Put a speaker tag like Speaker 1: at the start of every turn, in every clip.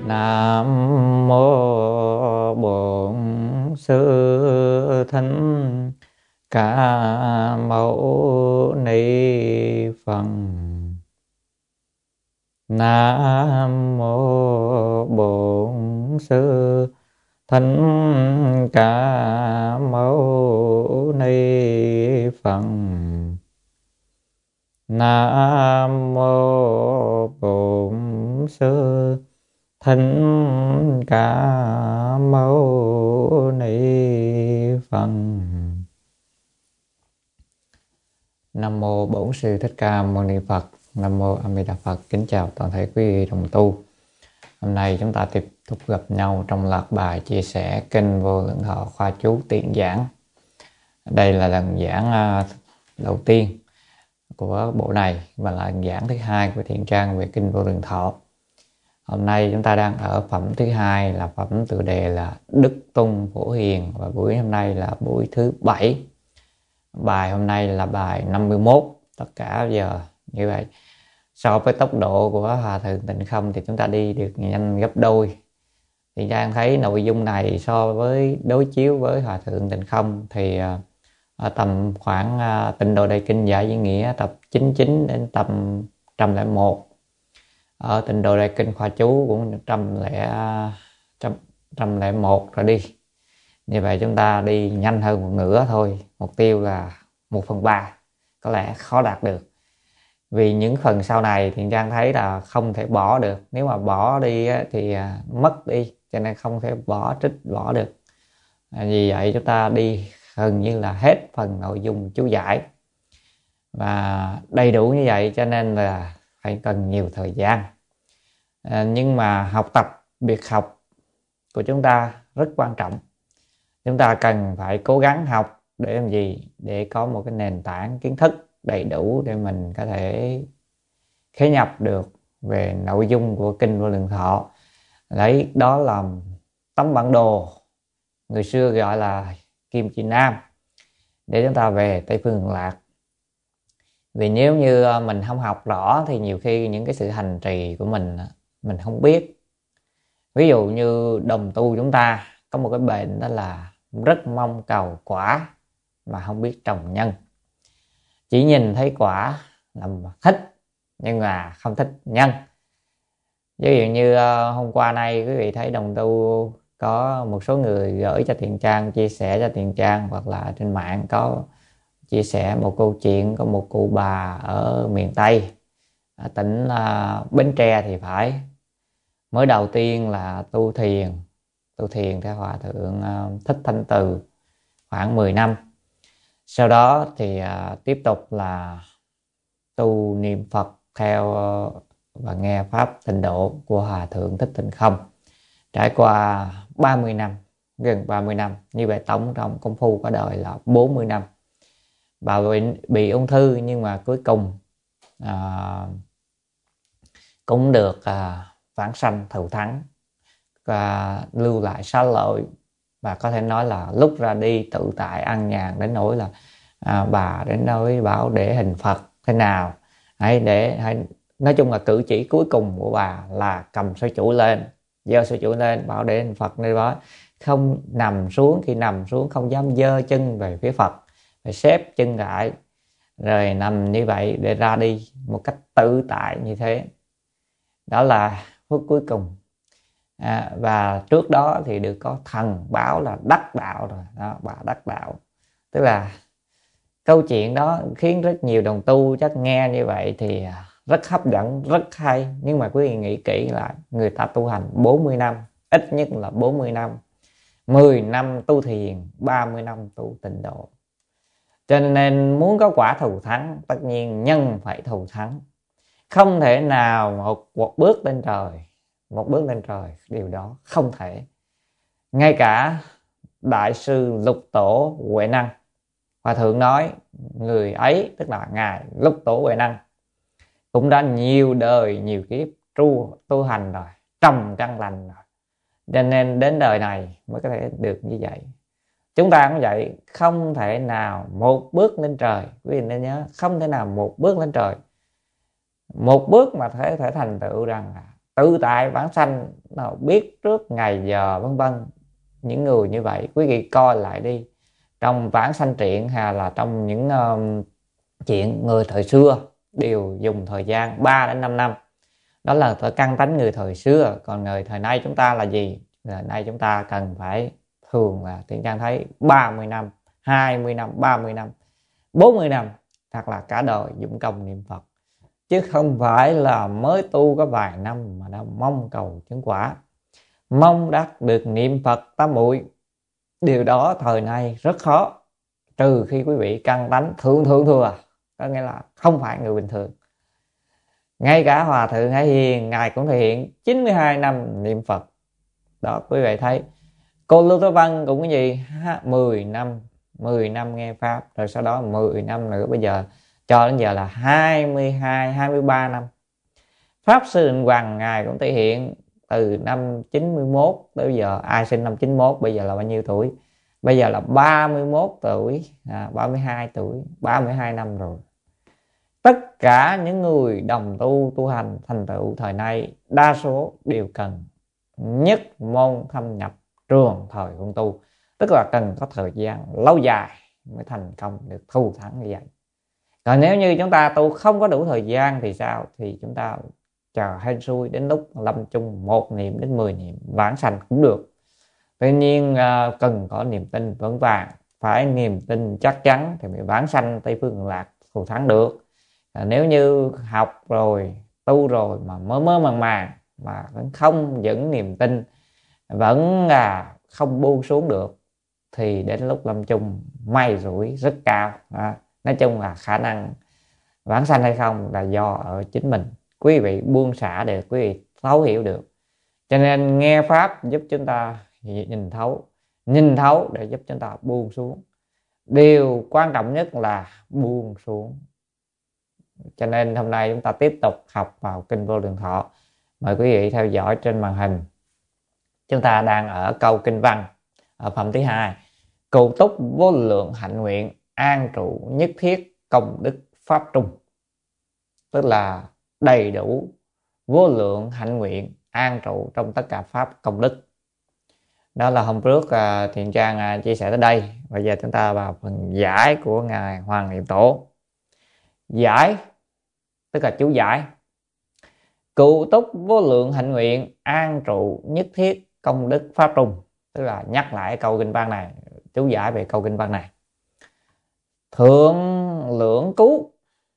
Speaker 1: Nam mô Bổn Sư Thích Ca Mâu Ni Phật. Nam mô Bổn Sư Thích Ca Mâu Ni Phật. Nam mô Bổn Sư Thích Ca Mâu Ni Phật. Nam mô Bổn Sư Thích Ca Mâu Ni Phật. Nam mô A Di Đà Phật. Kính chào toàn thể quý vị đồng tu. Hôm nay chúng ta tiếp tục gặp nhau trong loạt bài chia sẻ kinh Vô Lượng Thọ khoa chú tiện giảng. Đây là lần giảng đầu tiên của bộ này và là lần giảng thứ hai của thiện trang về kinh Vô Lượng Thọ. Hôm nay chúng ta đang ở phẩm thứ hai, là phẩm tựa đề là Đức Tung Phổ Hiền, và buổi hôm nay là buổi thứ 7. Bài hôm nay là bài 51. Tất cả giờ như vậy, so với tốc độ của Hòa Thượng Tịnh Không thì chúng ta đi được nhanh gấp đôi. Thì Giang thấy nội dung này so với đối chiếu với Hòa Thượng Tịnh Không thì ở tầm khoảng Tịnh Độ Đại Kinh Giải Diễn Nghĩa tập 99 đến tập 101. Ở Tịnh Độ Đại Kinh khoa chú cũng 101 rồi đi. Như vậy chúng ta đi nhanh hơn một nửa thôi. Mục tiêu là 1/3. Có lẽ khó đạt được. Vì những phần sau này thì Giang thấy là không thể bỏ được. Nếu mà bỏ đi thì mất đi, cho nên không thể bỏ được. Vì vậy chúng ta đi gần như là hết phần nội dung chú giải. Và đầy đủ như vậy cho nên là phải cần nhiều thời gian. Nhưng mà học tập, việc học của chúng ta rất quan trọng. Chúng ta cần phải cố gắng học để làm gì? Để có một cái nền tảng kiến thức đầy đủ để mình có thể khế nhập được về nội dung của kinh Vô Lượng Thọ. Lấy đó làm tấm bản đồ, người xưa gọi là kim chỉ nam, để chúng ta về Tây Phương Cực Lạc. Vì nếu như mình không học rõ thì nhiều khi những cái sự hành trì của mình không biết. Ví dụ như đồng tu chúng ta có một cái bệnh, đó là rất mong cầu quả mà không biết trồng nhân. Chỉ nhìn thấy quả là thích nhưng mà không thích nhân. Ví dụ như hôm qua nay quý vị thấy đồng tu có một số người gửi cho thiện trang, chia sẻ cho thiện trang, hoặc là trên mạng có chia sẻ một câu chuyện có một cụ bà ở miền Tây, ở tỉnh Bến Tre thì phải. Mới đầu tiên là tu thiền theo Hòa Thượng Thích Thanh Từ khoảng 10 năm. Sau đó thì tiếp tục là tu niệm Phật theo và nghe Pháp Tịnh Độ của Hòa Thượng Thích Tịnh Không. Trải qua 30 năm, gần 30 năm. Như vậy tổng trong công phu cả đời là 40 năm. Bà bị ung thư nhưng mà cuối cùng cũng được vãng sanh thù thắng, lưu lại xá lợi. Và có thể nói là lúc ra đi tự tại an nhàn, đến nỗi là bà đến nỗi bảo để hình Phật thế nào, nói chung là cử chỉ cuối cùng của bà là cầm soi chuỗi lên, giơ soi chuỗi lên, bảo để hình Phật nơi đó. Không nằm xuống, khi nằm xuống không dám giơ chân về phía Phật, phải xếp chân lại rồi nằm như vậy để ra đi một cách tự tại như thế. Đó là phút cuối cùng. Và trước đó thì được có thần báo là đắc đạo rồi đó, bà đắc đạo. Tức là câu chuyện đó khiến rất nhiều đồng tu chắc nghe như vậy thì rất hấp dẫn, rất hay. Nhưng mà quý vị nghĩ kỹ lại, người ta tu hành 40 năm, ít nhất là 40 năm, 10 năm tu thiền, 30 năm tu tịnh độ. Cho nên muốn có quả thù thắng, tất nhiên nhân phải thù thắng. Không thể nào một bước lên trời, điều đó không thể. Ngay cả Đại sư Lục Tổ Huệ Năng, Hòa Thượng nói người ấy, tức là Ngài Lục Tổ Huệ Năng, cũng đã nhiều đời nhiều kiếp tu hành rồi, trồng căn lành rồi, cho nên đến đời này mới có thể được như vậy. Chúng ta cũng vậy, không thể nào một bước lên trời. Quý vị nên nhớ, không thể nào một bước lên trời, một bước mà thể thành tựu rằng là tự tại vãng sanh, nào biết trước ngày giờ vân vân. Những người như vậy quý vị coi lại đi, trong vãng sanh truyện hay là trong những chuyện người thời xưa đều dùng thời gian 3 đến 5 năm. Đó là căn tánh người thời xưa. Còn người thời nay chúng ta là gì? Thời nay chúng ta cần phải, thường là Thiện Trang thấy 30 năm, 20 năm, 30 năm, 40 năm, hoặc là cả đời dụng công niệm Phật, chứ không phải là mới tu có vài năm mà đã mong cầu chứng quả, mong đắc được niệm Phật tám muội. Điều đó thời nay rất khó, trừ khi quý vị căn tánh thượng thừa, có nghĩa là không phải người bình thường. Ngay cả Hòa Thượng Hải Hiền, ngài cũng thể hiện 92 năm niệm Phật. Đó, quý vị thấy cô Lưu Thế Văn cũng cái gì 10 năm nghe pháp, rồi sau đó 10 năm nữa, bây giờ cho đến giờ là 23 năm. Pháp Sư Định Hoàng ngài cũng thể hiện từ năm 91 tới giờ. Ai sinh năm 91 bây giờ là bao nhiêu tuổi? Bây giờ là 31 tuổi, 32 tuổi, 32 năm rồi. Tất cả những người đồng tu hành thành tựu thời nay đa số đều cần nhất môn thâm nhập trường thời hôn tu, tức là cần có thời gian lâu dài mới thành công được thu thắng như vậy. Còn nếu như chúng ta tu không có đủ thời gian thì sao? Thì chúng ta chờ hên xui, đến lúc lâm chung 1 niệm đến 10 niệm vãng sanh cũng được. Tuy nhiên cần có niềm tin vững vàng, phải niềm tin chắc chắn thì mới vãng sanh Tây Phương Cực Lạc thù thắng được. Nếu như học rồi, tu rồi mà mơ màng mà vẫn không vững niềm tin, vẫn là không buông xuống được, thì đến lúc lâm chung may rủi rất cao. Nói chung là khả năng vãng sanh hay không là do ở chính mình. Quý vị buông xả được, quý vị thấu hiểu được. Cho nên nghe pháp giúp chúng ta nhìn thấu để giúp chúng ta buông xuống. Điều quan trọng nhất là buông xuống. Cho nên hôm nay chúng ta tiếp tục học vào Kinh Vô Lượng Thọ. Mời quý vị theo dõi trên màn hình. Chúng ta đang ở câu kinh văn ở phẩm thứ 2. Cụ túc vô lượng hạnh nguyện, an trụ nhất thiết công đức pháp trung. Tức là đầy đủ vô lượng hạnh nguyện, an trụ trong tất cả pháp công đức. Đó là hôm trước Thiện Trang chia sẻ tới đây. Bây giờ chúng ta vào phần giải của Ngài Hoàng Niệm Tổ. Giải tức là chú giải. Cụ túc vô lượng hạnh nguyện, an trụ nhất thiết công đức pháp trung. Tức là nhắc lại câu kinh văn này, chú giải về câu kinh văn này. Thượng lưỡng cứu,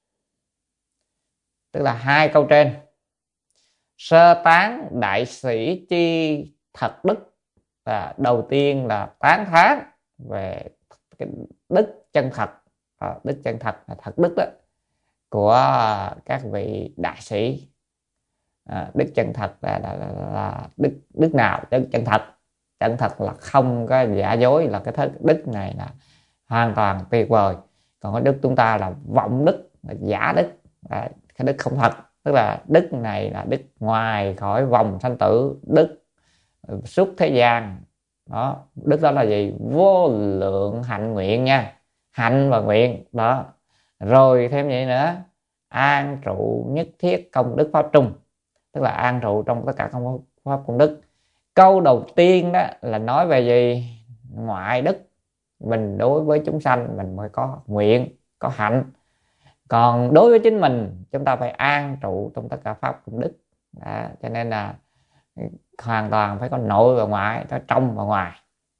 Speaker 1: tức là 2 câu trên. Sơ tán đại sĩ chi thật đức. Đầu tiên là tán thán về cái đức chân thật. Đức chân thật là thật đức đó, của các vị đại sĩ. Đức chân thật là đức nào? Đức chân thật. Chân thật là không có giả dối, là cái đức này là hoàn toàn tuyệt vời. Còn cái đức chúng ta là vọng đức, là giả đức, cái đức không thật. Tức là đức này là đức ngoài khỏi vòng sanh tử, đức xuất thế gian. Đó, đức đó là gì? Vô lượng hạnh nguyện nha. Hạnh và nguyện đó. Rồi thêm vậy nữa, an trụ nhất thiết công đức pháp trung. Tức là an trụ trong tất cả công pháp công đức. Câu đầu tiên đó là nói về gì? Ngoại đức. Mình đối với chúng sanh mình mới có nguyện, có hạnh. Còn đối với chính mình, chúng ta phải an trụ trong tất cả pháp công đức. Đó, cho nên là hoàn toàn phải có nội và ngoại, có trong và ngoài.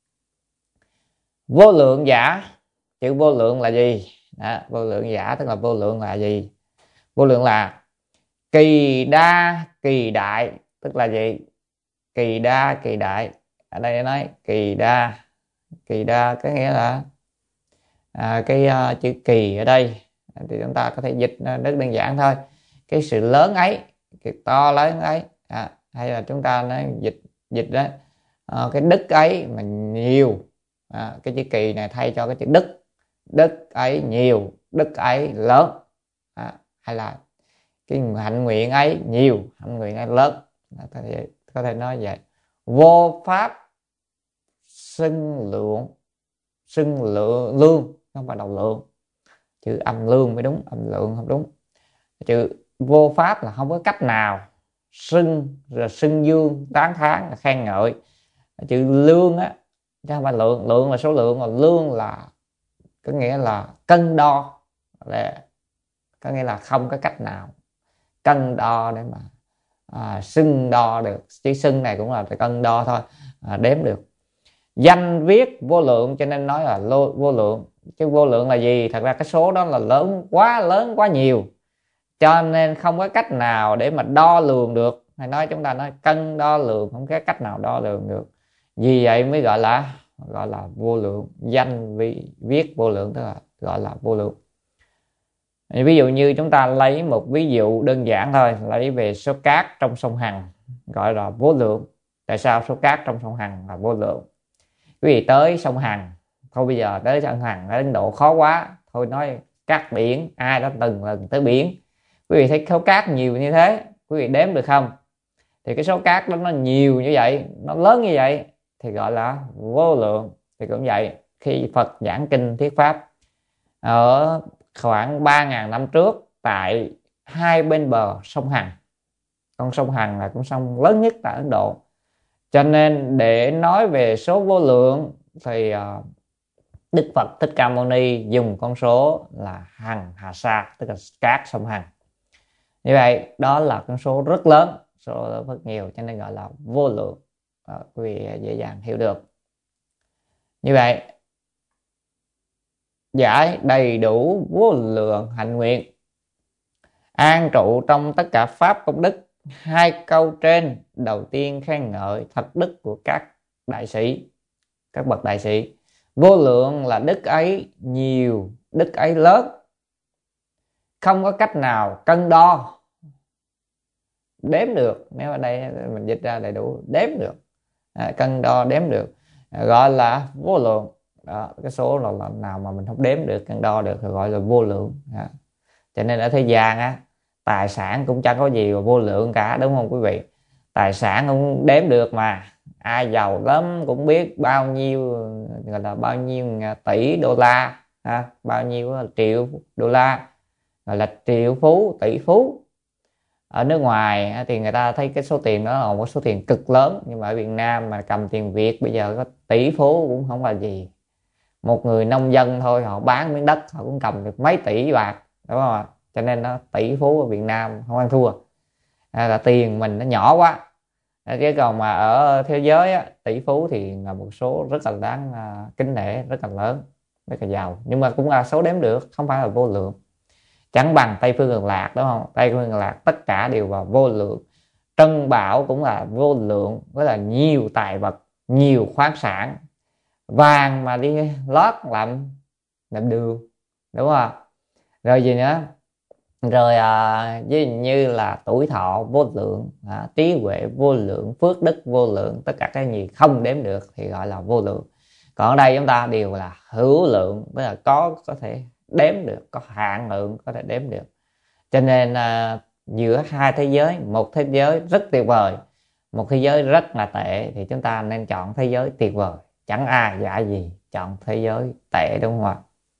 Speaker 1: Vô lượng giả. Chữ vô lượng là gì? Đó, vô lượng giả tức là vô lượng là gì? Vô lượng là kỳ đa kỳ đại. Tức là gì? Kỳ đa kỳ đại. Ở đây nói kỳ đa. Kỳ đa có nghĩa là chữ kỳ ở đây thì chúng ta có thể dịch rất đơn giản thôi. Cái sự lớn ấy, cái to lớn ấy, hay là chúng ta nói dịch đó, cái đức ấy mà nhiều. Cái chữ kỳ này thay cho cái chữ đức. Đức ấy nhiều, đức ấy lớn. Hay là cái hạnh nguyện ấy nhiều, hạnh nguyện ấy lớn. Có thể nói vậy. Vô pháp xưng lương, không phải đầu lượng. Chữ âm lương mới đúng, âm lượng không đúng. Chữ vô pháp là không có cách nào xưng dương, tán thán, khen ngợi. Chữ lương á, chứ không phải lượng. Lượng là số lượng, còn lương là có nghĩa là cân đo, có nghĩa là không có cách nào cân đo để mà xưng đo được. Chữ xưng này cũng là cân đo thôi, đếm được. Danh viết vô lượng, cho nên nói là vô lượng. Chứ vô lượng là gì? Thật ra cái số đó là lớn quá nhiều, cho nên không có cách nào để mà đo lường được. Hay nói chúng ta nói cân đo lường, không có cách nào đo lường được. Vì vậy mới gọi là vô lượng. Danh viết vô lượng tức là gọi là vô lượng. Ví dụ như chúng ta lấy một ví dụ đơn giản thôi, lấy về số cát trong sông Hằng gọi là vô lượng. Tại sao số cát trong sông Hằng là vô lượng? Quý vị tới sông Hằng, thôi bây giờ tới sông Hằng ở Ấn Độ khó quá, thôi nói cát biển, ai đã từng lần tới biển, quý vị thấy số cát nhiều như thế, quý vị đếm được không? Thì cái số cát đó nó nhiều như vậy, nó lớn như vậy thì gọi là vô lượng. Thì cũng vậy, khi Phật giảng kinh thuyết pháp ở khoảng 3.000 năm trước tại hai bên bờ sông Hằng, con sông Hằng là con sông lớn nhất tại Ấn Độ, cho nên để nói về số vô lượng thì Đức Phật Thích Ca Mâu Ni dùng con số là Hằng Hà Sa, tức là cát sông Hằng. Như vậy đó là con số rất lớn, số rất nhiều, cho nên gọi là vô lượng. Quý vị dễ dàng hiểu được. Như vậy giải đầy đủ vô lượng hạnh nguyện, an trụ trong tất cả pháp công đức. Hai câu trên đầu tiên khen ngợi thật đức của các đại sĩ, các bậc đại sĩ. Vô lượng là đức ấy nhiều, đức ấy lớn, không có cách nào cân đo đếm được. Nếu ở đây mình dịch ra đầy đủ, đếm được, cân đo đếm được, gọi là vô lượng. Đó, cái số là nào mà mình không đếm được, cân đo được thì gọi là vô lượng. Cho nên ở thế gian á, tài sản cũng chẳng có gì mà vô lượng cả, đúng không quý vị? Tài sản cũng đếm được mà, ai giàu lắm cũng biết bao nhiêu, gọi là bao nhiêu tỷ đô la, bao nhiêu triệu đô la, gọi là triệu phú, tỷ phú. Ở nước ngoài thì người ta thấy cái số tiền đó là một số tiền cực lớn, nhưng mà ở Việt Nam mà cầm tiền Việt bây giờ có tỷ phú cũng không là gì. Một người nông dân thôi, họ bán miếng đất họ cũng cầm được mấy tỷ bạc, đúng không ạ? Cho nên nó tỷ phú ở Việt Nam không ăn thua, là tiền mình nó nhỏ quá. Chứ còn mà ở thế giới á, tỷ phú thì là một số rất là đáng kính nể, rất là lớn, rất là giàu, nhưng mà cũng là số đếm được, không phải là vô lượng. Chẳng bằng Tây Phương Cực Lạc, đúng không? Tây Phương Cực Lạc tất cả đều là vô lượng. Trân Bảo cũng là vô lượng, với là nhiều tài vật, nhiều khoáng sản, vàng mà đi lót làm đường, đúng không? Rồi gì nữa? Rồi ví dụ như là tuổi thọ vô lượng, trí huệ vô lượng, phước đức vô lượng, tất cả cái gì không đếm được thì gọi là vô lượng. Còn ở đây chúng ta đều là hữu lượng, tức là có thể đếm được, có hạn lượng có thể đếm được. Cho nên giữa hai thế giới, một thế giới rất tuyệt vời, một thế giới rất là tệ, thì chúng ta nên chọn thế giới tuyệt vời. Chẳng ai dạy gì chọn thế giới tệ, đúng không ạ?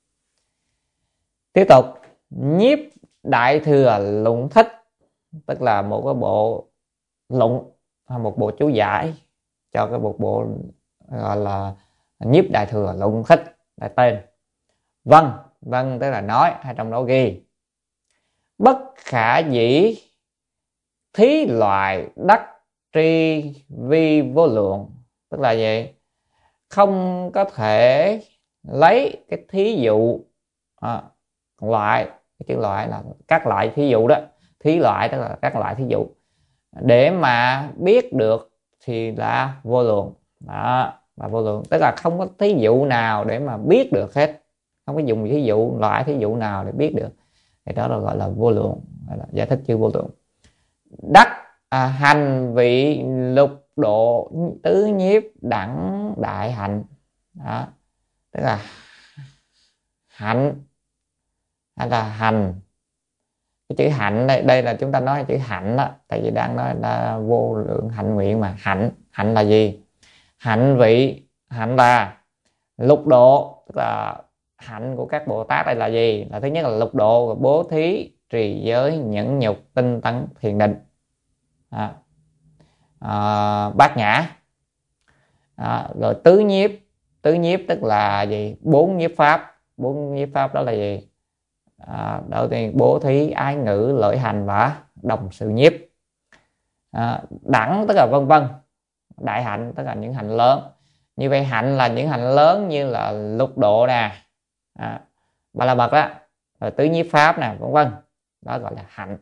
Speaker 1: Tiếp tục, Nhiếp Đại Thừa Luận Thích, tức là một cái bộ luận hay một bộ chú giải cho cái một bộ gọi là Nhiếp Đại Thừa Luận Thích là tên. Vâng tức là nói, hay trong đó ghi bất khả dĩ thí loại đắc tri vi vô lượng, tức là gì? Không có thể lấy cái thí dụ loại, cái chữ loại là các loại thí dụ đó, thí loại tức là các loại thí dụ để mà biết được thì là vô lượng. Đó là vô lượng, tức là không có thí dụ nào để mà biết được hết, không có dùng thí dụ, loại thí dụ nào để biết được, thì đó là gọi là vô lượng, gọi là giải thích chữ vô lượng. Đắc hành vị lục độ tứ nhiếp đẳng đại hạnh. Đó, tức là hạnh hay là hành. Cái chữ hạnh đây là chúng ta nói chữ hạnh đó, tại vì đang nói là vô lượng hạnh nguyện mà. Hạnh là gì? Hạnh vị, hạnh là lục độ, tức là hạnh của các Bồ Tát đây là gì? Là thứ nhất là lục độ, bố thí, trì giới, nhẫn nhục, tinh tấn, thiền định. Bát nhã. Rồi tứ nhiếp tức là gì? Bốn nhiếp pháp. Bốn nhiếp pháp đó là gì? Đầu tiên bố thí, ái ngữ, lợi hành và đồng sự nhiếp. Đẳng tức là vân vân. Đại hạnh tức là những hạnh lớn. Như vậy hạnh là những hạnh lớn như là lục độ nè, ba la mật đó, rồi tứ nhiếp pháp nè, vân vân, đó gọi là hạnh.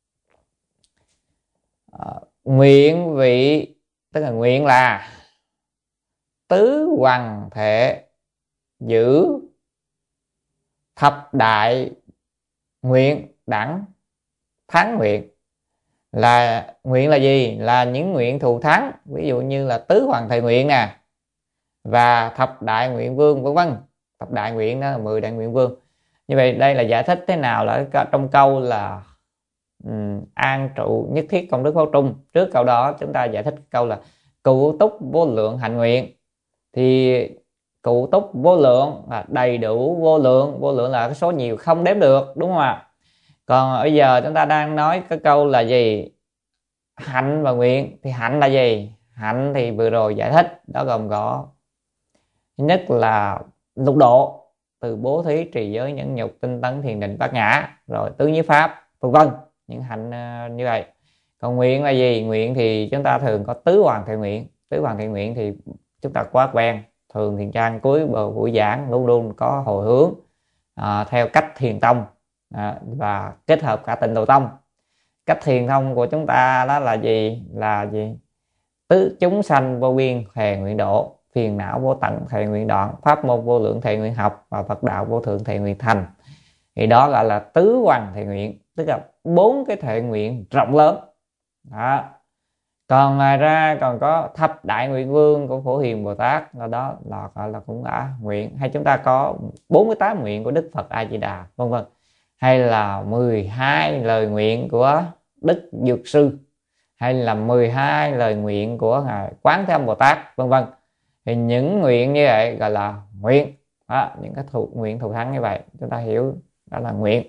Speaker 1: Nguyện vị tức là nguyện là tứ hoằng thể giữ thập đại nguyện đẳng thắng nguyện. Là nguyện là gì? Là những nguyện thù thắng, ví dụ như là tứ hoàng thệ nguyện nè, và thập đại nguyện vương, vân vân. Thập đại nguyện đó là 10 đại nguyện vương. Như vậy đây là giải thích thế nào là trong câu là an trụ nhất thiết công đức phổ trung. Trước câu đó chúng ta giải thích câu là cụ túc vô lượng hạnh nguyện. Thì cụ túc vô lượng là đầy đủ vô lượng. Vô lượng là cái số nhiều không đếm được, đúng không ạ? Còn bây giờ chúng ta đang nói cái câu là gì? Hạnh và nguyện. Thì hạnh là gì? Hạnh thì vừa rồi giải thích, đó gồm có thứ nhất là lục độ, từ bố thí, trì giới, nhẫn nhục, tinh tấn, thiền định, bát nhã, rồi tứ nhiếp pháp, vân vân, những hạnh như vậy. Còn nguyện là gì? Nguyện thì chúng ta thường có tứ hoàng thệ nguyện. Tứ hoàng thệ nguyện thì chúng ta quá quen, thường thiền trang cuối buổi giảng luôn luôn có hồi hướng theo cách thiền tông và kết hợp cả tịnh độ tông. Cách thiền tông của chúng ta đó là gì? Là gì? Tứ chúng sanh vô biên thề nguyện độ, phiền não vô tận thề nguyện đoạn, pháp môn vô lượng thề nguyện học, và Phật đạo vô thượng thề nguyện thành. Thì đó gọi là tứ hoằng thệ nguyện, tức là 4 cái thệ nguyện rộng lớn đó. Còn ngoài ra còn có thập đại nguyện vương của Phổ Hiền Bồ Tát, đó là gọi là cũng đã nguyện. Hay chúng ta có 48 nguyện của Đức Phật A Di Đà, vân vân. Hay là 12 lời nguyện của Đức Dược Sư, hay là 12 lời nguyện của Ngài Quán Thế Âm Bồ Tát, vân vân. Thì những nguyện như vậy gọi là nguyện đó, những cái nguyện thù thắng như vậy chúng ta hiểu đó là nguyện.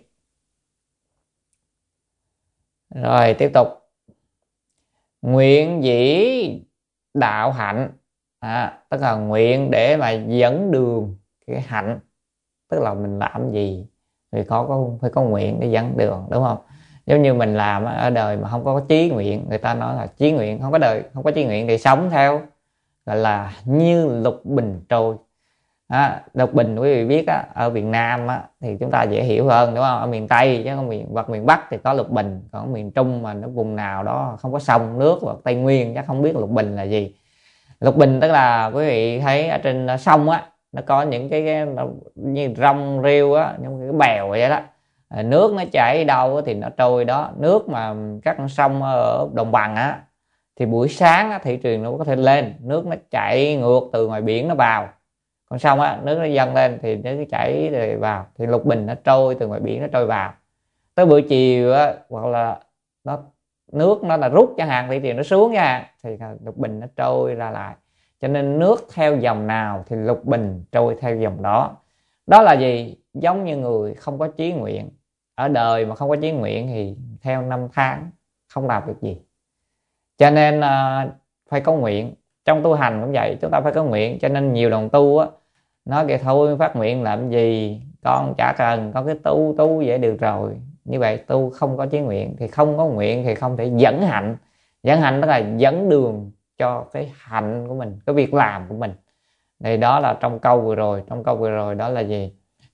Speaker 1: Rồi tiếp tục, nguyện dĩ đạo hạnh, tức là nguyện để mà dẫn đường cái hạnh, tức là mình làm gì thì phải có nguyện để dẫn đường, đúng không? Giống như mình làm ở đời mà không có chí nguyện, người ta nói là chí nguyện không có đời, không có chí nguyện thì sống theo gọi là như lục bình trôi. Lục bình quý vị biết ở Việt Nam thì chúng ta dễ hiểu hơn, đúng không? Ở miền Tây chứ không miền Bắc thì có lục bình, còn miền Trung mà nó vùng nào đó không có sông nước, hoặc Tây Nguyên chắc không biết lục bình là gì. Lục bình tức là quý vị thấy ở trên sông nó có những cái như rong rêu những cái bèo vậy đó. Nước nó chảy đâu thì nó trôi đó. Nước mà các con sông ở đồng bằng thì buổi sáng thị trường nó có thể lên, nước nó chảy ngược từ ngoài biển nó vào. Còn sông nước nó dâng lên thì nó chảy rồi vào, thì lục bình nó trôi từ ngoài biển nó trôi vào. Tới buổi chiều hoặc là nước nó là rút chẳng hạn, thị trường nó xuống nha, thì lục bình nó trôi ra lại. Cho nên nước theo dòng nào thì lục bình trôi theo dòng đó. Đó là gì? Giống như người không có chí nguyện, ở đời mà không có chí nguyện thì theo năm tháng không làm được gì. Cho nên phải có nguyện. Trong tu hành cũng vậy, chúng ta phải có nguyện. Cho nên nhiều đồng tu nói kìa thôi phát nguyện làm gì, con chả cần, con cái tu vậy được rồi. Như vậy tu không có chí nguyện, thì không có nguyện thì không thể dẫn hạnh. Dẫn hạnh tức là dẫn đường cho cái hạnh của mình, cái việc làm của mình. Thì đó là trong câu vừa rồi. Trong câu vừa rồi đó là gì?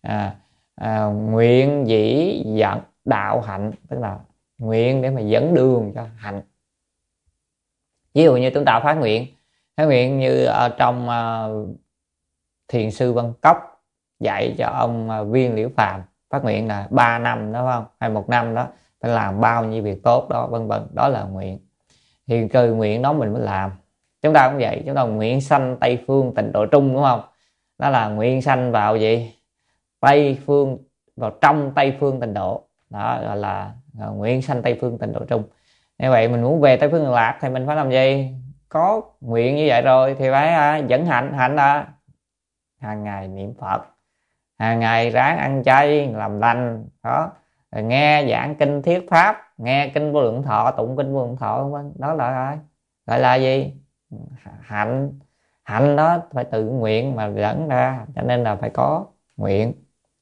Speaker 1: Nguyện dĩ dẫn đạo hạnh, tức là nguyện để mà dẫn đường cho hạnh. Ví dụ như chúng ta phát nguyện như ở trong thiền sư Văn Cốc dạy cho ông Viên Liễu Phàm, phát nguyện là 3 năm đó, phải không? Hay 1 năm đó phải làm bao nhiêu việc tốt đó, vân vân. Đó là nguyện. Thì cơ nguyện đó mình mới làm. Chúng ta cũng vậy, chúng ta nguyện sanh Tây Phương Tịnh Độ Trung, đúng không? Đó là nguyện sanh vào gì? Tây Phương, vào trong Tây Phương Tịnh Độ. Đó gọi là nguyện sanh Tây Phương Tịnh Độ Trung. Như vậy mình muốn về Tây Phương Cực Lạc thì mình phải làm gì? Có nguyện như vậy rồi thì phải dẫn hạnh là hàng ngày niệm Phật, hàng ngày ráng ăn chay làm lành đó, rồi nghe giảng kinh thuyết pháp, nghe kinh vô lượng thọ, tụng kinh vô lượng thọ, vân vân. Đó là gọi là gì? Hạnh. Hạnh đó phải tự nguyện mà dẫn ra, cho nên là phải có nguyện.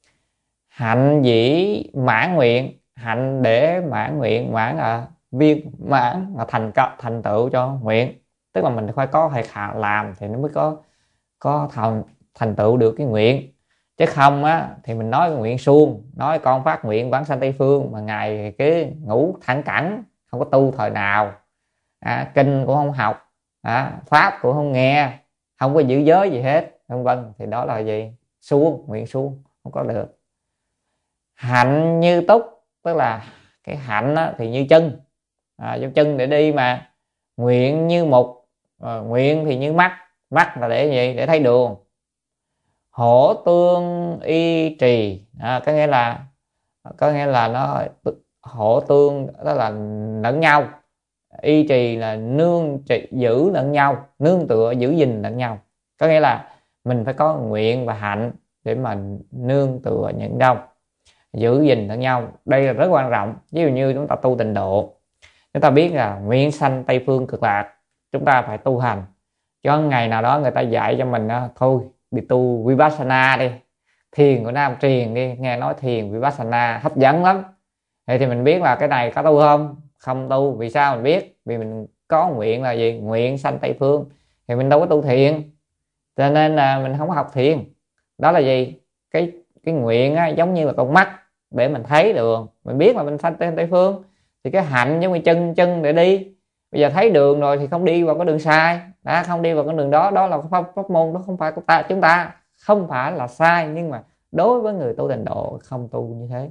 Speaker 1: Hạnh dĩ mãn nguyện. Hạnh để mãn nguyện, mãn là viên mãn, là thành tựu cho nguyện. Tức là mình phải có hay làm thì nó mới có thành tựu được cái nguyện. Chứ không á thì mình nói nguyện suông, nói con phát nguyện vãng sanh Tây Phương mà ngày cứ ngủ thẳng cẳng, không có tu thời nào, kinh cũng không học, pháp cũng không nghe, không có giữ giới gì hết, vân vân, thì đó là gì? Suông, nguyện suông, không có được. Hạnh như túc, tức là cái hạnh á, thì như chân, dấu chân để đi mà. Nguyện như mục, nguyện thì như mắt, mắt là để gì? Để thấy đường. Hổ tương y trì, có nghĩa là nó hổ tương đó là lẫn nhau, y trì là giữ lẫn nhau, nương tựa giữ gìn lẫn nhau. Có nghĩa là mình phải có nguyện và hạnh để mà nương tựa những đâu, giữ gìn lẫn nhau. Đây là rất quan trọng. Ví dụ như chúng ta tu tịnh độ, chúng ta biết là nguyện sanh Tây Phương Cực Lạc, chúng ta phải tu hành. Cho ngày nào đó người ta dạy cho mình thôi đi tu Vipassana đi, thiền của Nam Truyền đi, nghe nói thiền Vipassana hấp dẫn lắm, thì mình biết là cái này có tu không? Không tu. Vì sao mình biết? Vì mình có nguyện là gì? Nguyện sanh Tây Phương, thì mình đâu có tu thiền, cho nên là mình không có học thiền. Đó là gì? Cái nguyện á, giống như là con mắt để mình thấy đường, mình biết là mình sanh Tây Phương. Thì cái hạnh giống như chân để đi. Bây giờ thấy đường rồi thì không đi vào cái đường sai, không đi vào cái đường đó, đó là pháp môn, đó không phải của chúng ta, không phải là sai, nhưng mà đối với người tu tịnh độ không tu như thế.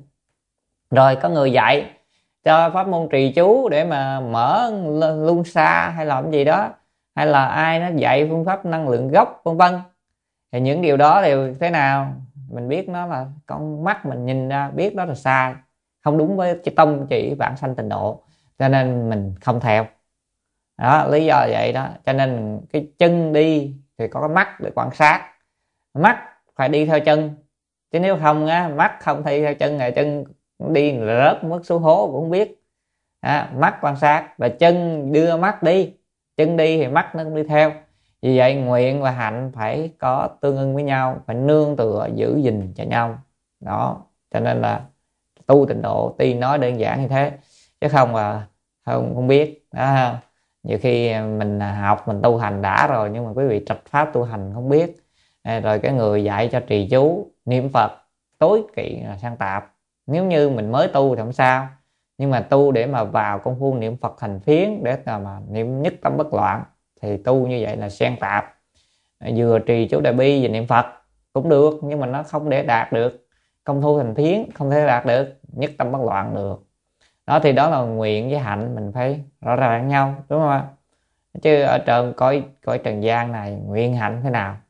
Speaker 1: Rồi có người dạy cho pháp môn trì chú để mà mở luân xa hay làm gì đó, hay là ai nó dạy phương pháp năng lượng gốc, vân vân. Thì những điều đó thì thế nào? Mình biết nó là con mắt mình nhìn ra biết đó là sai, không đúng với tông chỉ vãng sanh tịnh độ, cho nên mình không theo. Đó, lý do vậy đó. Cho nên cái chân đi thì có cái mắt để quan sát, mắt phải đi theo chân, chứ nếu không á, mắt không đi theo chân này, chân đi rớt mất xuống hố cũng không biết. Mắt quan sát và chân đưa mắt đi, chân đi thì mắt nó cũng đi theo. Vì vậy nguyện và hạnh phải có tương ưng với nhau, phải nương tựa giữ gìn cho nhau. Đó, cho nên là tu tịnh độ tuy nói đơn giản như thế, chứ không là không biết đó. Nhiều khi mình học, mình tu hành đã rồi, nhưng mà quý vị trạch pháp tu hành không biết. Rồi cái người dạy cho trì chú niệm Phật tối kỵ là sang tạp. Nếu như mình mới tu thì không sao, nhưng mà tu để mà vào công phu niệm Phật thành phiến, để mà niệm nhất tâm bất loạn, thì tu như vậy là xen tạp. Vừa trì chú đại bi vừa niệm Phật cũng được, nhưng mà nó không để đạt được công phu thành phiến, không thể đạt được nhất tâm bất loạn được. Đó, thì đó là nguyện với hạnh mình phải rõ ràng nhau, đúng không ạ? Chứ ở trên cõi trần gian này nguyện hạnh thế nào?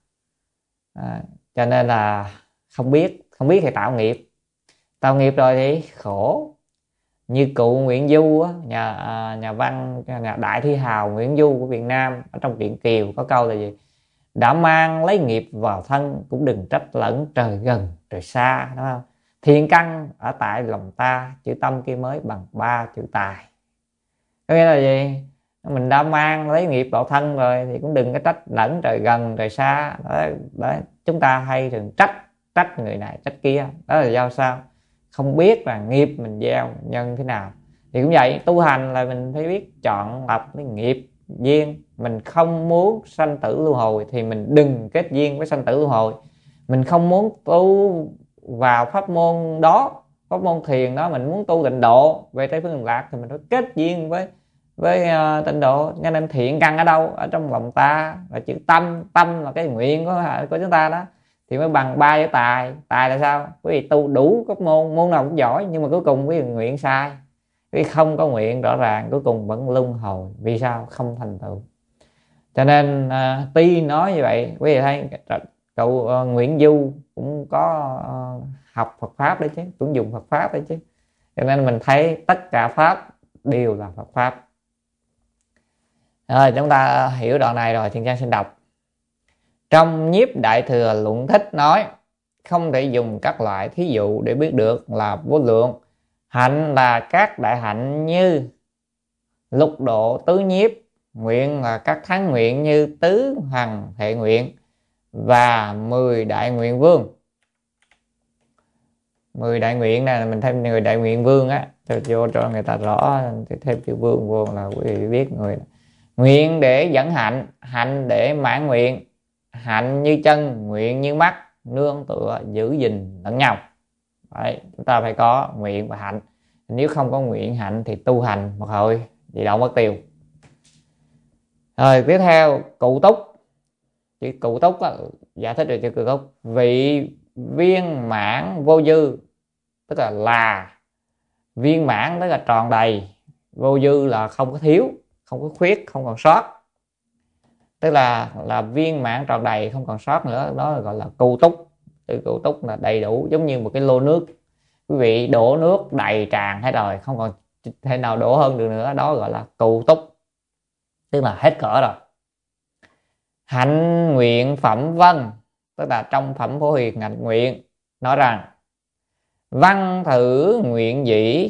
Speaker 1: Cho nên là không biết thì tạo nghiệp rồi thì khổ. Như cụ Nguyễn Du á, nhà văn, nhà đại thi hào Nguyễn Du của Việt Nam, ở trong truyện Kiều có câu là gì? Đã mang lấy nghiệp vào thân, cũng đừng trách lẫn trời gần trời xa, đúng không? Thiện căn ở tại lòng ta, chữ tâm kia mới bằng 3 chữ tài. Có nghĩa là gì? Mình đã mang lấy nghiệp vào thân rồi thì cũng đừng có trách lẫn trời gần trời xa. Đó. Chúng ta hay thường trách người này trách kia, đó là do sao? Không biết là nghiệp mình gieo nhân thế nào. Thì cũng vậy, tu hành là mình phải biết chọn lọc cái nghiệp duyên. Mình không muốn sanh tử luân hồi thì mình đừng kết duyên với sanh tử luân hồi. Mình không muốn tu vào pháp môn đó, pháp môn thiền đó, mình muốn tu tịnh độ về Tây Phương Cực Lạc thì mình phải kết duyên với tịnh độ. Cho nên thiện căn ở đâu? Ở trong lòng ta, là chữ tâm là cái nguyện của chúng ta đó, thì mới bằng 3 chữ tài. Tài là sao? Quý vị tu đủ các môn nào cũng giỏi, nhưng mà cuối cùng quý vị nguyện sai, quý vị không có nguyện rõ ràng, cuối cùng vẫn luân hồi. Vì sao? Không thành tựu. Cho nên tuy nói như vậy, quý vị thấy cậu Nguyễn Du cũng có học Phật pháp đấy chứ, cũng dùng Phật pháp đấy chứ. Cho nên mình thấy tất cả pháp đều là Phật pháp. Rồi chúng ta hiểu đoạn này rồi, Thiện Trang xin đọc. Trong Nhiếp Đại Thừa Luận Thích nói, không thể dùng các loại thí dụ để biết được là vô lượng Hạnh là các đại hạnh như lục độ tứ nhiếp. Nguyện là các thắng nguyện như tứ hằng thệ nguyện và 10 đại nguyện vương. 10 đại nguyện này là mình thêm 10 đại nguyện vương á, cho người ta rõ, thêm chữ vương vô là quý vị biết người. Nguyện để dẫn hạnh, hạnh để mãn nguyện. Hạnh như chân, nguyện như mắt, nương tựa giữ gìn lẫn nhau. Đấy, chúng ta phải có nguyện và hạnh. Nếu không có nguyện hạnh thì tu hành một hồi gì đâu mất tiêu. Rồi tiếp theo cụ túc. Chữ cụ túc á, giải thích được chữ cụ túc. Vị viên mãn vô dư, tức là viên mãn tức là tròn đầy, vô dư là không có thiếu, không có khuyết, không còn sót, tức là viên mãn tròn đầy, không còn sót nữa, đó là gọi là cụ túc. Từ cụ túc là đầy đủ, giống như một cái lô nước, quý vị đổ nước đầy tràn hết rồi, không còn thể nào đổ hơn được nữa, đó gọi là cụ túc, tức là hết cỡ rồi. Hạnh nguyện phẩm vân, tức là trong phẩm Phổ Hiền hạnh nguyện nói rằng văn thử nguyện dĩ,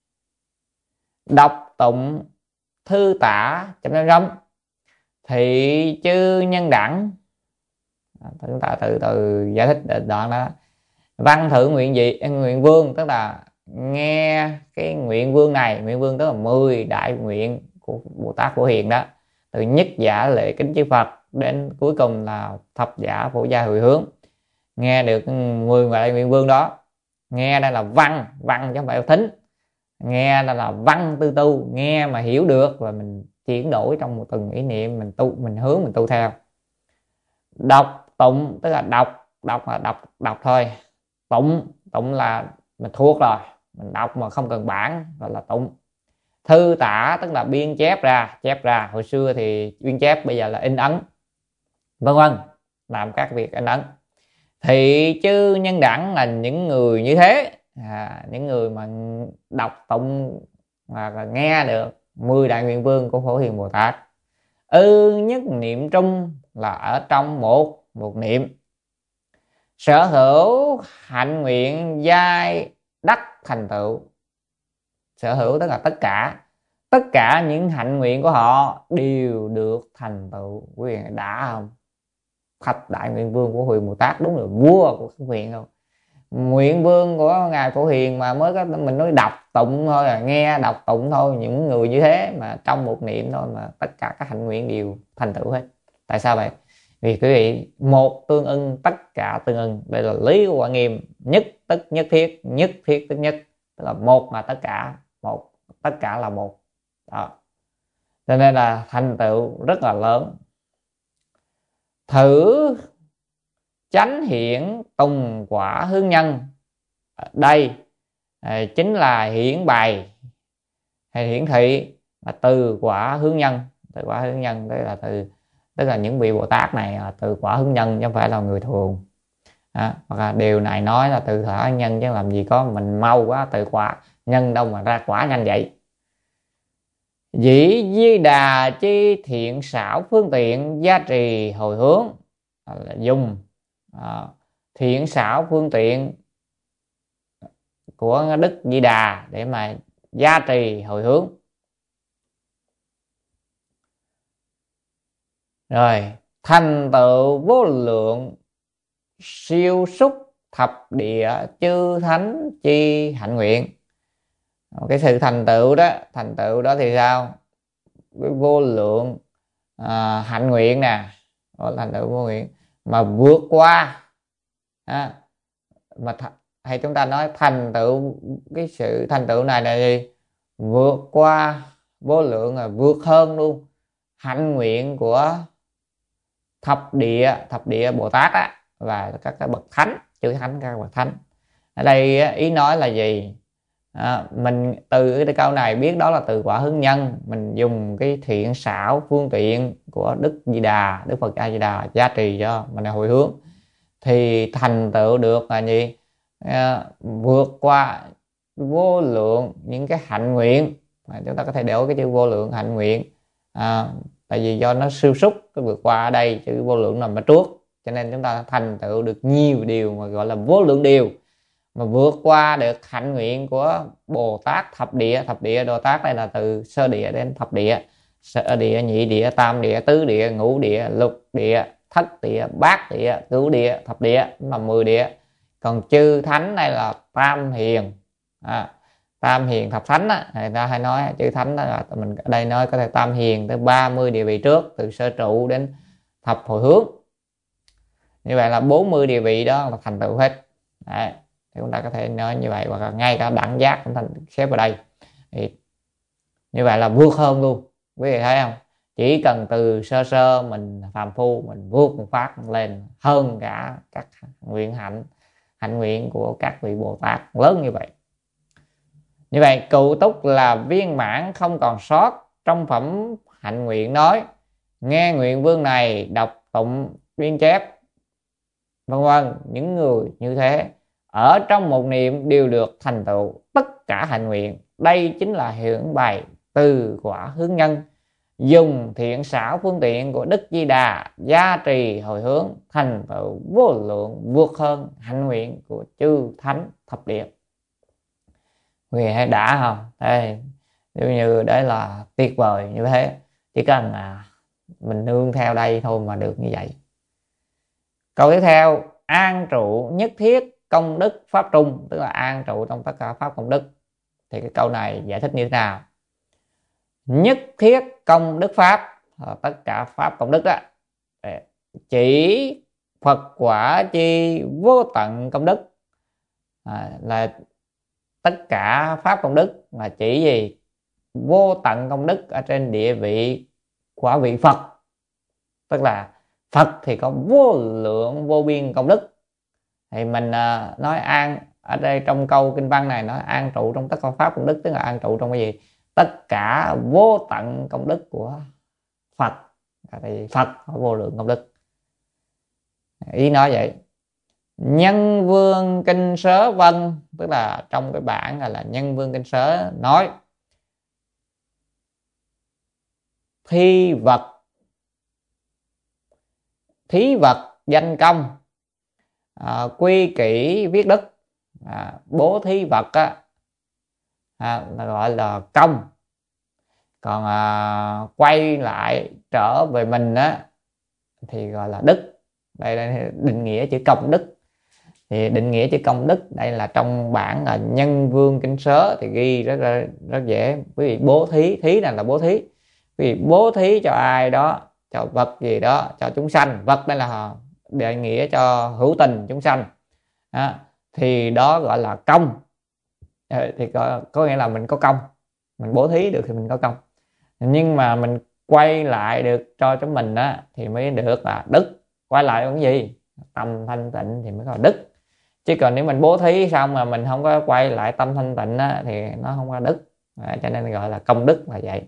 Speaker 1: đọc tụng thư tả chấm thị chư nhân đẳng. Chúng ta từ giải thích đoạn đó. Văn thử nguyện dĩ, nguyện vương tức là nghe cái nguyện vương này, nguyện vương tức là 10 đại nguyện của Bồ Tát Phổ Hiền đó, từ nhất giả lễ kính chư Phật đến cuối cùng là thập giả phổ gia hồi hướng. Nghe được 10 đại nguyện vương đó, nghe đây là văn chứ không phải là thính, nghe đây là văn tư tu, nghe mà hiểu được và mình chuyển đổi trong một từng ý niệm, mình tu, mình hướng, mình tu theo. Đọc tụng tức là đọc là đọc thôi. Tụng là mình thuộc rồi, mình đọc mà không cần bản gọi là tụng. Thư tả tức là biên chép ra, hồi xưa thì biên chép, bây giờ là in ấn, vân vân, làm các việc in ấn. Thị chư nhân đẳng là những người như thế, những người mà đọc tụng và nghe được 10 đại nguyện vương của Phổ Hiền Bồ Tát. Nhất niệm trung là ở trong một niệm. Sở hữu hạnh nguyện giai đắc thành tựu. Sở hữu tức là tất cả những hạnh nguyện của họ đều được thành tựu. Quý vị đã không? Thập đại nguyện vương của Phổ Hiền Bồ Tát đúng là vua của các nguyện không? Nguyện vương của ngài Phổ Hiền mà mới có, mình nói đọc tụng thôi, nghe đọc tụng thôi, những người như thế mà trong một niệm thôi mà tất cả các hạnh nguyện đều thành tựu hết. Tại sao vậy? Vì quý vị, một tương ưng tất cả tương ưng, đây là lý của Quả Nghiêm. Nhất tức nhất thiết, nhất thiết tức nhất, tức là một mà tất cả, một tất cả là một đó. Cho nên là thành tựu rất là lớn. Thử chánh hiển tùng quả hướng nhân, đây chính là hiển bày hay hiển thị là từ quả hướng nhân. Từ quả hướng nhân đây là tức là những vị Bồ Tát này là từ quả hướng nhân chứ không phải là người thường. Hoặc là điều này nói là từ quả nhân chứ làm gì có mình mau quá, từ quả nhân đâu mà ra quả nhanh vậy. Dĩ di đà chi thiện xảo phương tiện gia trì hồi hướng, là dùng thiện xảo phương tiện của Đức Di Đà để mà gia trì hồi hướng. Rồi thành tựu vô lượng siêu xúc thập địa chư thánh chi hạnh nguyện. Cái sự thành tựu đó thì sao? Cái vô lượng hạnh nguyện nè, thành tựu vô nguyện mà vượt qua hay chúng ta nói thành tựu, cái sự thành tựu này là gì? Vượt qua vô lượng, là vượt hơn luôn hạnh nguyện của thập địa Bồ Tát á, và các cái bậc thánh, chư thánh, các bậc thánh. Ở đây ý nói là gì? Mình từ cái câu này biết đó là từ quả hướng nhân. Mình dùng cái thiện xảo phương tiện của Đức Di Đà, Đức Phật A Di Đà gia trì cho mình hồi hướng thì thành tựu được là gì? Vượt qua vô lượng những cái hạnh nguyện. Chúng ta có thể đổi cái chữ vô lượng hạnh nguyện, tại vì do nó siêu xúc, cái vượt qua ở đây chữ vô lượng nằm ở trước, cho nên chúng ta thành tựu được nhiều điều mà gọi là vô lượng điều. mà vượt qua được hạnh nguyện của Bồ Tát thập địa. Thập địa Bồ Tát đây là từ sơ địa đến thập địa: sơ địa, nhị địa, tam địa, tứ địa, ngũ địa, lục địa, thất địa, bát địa, cửu địa, thập địa là 10 địa. Còn chư thánh đây là tam hiền, tam hiền thập thánh á, người ta hay nói chư thánh đó là mình ở đây nói có thể tam hiền tới 30 địa vị trước, từ sơ trụ đến thập hồi hướng. Như vậy là 40 địa vị đó là thành tựu hết. Đấy, thì chúng ta có thể nói như vậy, hoặc là ngay cả đẳng giác cũng thành xếp vào đây. Thì như vậy là vượt hơn luôn, quý vị thấy không? Chỉ cần từ sơ sơ mình phàm phu mình vượt một phát lên hơn cả các nguyện hạnh nguyện của các vị Bồ Tát lớn như vậy. Như vậy cựu túc là viên mãn không còn sót trong phẩm hạnh nguyện nói. Nghe nguyện vương này đọc tụng tuyên chép vân vân, những người như thế ở trong một niệm đều được thành tựu tất cả hạnh nguyện. Đây chính là hiển bày từ quả hướng nhân, dùng thiện xảo phương tiện của Đức Di Đà gia trì hồi hướng thành tựu vô lượng vượt hơn hạnh nguyện của chư thánh thập địa. Vì hay đã không? Đây, như đấy là tuyệt vời như thế. Chỉ cần mình nương theo đây thôi mà được như vậy. Câu tiếp theo: an trụ nhất thiết công đức pháp trung, tức là an trụ trong tất cả pháp công đức. Thì cái câu này giải thích như thế nào? Nhất thiết công đức pháp, tất cả pháp công đức đó, chỉ Phật quả chi vô tận công đức, là tất cả pháp công đức là chỉ gì? Vô tận công đức ở trên địa vị quả vị Phật. Tức là Phật thì có vô lượng vô biên công đức. Thì mình nói an ở đây trong câu kinh văn này nói an trụ trong tất cả pháp công đức, tức là an trụ trong cái gì? Tất cả vô tận công đức của Phật. Thì Phật có vô lượng công đức, ý nói vậy. Nhân vương kinh sớ vân, tức là trong cái bản là nhân vương kinh sớ nói thí vật danh công, quy kỷ viết đức, bố thí vật là gọi là công. Còn quay lại trở về mình thì gọi là đức. Đây là định nghĩa chữ công đức. Thì định nghĩa chữ công đức đây là trong bản là nhân vương kinh sớ thì ghi rất dễ. Quý vị bố thí, thí là bố thí. Quý vị bố thí cho ai đó, cho vật gì đó, cho chúng sanh. Vật đây là đề nghĩa cho hữu tình chúng sanh, thì đó gọi là công. Thì có nghĩa là mình có công, mình bố thí được thì mình có công. Nhưng mà mình quay lại được cho chúng mình thì mới được là đức. Quay lại bằng gì? Tâm thanh tịnh thì mới có đức. Chứ còn nếu mình bố thí xong mà mình không có quay lại tâm thanh tịnh thì nó không có đức. Cho nên gọi là công đức là vậy.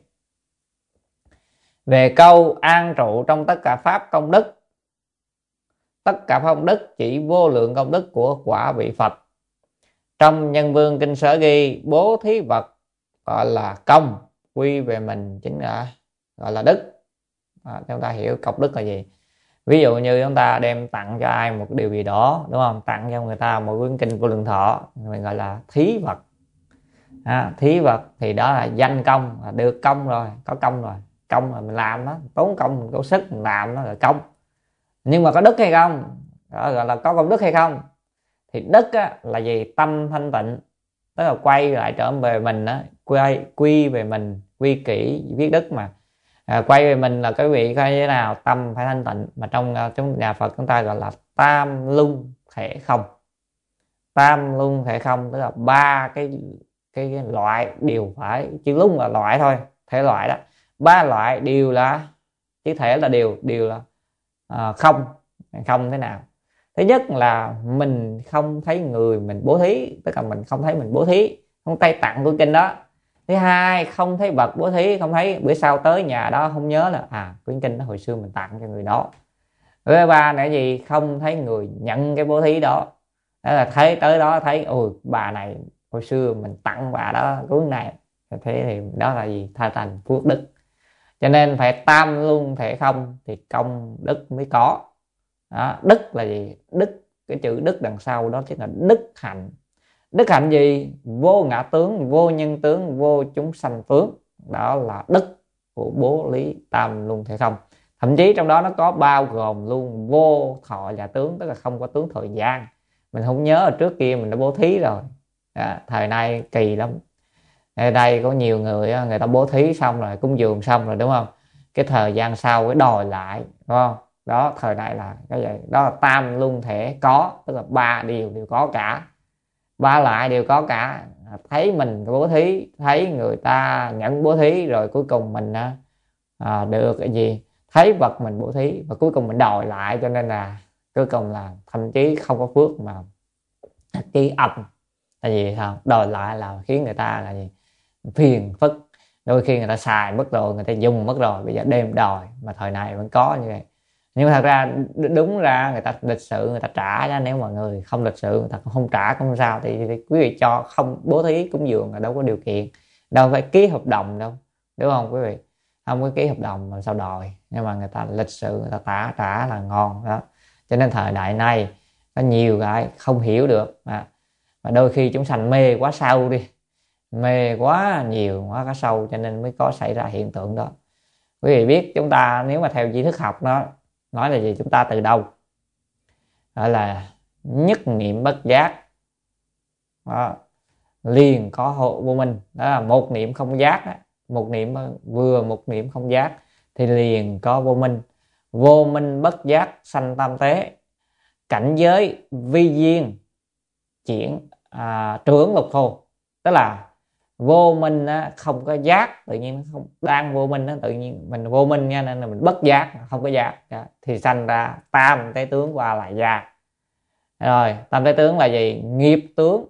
Speaker 1: Về câu an trụ trong tất cả pháp công đức, tất cả pháp công đức chỉ vô lượng công đức của quả vị Phật. Trong nhân vương kinh sở ghi bố thí vật gọi là công, quy về mình chính là gọi là đức. Chúng ta hiểu công đức là gì? Ví dụ như chúng ta đem tặng cho ai một điều gì đó, đúng không? Tặng cho người ta một quyển kinh Vô Lượng Thọ, mình gọi là thí vật. Thí vật thì đó là danh công, là được công rồi, có công rồi. Công là mình làm đó, tốn công, mình có sức mình làm đó là công. Nhưng mà có đức hay không? Đó gọi là có công đức hay không? Thì đức là gì? Tâm thanh tịnh, tức là quay lại trở về mình quy về mình, quy kỷ viết đức mà. Quay về mình là cái vị coi như thế nào? Tâm phải thanh tịnh. Mà trong nhà Phật chúng ta gọi là tam luân thể không. Tam luân thể không tức là ba cái loại đều phải, chữ luân là loại thôi, thể loại đó. Ba loại đều là, chữ thể là đều là không. Không thế nào? Thứ nhất là mình không thấy người mình bố thí, tức là mình không thấy mình bố thí, không tay tặng của kinh đó. Thứ hai, không thấy vật bố thí, không thấy bữa sau tới nhà đó không nhớ là quyển kinh đó hồi xưa mình tặng cho người đó. Thứ ba là gì? Không thấy người nhận cái bố thí đó. Đó là thấy tới đó thấy ôi bà này hồi xưa mình tặng bà đó cuốn này. Thế thì đó là gì? Tha thành phước đức. Cho nên phải tam luân thể không thì công đức mới có. Đó, đức là gì? Đức, cái chữ đức đằng sau đó chính là đức hạnh. Đức hạnh gì? Vô ngã tướng, vô nhân tướng, vô chúng sanh tướng. Đó là đức của bố lý tam luân thể không. Thậm chí trong đó nó có bao gồm luôn vô thọ giả tướng, tức là không có tướng thời gian. Mình không nhớ ở trước kia mình đã bố thí rồi. Thời nay kỳ lắm. Ở đây có nhiều người người ta bố thí xong rồi, cúng dường xong rồi, đúng không? Cái thời gian sau cái đòi lại, đúng không? Đó, thời đại là cái vậy. Đó là tam luân thể có, tức là ba điều đều có cả, ba lại đều có cả. Thấy mình bố thí, thấy người ta nhận bố thí, rồi cuối cùng mình được cái gì? Thấy vật mình bố thí và cuối cùng mình đòi lại, cho nên là cuối cùng là thậm chí không có phước mà cái âm. Tại vì sao? Đòi lại là khiến người ta là gì? Phiền phức. Đôi khi người ta xài mất rồi, người ta dùng mất rồi, bây giờ đem đòi. Mà thời này vẫn có như vậy. Nhưng mà thật ra đúng ra người ta lịch sự người ta trả ra. Nếu mà người không lịch sự người ta không trả không sao, thì quý vị cho không bố thí cúng dường là đâu có điều kiện, đâu phải ký hợp đồng đâu, đúng không quý vị? Không có ký hợp đồng mà sao đòi. Nhưng mà người ta lịch sự người ta trả là ngon đó. Cho nên thời đại này có nhiều cái không hiểu được mà đôi khi chúng sanh mê quá sâu đi, mê quá nhiều quá cá sâu, cho nên mới có xảy ra hiện tượng đó. Quý vị biết chúng ta nếu mà theo tri thức học nó nói là gì? Chúng ta từ đâu? Gọi là nhất niệm bất giác đó, liền có hộ vô minh. Đó là một niệm không giác đó. Một niệm không giác thì liền có vô minh. Vô minh bất giác sanh tam tế. Cảnh giới vi duyên chuyển trưởng lục thô. Tức là vô minh không có giác, tự nhiên nó không đang vô minh, tự nhiên mình vô minh nha, nên là mình bất giác, không có giác thì sanh ra tam tế tướng qua lại gia. Rồi tam tế tướng là gì? Nghiệp tướng,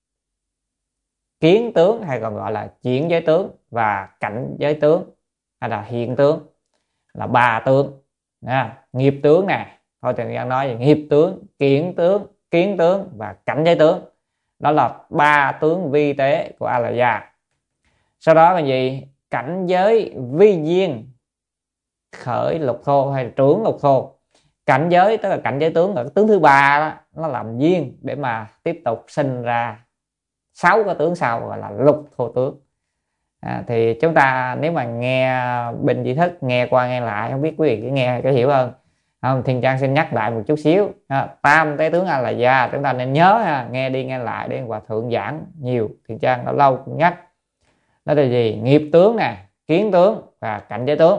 Speaker 1: kiến tướng, hay còn gọi là chuyển giới tướng và cảnh giới tướng, hay là hiện tướng, là ba tướng. Nghiệp tướng nè, thôi Trần Giang nói về nghiệp tướng, kiến tướng, kiến tướng và cảnh giới tướng. Đó là ba tướng vi tế của A La Gia. Sau đó là gì? Cảnh giới vi duyên khởi lục thô hay trưởng lục thô. Cảnh giới tức là cảnh giới tướng, là tướng thứ ba đó, nó làm duyên để mà tiếp tục sinh ra 6 cái tướng sau, gọi là lục thô tướng. Thì chúng ta nếu mà nghe bên tri thức, nghe qua nghe lại, không biết quý vị có nghe có hiểu hơn không? Thiên Trang xin nhắc lại một chút xíu. Tam tế tướng A La Gia chúng ta nên nhớ, nghe đi nghe lại để Hòa Thượng giảng nhiều. Thiên Trang đã lâu cũng nhắc. Đó là gì? Nghiệp tướng nè, kiến tướng và cảnh giới tướng.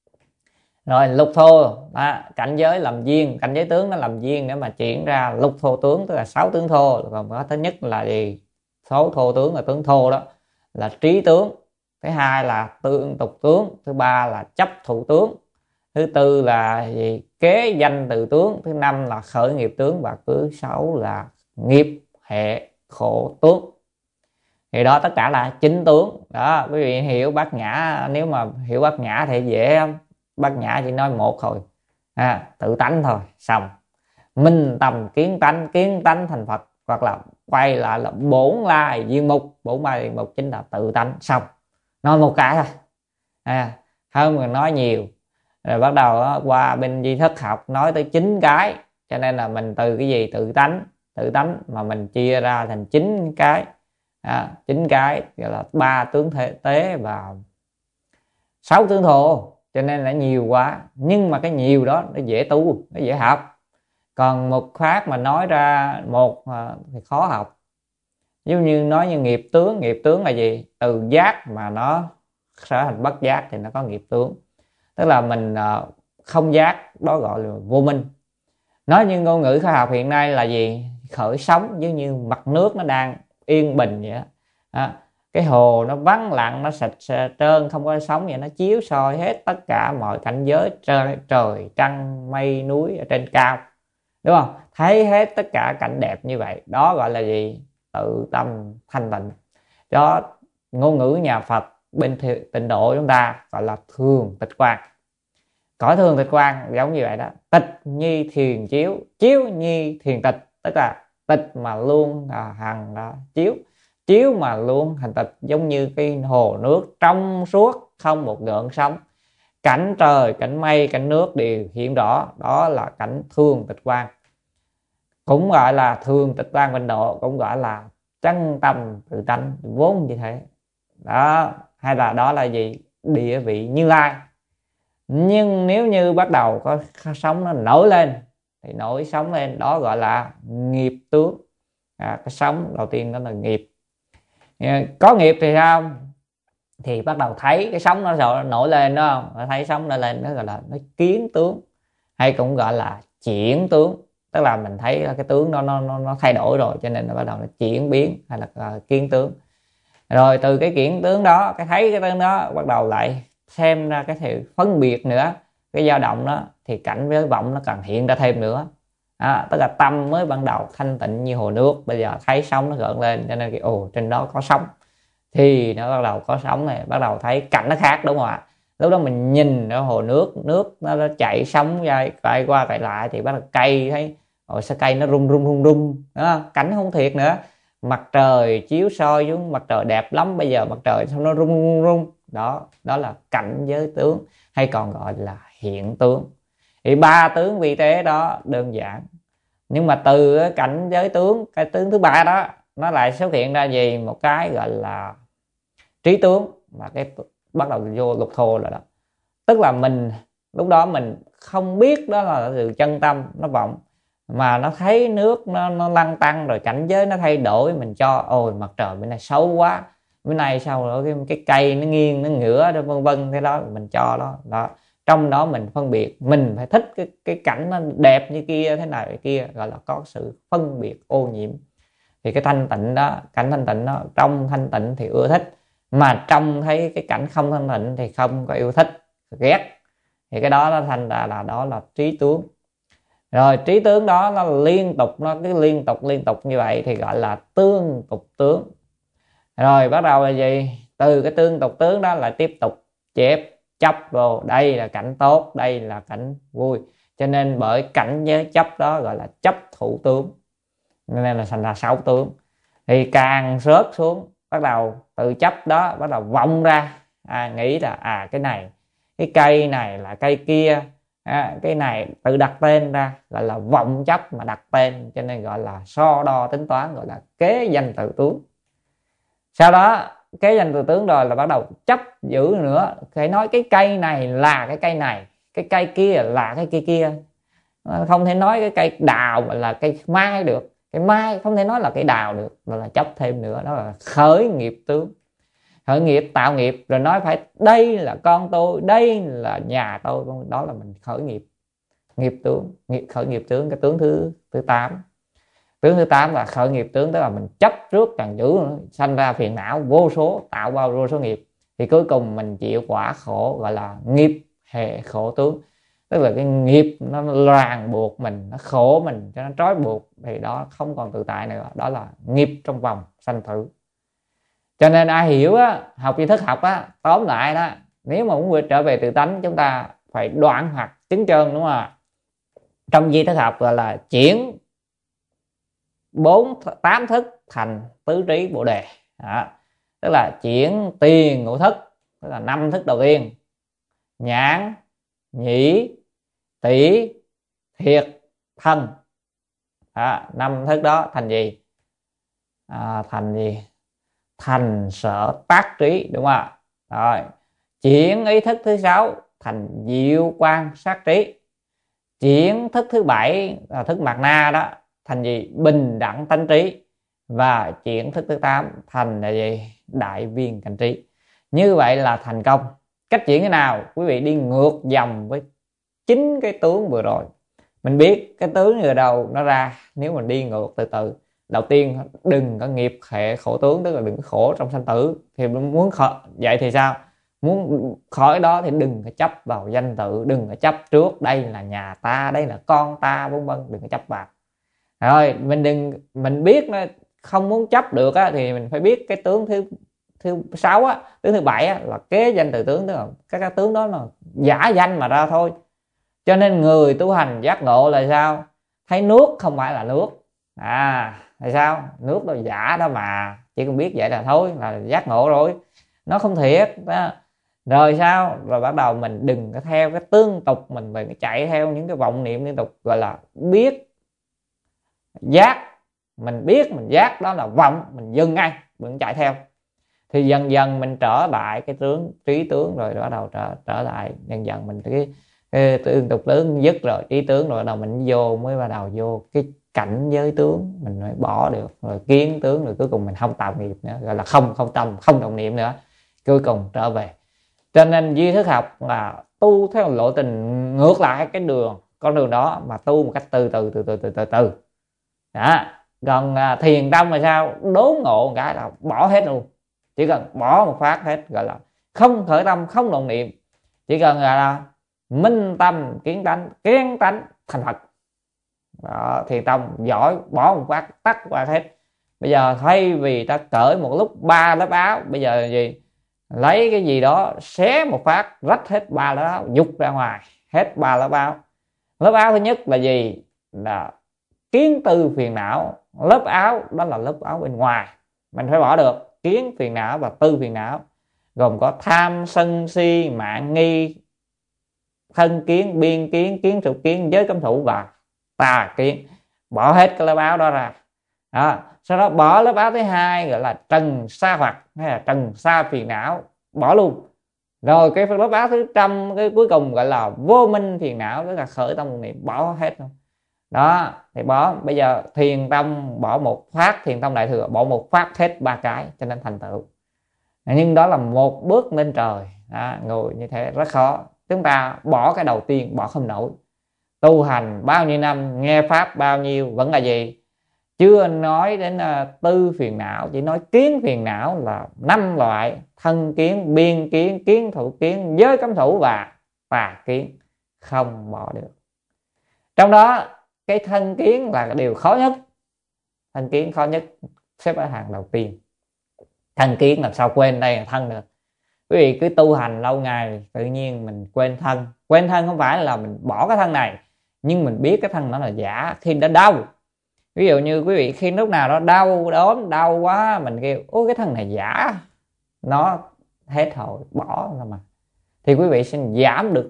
Speaker 1: Rồi lục thô cảnh giới làm duyên, cảnh giới tướng nó làm duyên để mà chuyển ra lục thô tướng, tức là 6 tướng thô. Còn có thứ nhất là gì? Số thô tướng là tướng thô, đó là trí tướng. Thứ hai là tương tục tướng. Thứ ba là chấp thụ tướng. Thứ tư là gì? Kế danh từ tướng. Thứ năm là khởi nghiệp tướng. Và thứ sáu là nghiệp hệ khổ tướng. Thì đó tất cả là 9 tướng. Đó, quý vị hiểu Bát Nhã. Nếu mà hiểu Bát Nhã thì dễ. Bát Nhã chỉ nói một thôi, tự tánh thôi, xong. Minh tầm kiến tánh thành Phật. Hoặc là quay lại là bổn lai diện mục. Bổn lai diện mục chính là tự tánh, xong. Nói một cái thôi, hơn mình nói nhiều. Rồi bắt đầu qua bên tri thức học nói tới 9 cái. Cho nên là mình từ cái gì? Tự tánh mà mình chia ra thành 9 cái. 9 cái gọi là 3 tướng tế và 6 tướng thô. Cho nên là nhiều quá. Nhưng mà cái nhiều đó nó dễ tu, nó dễ học. Còn một khác mà nói ra một thì khó học. Giống như nói như nghiệp tướng là gì? Từ giác mà nó trở thành bất giác thì nó có nghiệp tướng. Tức là mình không giác, đó gọi là vô minh. Nói như ngôn ngữ khoa học hiện nay là gì? Khởi sóng, giống như mặt nước nó đang yên bình vậy đó. Cái hồ nó vắng lặng, nó sạch trơn, không có sóng vậy, nó chiếu soi hết tất cả mọi cảnh giới trời trăng mây núi ở trên cao, đúng không? Thấy hết tất cả cảnh đẹp như vậy, đó gọi là gì? Tự tâm thanh tịnh. Đó, ngôn ngữ nhà Phật bên tịnh độ chúng ta gọi là thường tịch quan. Cõi thường tịch quan giống như vậy đó. Tịch nhi thiền chiếu, chiếu nhi thiền tịch. Tức là tịch mà luôn hằng chiếu mà luôn thành tịch, giống như cái hồ nước trong suốt, không một gợn sóng. Cảnh trời, cảnh mây, cảnh nước đều hiện rõ. Đó là cảnh thường tịch quan. Cũng gọi là thường tịch quan bên độ, cũng gọi là chân tâm tự tánh vốn như thế đó. Hay là đó là gì? Địa vị Như Lai. Nhưng nếu như bắt đầu có sóng nó nổi lên thì nổi sóng lên đó gọi là nghiệp tướng. Cái sóng đầu tiên đó là nghiệp. Có nghiệp thì sao? Thì bắt đầu thấy cái sóng nó nổi lên đó không? Thấy sóng nổi lên nó gọi là nó kiến tướng, hay cũng gọi là chuyển tướng. Tức là mình thấy cái tướng đó nó thay đổi rồi, cho nên nó bắt đầu nó chuyển biến, hay là kiến tướng. Rồi từ cái chuyển tướng đó, cái thấy cái tướng đó, bắt đầu lại xem ra cái sự phân biệt nữa, cái dao động đó, thì cảnh với vọng nó cần hiện ra thêm nữa. Tức là tâm mới ban đầu thanh tịnh như hồ nước, bây giờ thấy sóng nó gợn lên, cho nên trên đó có sóng, thì nó bắt đầu có sóng này, bắt đầu thấy cảnh nó khác, đúng không ạ? Lúc đó mình nhìn ở hồ nước, nước nó chạy sóng ra chạy qua chạy lại, thì bắt đầu cây thấy sao cây nó rung rung rung rung đó, cảnh không thiệt nữa. Mặt trời chiếu soi xuống, mặt trời đẹp lắm, bây giờ mặt trời sao nó rung rung rung đó. Đó là cảnh giới tướng, hay còn gọi là hiện tướng. Thì ba tướng vi tế đó đơn giản, nhưng mà từ cái cảnh giới tướng, cái tướng thứ ba đó, nó lại xuất hiện ra gì? Một cái gọi là trí tướng, và cái bắt đầu vô lục thô rồi đó. Tức là mình lúc đó mình không biết đó là từ chân tâm nó vọng, mà nó thấy nước nó lăn tăng, rồi cảnh giới nó thay đổi, mình cho ôi mặt trời bên này xấu quá, bên này sao rồi cái cây nó nghiêng nó ngửa đó, vân vân. Thế đó mình cho đó. Trong đó mình phân biệt, mình phải thích cái cảnh nó đẹp như kia, thế này vậy kia, gọi là có sự phân biệt ô nhiễm. Thì cái thanh tịnh đó, cảnh thanh tịnh đó, trong thanh tịnh thì ưa thích, mà trong thấy cái cảnh không thanh tịnh thì không có yêu thích, ghét. Thì cái đó nó thành ra là đó là trí tướng. Rồi trí tướng đó nó liên tục, nó cứ liên tục như vậy thì gọi là tương tục tướng. Rồi bắt đầu là gì? Từ cái tương tục tướng đó là tiếp tục chép chấp vô, đây là cảnh tốt, đây là cảnh vui, cho nên bởi cảnh giới chấp đó gọi là chấp thủ tướng, nên là thành ra 6 tướng. Thì càng rớt xuống, bắt đầu từ chấp đó bắt đầu vọng ra, nghĩ là cái này, cái cây này là cây kia, cái này tự đặt tên ra, gọi là vọng chấp mà đặt tên, cho nên gọi là so đo tính toán, gọi là kế danh từ tướng. Sau đó kế danh từ tướng rồi là bắt đầu chấp giữ nữa, phải nói cái cây này là cái cây này, cái cây kia là cái cây kia. Không thể nói cái cây đào mà là cây mai được, cái mai không thể nói là cây đào được, mà là chấp thêm nữa. Đó là khởi nghiệp tướng. Khởi nghiệp, tạo nghiệp, rồi nói phải đây là con tôi, đây là nhà tôi, đó là mình khởi nghiệp. Nghiệp tướng, khởi nghiệp tướng, cái tướng thứ 8. Tướng thứ 8 là khởi nghiệp tướng, tức là mình chấp trước càng dữ nữa, sanh ra phiền não vô số, tạo bao vô số nghiệp, thì cuối cùng mình chịu quả khổ, gọi là nghiệp hệ khổ tướng. Tức là cái nghiệp nó ràng buộc mình, nó khổ mình, cho nó trói buộc, thì đó không còn tự tại nữa, đó là nghiệp trong vòng sanh tử. Cho nên ai hiểu á, học tri thức học á, tóm lại đó, nếu mà muốn trở về tự tánh, chúng ta phải đoạn hoặc chứng chân, đúng không ạ? Trong tri thức học gọi là chuyển 8 thức thành tứ trí bồ đề. Tức là chuyển tiền ngũ thức, tức là 5 thức đầu tiên: nhãn, nhĩ, tỷ, thiệt, thân. 5 thức đó thành gì? Thành sở tác trí, đúng không ạ? Rồi chuyển ý thức thứ 6 thành diệu quan sát trí. Chuyển thức thứ 7 là thức mạt na đó thành gì? Bình đẳng tánh trí. Và chuyển thức thứ 8 thành là gì? Đại viên cảnh trí. Như vậy là thành công. Cách chuyển thế nào? Quý vị đi ngược dòng với 9 cái tướng vừa rồi. Mình biết cái tướng vừa đầu nó ra, nếu mình đi ngược từ từ, đầu tiên đừng có nghiệp hệ khổ tướng, tức là đừng có khổ trong sanh tử. Thì muốn vậy thì sao? Muốn khỏi đó thì đừng có chấp vào danh tự, đừng có chấp trước đây là nhà ta, đây là con ta, vân vân, đừng có chấp vào. Rồi mình biết nó không muốn chấp được á, thì mình phải biết cái tướng thứ 6 á, tướng thứ 7 á, là kế danh từ tướng, tức là các tướng đó là giả danh mà ra thôi. Cho nên người tu hành giác ngộ là sao? Thấy nước không phải là nước. Là sao? Nước đó giả đó mà, chỉ cần biết vậy là thôi là giác ngộ rồi, nó không thiệt đó. Rồi sao? Rồi bắt đầu mình đừng có theo cái tương tục, mình phải chạy theo những cái vọng niệm liên tục, gọi là biết, giác, mình biết mình giác đó là vọng, mình dừng ngay, đừng chạy theo. Thì dần dần mình trở lại cái tướng trí tướng, rồi bắt đầu trở lại dần dần mình cái tương tục tướng dứt rồi, trí tướng rồi, bắt đầu mình vô, mới bắt đầu vô cái cảnh giới tướng, mình mới bỏ được, rồi kiến tướng, rồi cuối cùng mình không tạo nghiệp nữa, gọi là không tâm, không động niệm nữa, cuối cùng trở về. Cho nên duy thức học là tu theo lộ trình ngược lại cái con đường đó, mà tu một cách từ từ đó. Còn thiền tâm là sao? Đốn ngộ một cái là bỏ hết luôn, chỉ cần bỏ một phát hết, gọi là không khởi tâm, không động niệm, chỉ cần là minh tâm kiến tánh thành Phật đó. Thiền tâm giỏi, bỏ một phát tắt qua hết. Bây giờ thay vì ta cởi một lúc 3 lớp áo, bây giờ là gì? Lấy cái gì đó xé một phát, rách hết 3 lớp áo, dục ra ngoài hết 3 lớp áo. Lớp áo thứ nhất là gì? Là kiến tư phiền não. Lớp áo đó là lớp áo bên ngoài, mình phải bỏ được kiến phiền não và tư phiền não, gồm có tham sân si mạn nghi, thân kiến, biên kiến, kiến thuộc kiến, giới cấm thủ và tà kiến. Bỏ hết cái lớp áo đó ra đó. Sau đó bỏ lớp áo thứ hai gọi là trần sa hoặc hay là trần sa phiền não, bỏ luôn. Rồi cái lớp áo thứ trăm, cái cuối cùng gọi là vô minh phiền não, tức là khởi tâm niệm, bỏ hết luôn đó. Thì bỏ, bây giờ thiền tâm bỏ một phát, thiền tâm đại thừa bỏ một phát hết 3 cái, cho nên thành tựu. Nhưng đó là một bước lên trời đó, ngồi như thế rất khó. Chúng ta bỏ cái đầu tiên bỏ không nổi. Tu hành bao nhiêu năm, nghe pháp bao nhiêu, vẫn là gì? Chưa nói đến tư phiền não, chỉ nói kiến phiền não là 5 loại: thân kiến, biên kiến, kiến thủ kiến, giới cấm thủ và tà kiến. Không bỏ được. Trong đó cái thân kiến là điều khó nhất. Thân kiến khó nhất, xếp ở hàng đầu tiên. Thân kiến làm sao quên đây là thân được? Quý vị cứ tu hành lâu ngày tự nhiên mình quên thân. Quên thân không phải là mình bỏ cái thân này, nhưng mình biết cái thân nó là giả khi nó đau. Ví dụ như quý vị khi lúc nào đó đau đớn, đau quá, mình kêu ôi cái thân này giả, nó hết rồi, bỏ ra mà, thì quý vị sẽ giảm được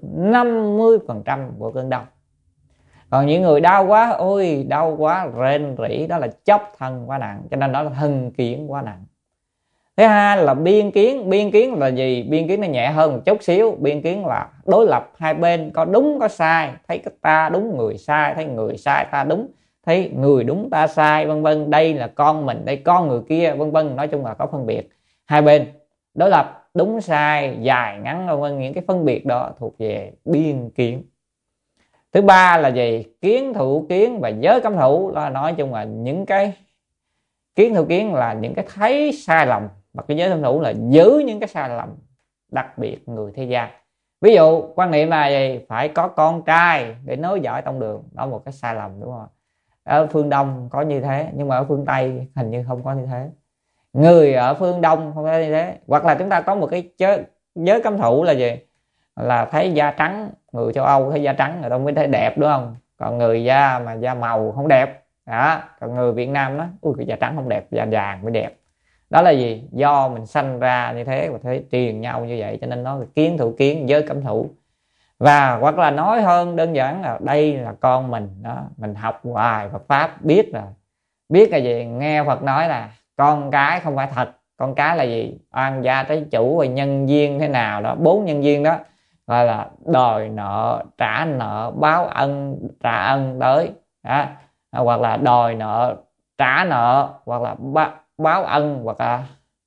Speaker 1: 50% của cơn đau. Còn những người đau quá, ôi đau quá rên rỉ, đó là chóc thân quá nặng, cho nên đó là thân kiến quá nặng. Thứ hai là biên kiến. Biên kiến là gì? Biên kiến nó nhẹ hơn một chút xíu. Biên kiến là đối lập hai bên, có đúng có sai, thấy cái ta đúng người sai, thấy người sai ta đúng, thấy người đúng ta sai, vân vân. Đây là con mình, đây con người kia, vân vân. Nói chung là có phân biệt hai bên, đối lập đúng sai, dài ngắn, vân vân. Những cái phân biệt đó thuộc về biên kiến. Thứ ba là gì? Kiến thủ kiến và giới cấm thủ. Nói chung là những cái kiến thủ kiến là những cái thấy sai lầm, và cái giới cấm thủ là giữ những cái sai lầm, đặc biệt người thế gian. Ví dụ quan niệm là gì? Phải có con trai để nối dõi tông đường, đó là một cái sai lầm, đúng không? Ở phương Đông có như thế, nhưng mà ở phương Tây hình như không có như thế. Người ở phương Đông không có như thế. Hoặc là chúng ta có một cái giới cấm thủ là gì? Là thấy da trắng, người châu Âu thấy da trắng người ta mới thấy đẹp, đúng không? Còn người da mà da màu không đẹp đó. Còn người Việt Nam đó, ui cái da trắng không đẹp, da vàng mới đẹp. Đó là gì? Do mình sanh ra như thế và thấy truyền nhau như vậy, cho nên nó là kiến thủ kiến, giới cấm thủ. Và hoặc là nói hơn đơn giản là đây là con mình đó, mình học hoài Phật pháp biết rồi. Biết là gì? Nghe Phật nói là con cái không phải thật. Con cái là gì? Oan gia trái chủ và nhân duyên thế nào đó, 4 nhân duyên đó, gọi là đòi nợ, trả nợ, báo ân, trả ân tới đó. Hoặc là đòi nợ, trả nợ, hoặc là báo ân, hoặc là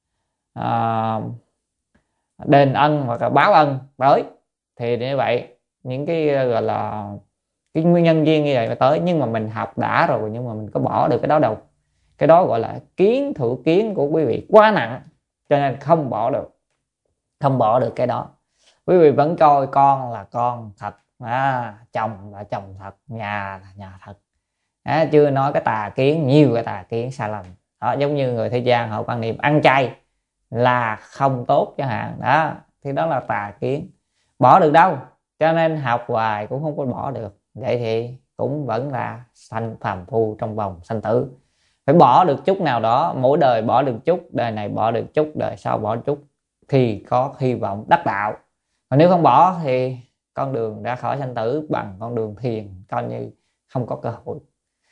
Speaker 1: đền ân, hoặc là báo ân tới. Thì như vậy những cái gọi là cái nguyên nhân duyên như vậy mà tới. Nhưng mà mình học đã rồi, nhưng mà mình có bỏ được cái đó đâu. Cái đó gọi là kiến thủ kiến của quý vị quá nặng, cho nên không bỏ được. Không bỏ được cái đó. Quý vị vẫn coi con là con thật, chồng là chồng thật, nhà là nhà thật. Chưa nói cái tà kiến, nhiều cái tà kiến sai lầm đó. Giống như người thế gian họ quan niệm ăn chay là không tốt chẳng hạn đó, thì đó là tà kiến. Bỏ được đâu, cho nên học hoài cũng không có bỏ được. Vậy thì cũng vẫn là sanh phàm phu trong vòng sanh tử. Phải bỏ được chút nào đó, mỗi đời bỏ được chút, đời này bỏ được chút, đời sau bỏ chút, thì có hy vọng đắc đạo. Còn nếu không bỏ thì con đường ra khỏi sanh tử bằng con đường thiền coi như không có cơ hội.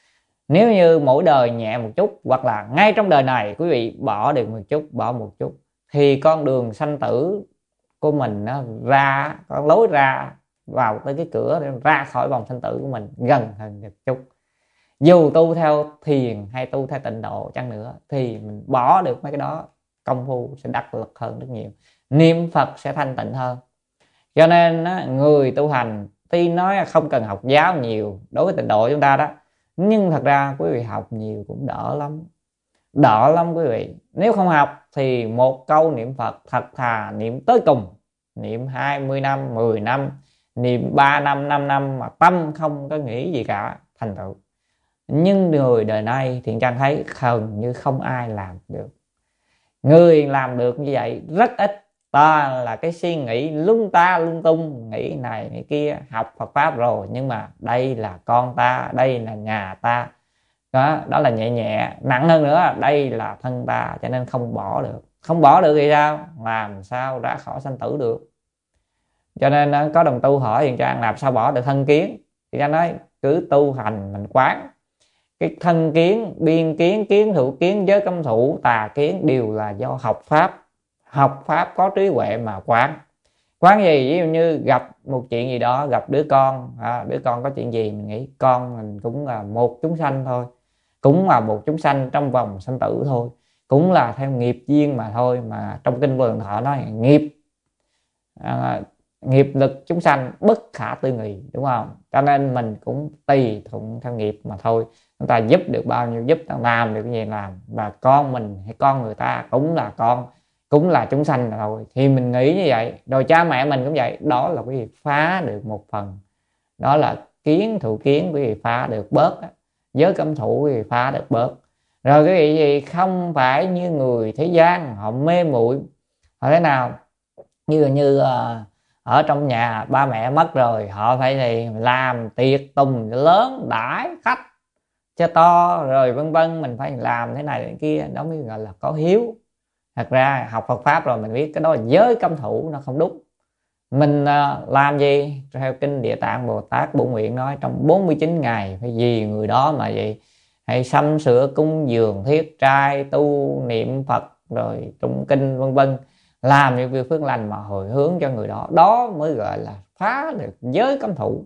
Speaker 1: Nếu như mỗi đời nhẹ một chút, hoặc là ngay trong đời này quý vị bỏ được một chút, bỏ một chút, thì con đường sanh tử của mình nó ra, có lối ra vào tới cái cửa để ra khỏi vòng sanh tử của mình gần hơn một chút. Dù tu theo thiền hay tu theo tịnh độ chăng nữa thì mình bỏ được mấy cái đó, công phu sẽ đắc lực hơn rất nhiều, niệm Phật sẽ thanh tịnh hơn. Cho nên người tu hành tuy nói không cần học giáo nhiều đối với tịnh độ chúng ta đó, nhưng thật ra quý vị học nhiều cũng đỡ lắm, đỡ lắm quý vị. Nếu không học thì một câu niệm Phật thật thà niệm tới cùng, niệm 20 năm, 10 năm, niệm 3 năm, 5 năm mà tâm không có nghĩ gì cả, thành tựu. Nhưng người đời nay Thiện Trang thấy gần như không ai làm được. Người làm được như vậy rất ít. Ta là cái suy nghĩ lung ta lung tung, nghĩ này nghĩ kia, học Phật Pháp rồi nhưng mà đây là con ta, đây là nhà ta, đó là nhẹ nhẹ. Nặng hơn nữa, đây là thân ta, cho nên không bỏ được. Không bỏ được thì sao? Làm sao ra khỏi sanh tử được? Cho nên có đồng tu hỏi Thiện Trang làm sao bỏ được thân kiến. Thiện Trang nói cứ tu hành mình quán cái thân kiến, biên kiến, kiến thủ kiến, giới cấm thủ, tà kiến đều là do học Pháp. Học Pháp có trí huệ mà quán. Quán gì? Ví dụ như gặp một chuyện gì đó, gặp đứa con, đứa con có chuyện gì, mình nghĩ con mình cũng là một chúng sanh thôi, cũng là một chúng sanh trong vòng sanh tử thôi, cũng là theo nghiệp duyên mà thôi. Mà trong kinh Vô Lượng Thọ nói nghiệp lực chúng sanh bất khả tư nghị, đúng không? Cho nên mình cũng tùy thuận theo nghiệp mà thôi. Chúng ta giúp được bao nhiêu giúp, ta làm được cái gì làm. Và con mình hay con người ta cũng là con, cũng là chúng sanh rồi, thì mình nghĩ như vậy. Rồi cha mẹ mình cũng vậy. Đó là quý vị phá được một phần. Đó là kiến thủ kiến quý vị phá được bớt, giới cấm thủ quý vị phá được bớt. Rồi cái gì không phải như người thế gian họ mê muội. Họ thế nào? Như ở trong nhà ba mẹ mất rồi, họ phải thì làm tiệc tùng lớn đãi khách cho to rồi vân vân, mình phải làm thế này thế kia, đó mới gọi là có hiếu. Thật ra học Phật Pháp rồi mình biết cái đó là giới cấm thủ, nó không đúng. Mình làm gì theo kinh Địa Tạng Bồ Tát Bổn Nguyện nói trong 49 ngày phải vì người đó mà vậy, hãy sắm sửa cúng dường thiết trai, tu niệm Phật rồi tụng kinh vân vân, làm những việc phước lành mà hồi hướng cho người đó. Đó mới gọi là phá được giới cấm thủ.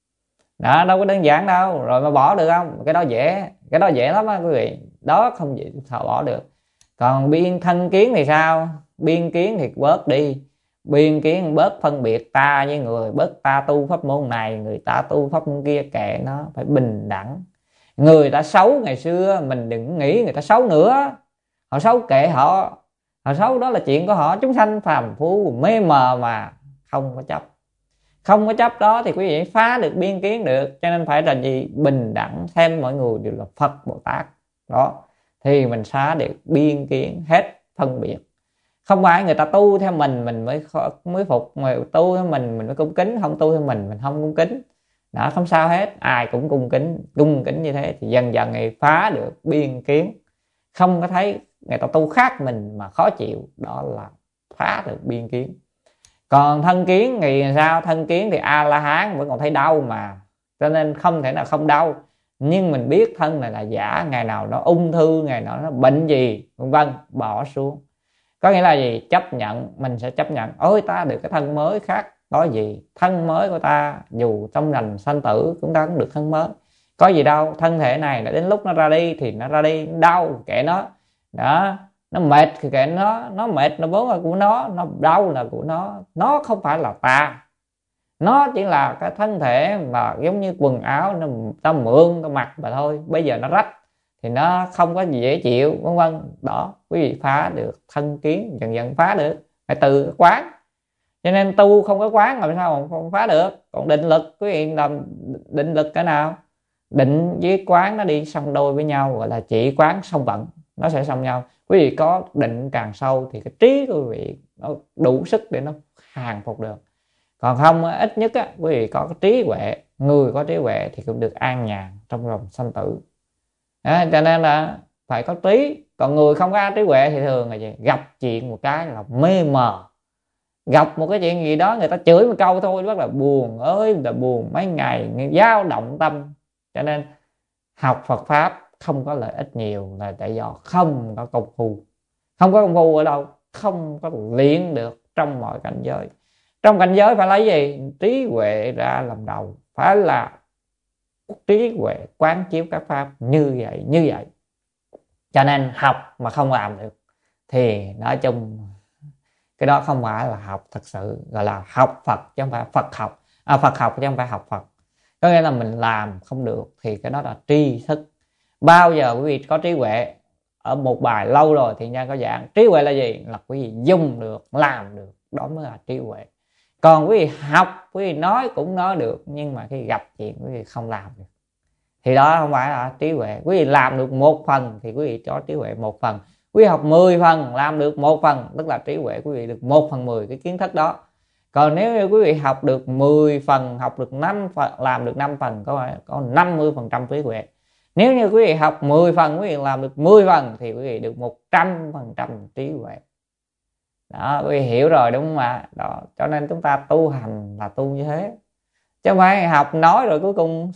Speaker 1: Đó, đâu có đơn giản đâu. Rồi mà bỏ được không? Cái đó dễ, cái đó dễ lắm á quý vị. Đó không dễ sao bỏ được. Còn biên thân kiến thì sao? Biên kiến thì bớt đi. Biên kiến bớt phân biệt ta với người, bớt ta tu pháp môn này, người ta tu pháp môn kia, kệ nó, phải bình đẳng. Người ta xấu ngày xưa mình đừng nghĩ người ta xấu nữa. Họ xấu kệ họ. Họ xấu đó là chuyện của họ, chúng sanh phàm phu mê mờ mà không có chấp. Không có chấp đó thì quý vị phá được biên kiến được. Cho nên phải là gì? Bình đẳng, xem mọi người đều là Phật Bồ Tát. Đó thì mình phá được biên kiến, hết phân biệt. Không phải người ta tu theo mình mới phục, mà tu theo mình mới cung kính, không tu theo mình không cung kính. Đó, không sao hết, ai cũng cung kính như thế thì dần dần thì phá được biên kiến. Không có thấy người ta tu khác mình mà khó chịu, đó là phá được biên kiến. Còn thân kiến thì sao? Thân kiến thì A-la-hán vẫn còn thấy đau mà, cho nên không thể nào không đau. Nhưng mình biết thân này là giả, ngày nào nó ung thư, ngày nào nó bệnh gì vân vân, bỏ xuống. Có nghĩa là gì? Chấp nhận, mình sẽ chấp nhận. Ôi ta được cái thân mới khác, có gì? Thân mới của ta dù trong lành sanh tử chúng ta cũng được thân mới, có gì đâu. Thân thể này đến lúc nó ra đi thì nó ra đi, đau kệ nó. Đó, nó mệt thì kệ nó mệt nó vốn là của nó đau là của nó không phải là ta. Nó chỉ là cái thân thể mà giống như quần áo ta mượn ta mặc mà thôi. Bây giờ nó rách thì nó không có gì dễ chịu vân vân. Đó, quý vị phá được thân kiến, dần dần phá được, phải từ quán. Cho nên tu không có quán làm sao không phá được. Còn định lực, quý vị làm định lực cái nào? Định với quán nó đi song đôi với nhau, gọi là chỉ quán song vận, nó sẽ song nhau. Quý vị có định càng sâu thì cái trí của quý vị nó đủ sức để nó hàng phục được. Còn không, ít nhất quý vị có cái trí huệ. Người có trí huệ thì cũng được an nhàn trong vòng sanh tử. Đó, cho nên là phải có trí. Còn người không có trí huệ thì thường là gì? Gặp chuyện một cái là mê mờ. Gặp một cái chuyện gì đó người ta chửi một câu thôi rất là buồn ơi là buồn mấy ngày, dao động tâm. Cho nên học Phật pháp không có lợi ích nhiều là tại do không có công phu. Không có công phu ở đâu? Không có luyện được trong mọi cảnh giới. Trong cảnh giới phải lấy gì? Trí huệ ra làm đầu, phải là trí huệ quán chiếu các pháp như vậy như vậy. Cho nên học mà không làm được thì nói chung cái đó không phải là học thật sự, gọi là học Phật chứ không phải Phật học. Phật học chứ không phải học Phật. Có nghĩa là mình làm không được thì cái đó là tri thức. Bao giờ quý vị có trí huệ, ở một bài lâu rồi thì nhân có giảng trí huệ là gì? Là quý vị dùng được, làm được, đó mới là trí huệ. Còn quý vị học, quý vị nói cũng nói được, nhưng mà khi gặp chuyện quý vị không làm được thì đó không phải là trí huệ. Quý vị làm được một phần thì quý vị có trí huệ một phần. Quý vị học 10 phần làm được một phần, tức là trí huệ quý vị được 1/10 cái kiến thức đó. Còn nếu như quý vị học được 10 phần, học được 5 phần, làm được 5 phần, có 50% trí huệ. Nếu như quý vị học 10 phần, quý vị làm được 10 phần thì quý vị được 100% trí huệ. Đó, quý vị hiểu rồi đúng không ạ? Đó, cho nên chúng ta tu hành là tu như thế. Chứ không phải học nói rồi cuối cùng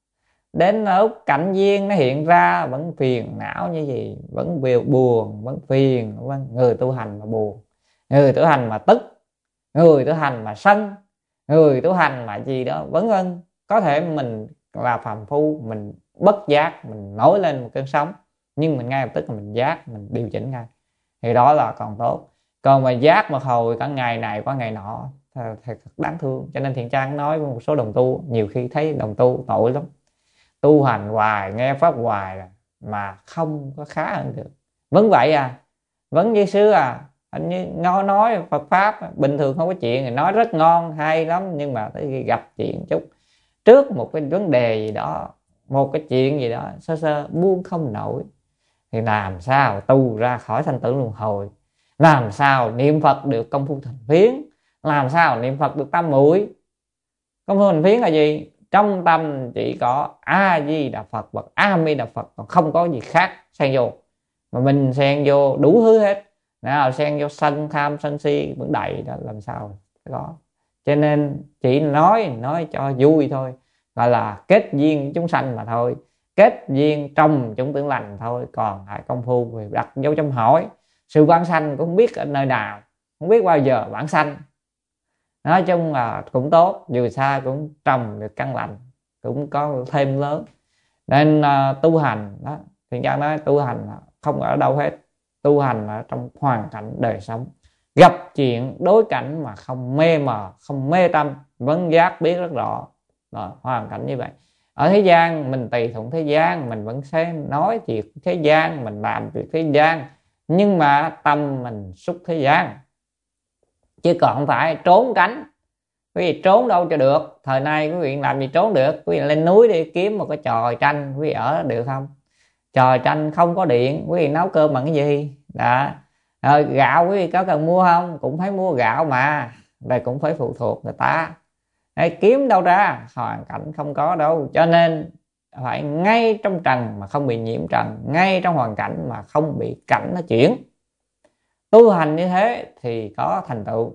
Speaker 1: đến lúc cảnh duyên nó hiện ra vẫn phiền não như gì, vẫn buồn, vẫn phiền. Người tu hành mà buồn, người tu hành mà tức, người tu hành mà sân, người tu hành mà gì đó vân vân. Có thể mình là phàm phu, mình bất giác mình nổi lên một cơn sóng, nhưng mình ngay lập tức mình giác, mình điều chỉnh ngay thì đó là còn tốt. Còn mà giác mà hồi cả ngày này qua ngày nọ thì thật đáng thương. Cho nên Thiện Trang nói với một số đồng tu, nhiều khi thấy đồng tu tội lắm, tu hành hoài, nghe pháp hoài mà không có khá hơn được. Vẫn vậy vẫn như xưa anh như nói Phật pháp bình thường không có chuyện thì nói rất ngon hay lắm, nhưng mà tới khi gặp chuyện chút, trước một cái vấn đề gì đó, một cái chuyện gì đó sơ sơ buông không nổi thì làm sao tu ra khỏi sanh tử luân hồi, làm sao niệm Phật được công phu thành phiến, làm sao niệm Phật được tam muội. Công phu thành phiến là gì? Trong tâm chỉ có A Di Đà Phật và A Mi Đà Phật, còn không có gì khác xen vô. Mà mình xen vô đủ thứ hết, nào xen vô sân tham sân si vẫn đầy đó, làm sao đó. Cho nên chỉ nói cho vui thôi, gọi là kết duyên chúng sanh mà thôi, kết duyên trong chúng tưởng lành thôi. Còn lại công phu về đặt dấu chấm hỏi, sự vãng sanh cũng không biết ở nơi nào, không biết bao giờ vãng sanh. Nói chung là cũng tốt, dù sao cũng trồng được căn lành, cũng có thêm lớn. Nên tu hành đó, Thiện Trang nói tu hành không ở đâu hết, tu hành ở trong hoàn cảnh đời sống, gặp chuyện đối cảnh mà không mê mờ, không mê tâm, vẫn giác biết rất rõ. Rồi, hoàn cảnh như vậy. Ở thế gian mình tùy thuận thế gian, mình vẫn sẽ nói chuyện thế gian, mình làm việc thế gian, nhưng mà tâm mình xúc thế gian, chứ còn không phải trốn tránh. Quý vị trốn đâu cho được. Thời nay quý vị làm gì trốn được? Quý vị lên núi đi kiếm một cái chòi tranh, quý vị ở được không? Chòi tranh không có điện, quý vị nấu cơm bằng cái gì? Đó. Rồi gạo quý vị có cần mua không? Cũng phải mua gạo mà, đây cũng phải phụ thuộc người ta. Đấy, kiếm đâu ra? Hoàn cảnh không có đâu. Cho nên phải ngay trong trần mà không bị nhiễm trần, ngay trong hoàn cảnh mà không bị cảnh nó chuyển. Tu hành như thế thì có thành tựu.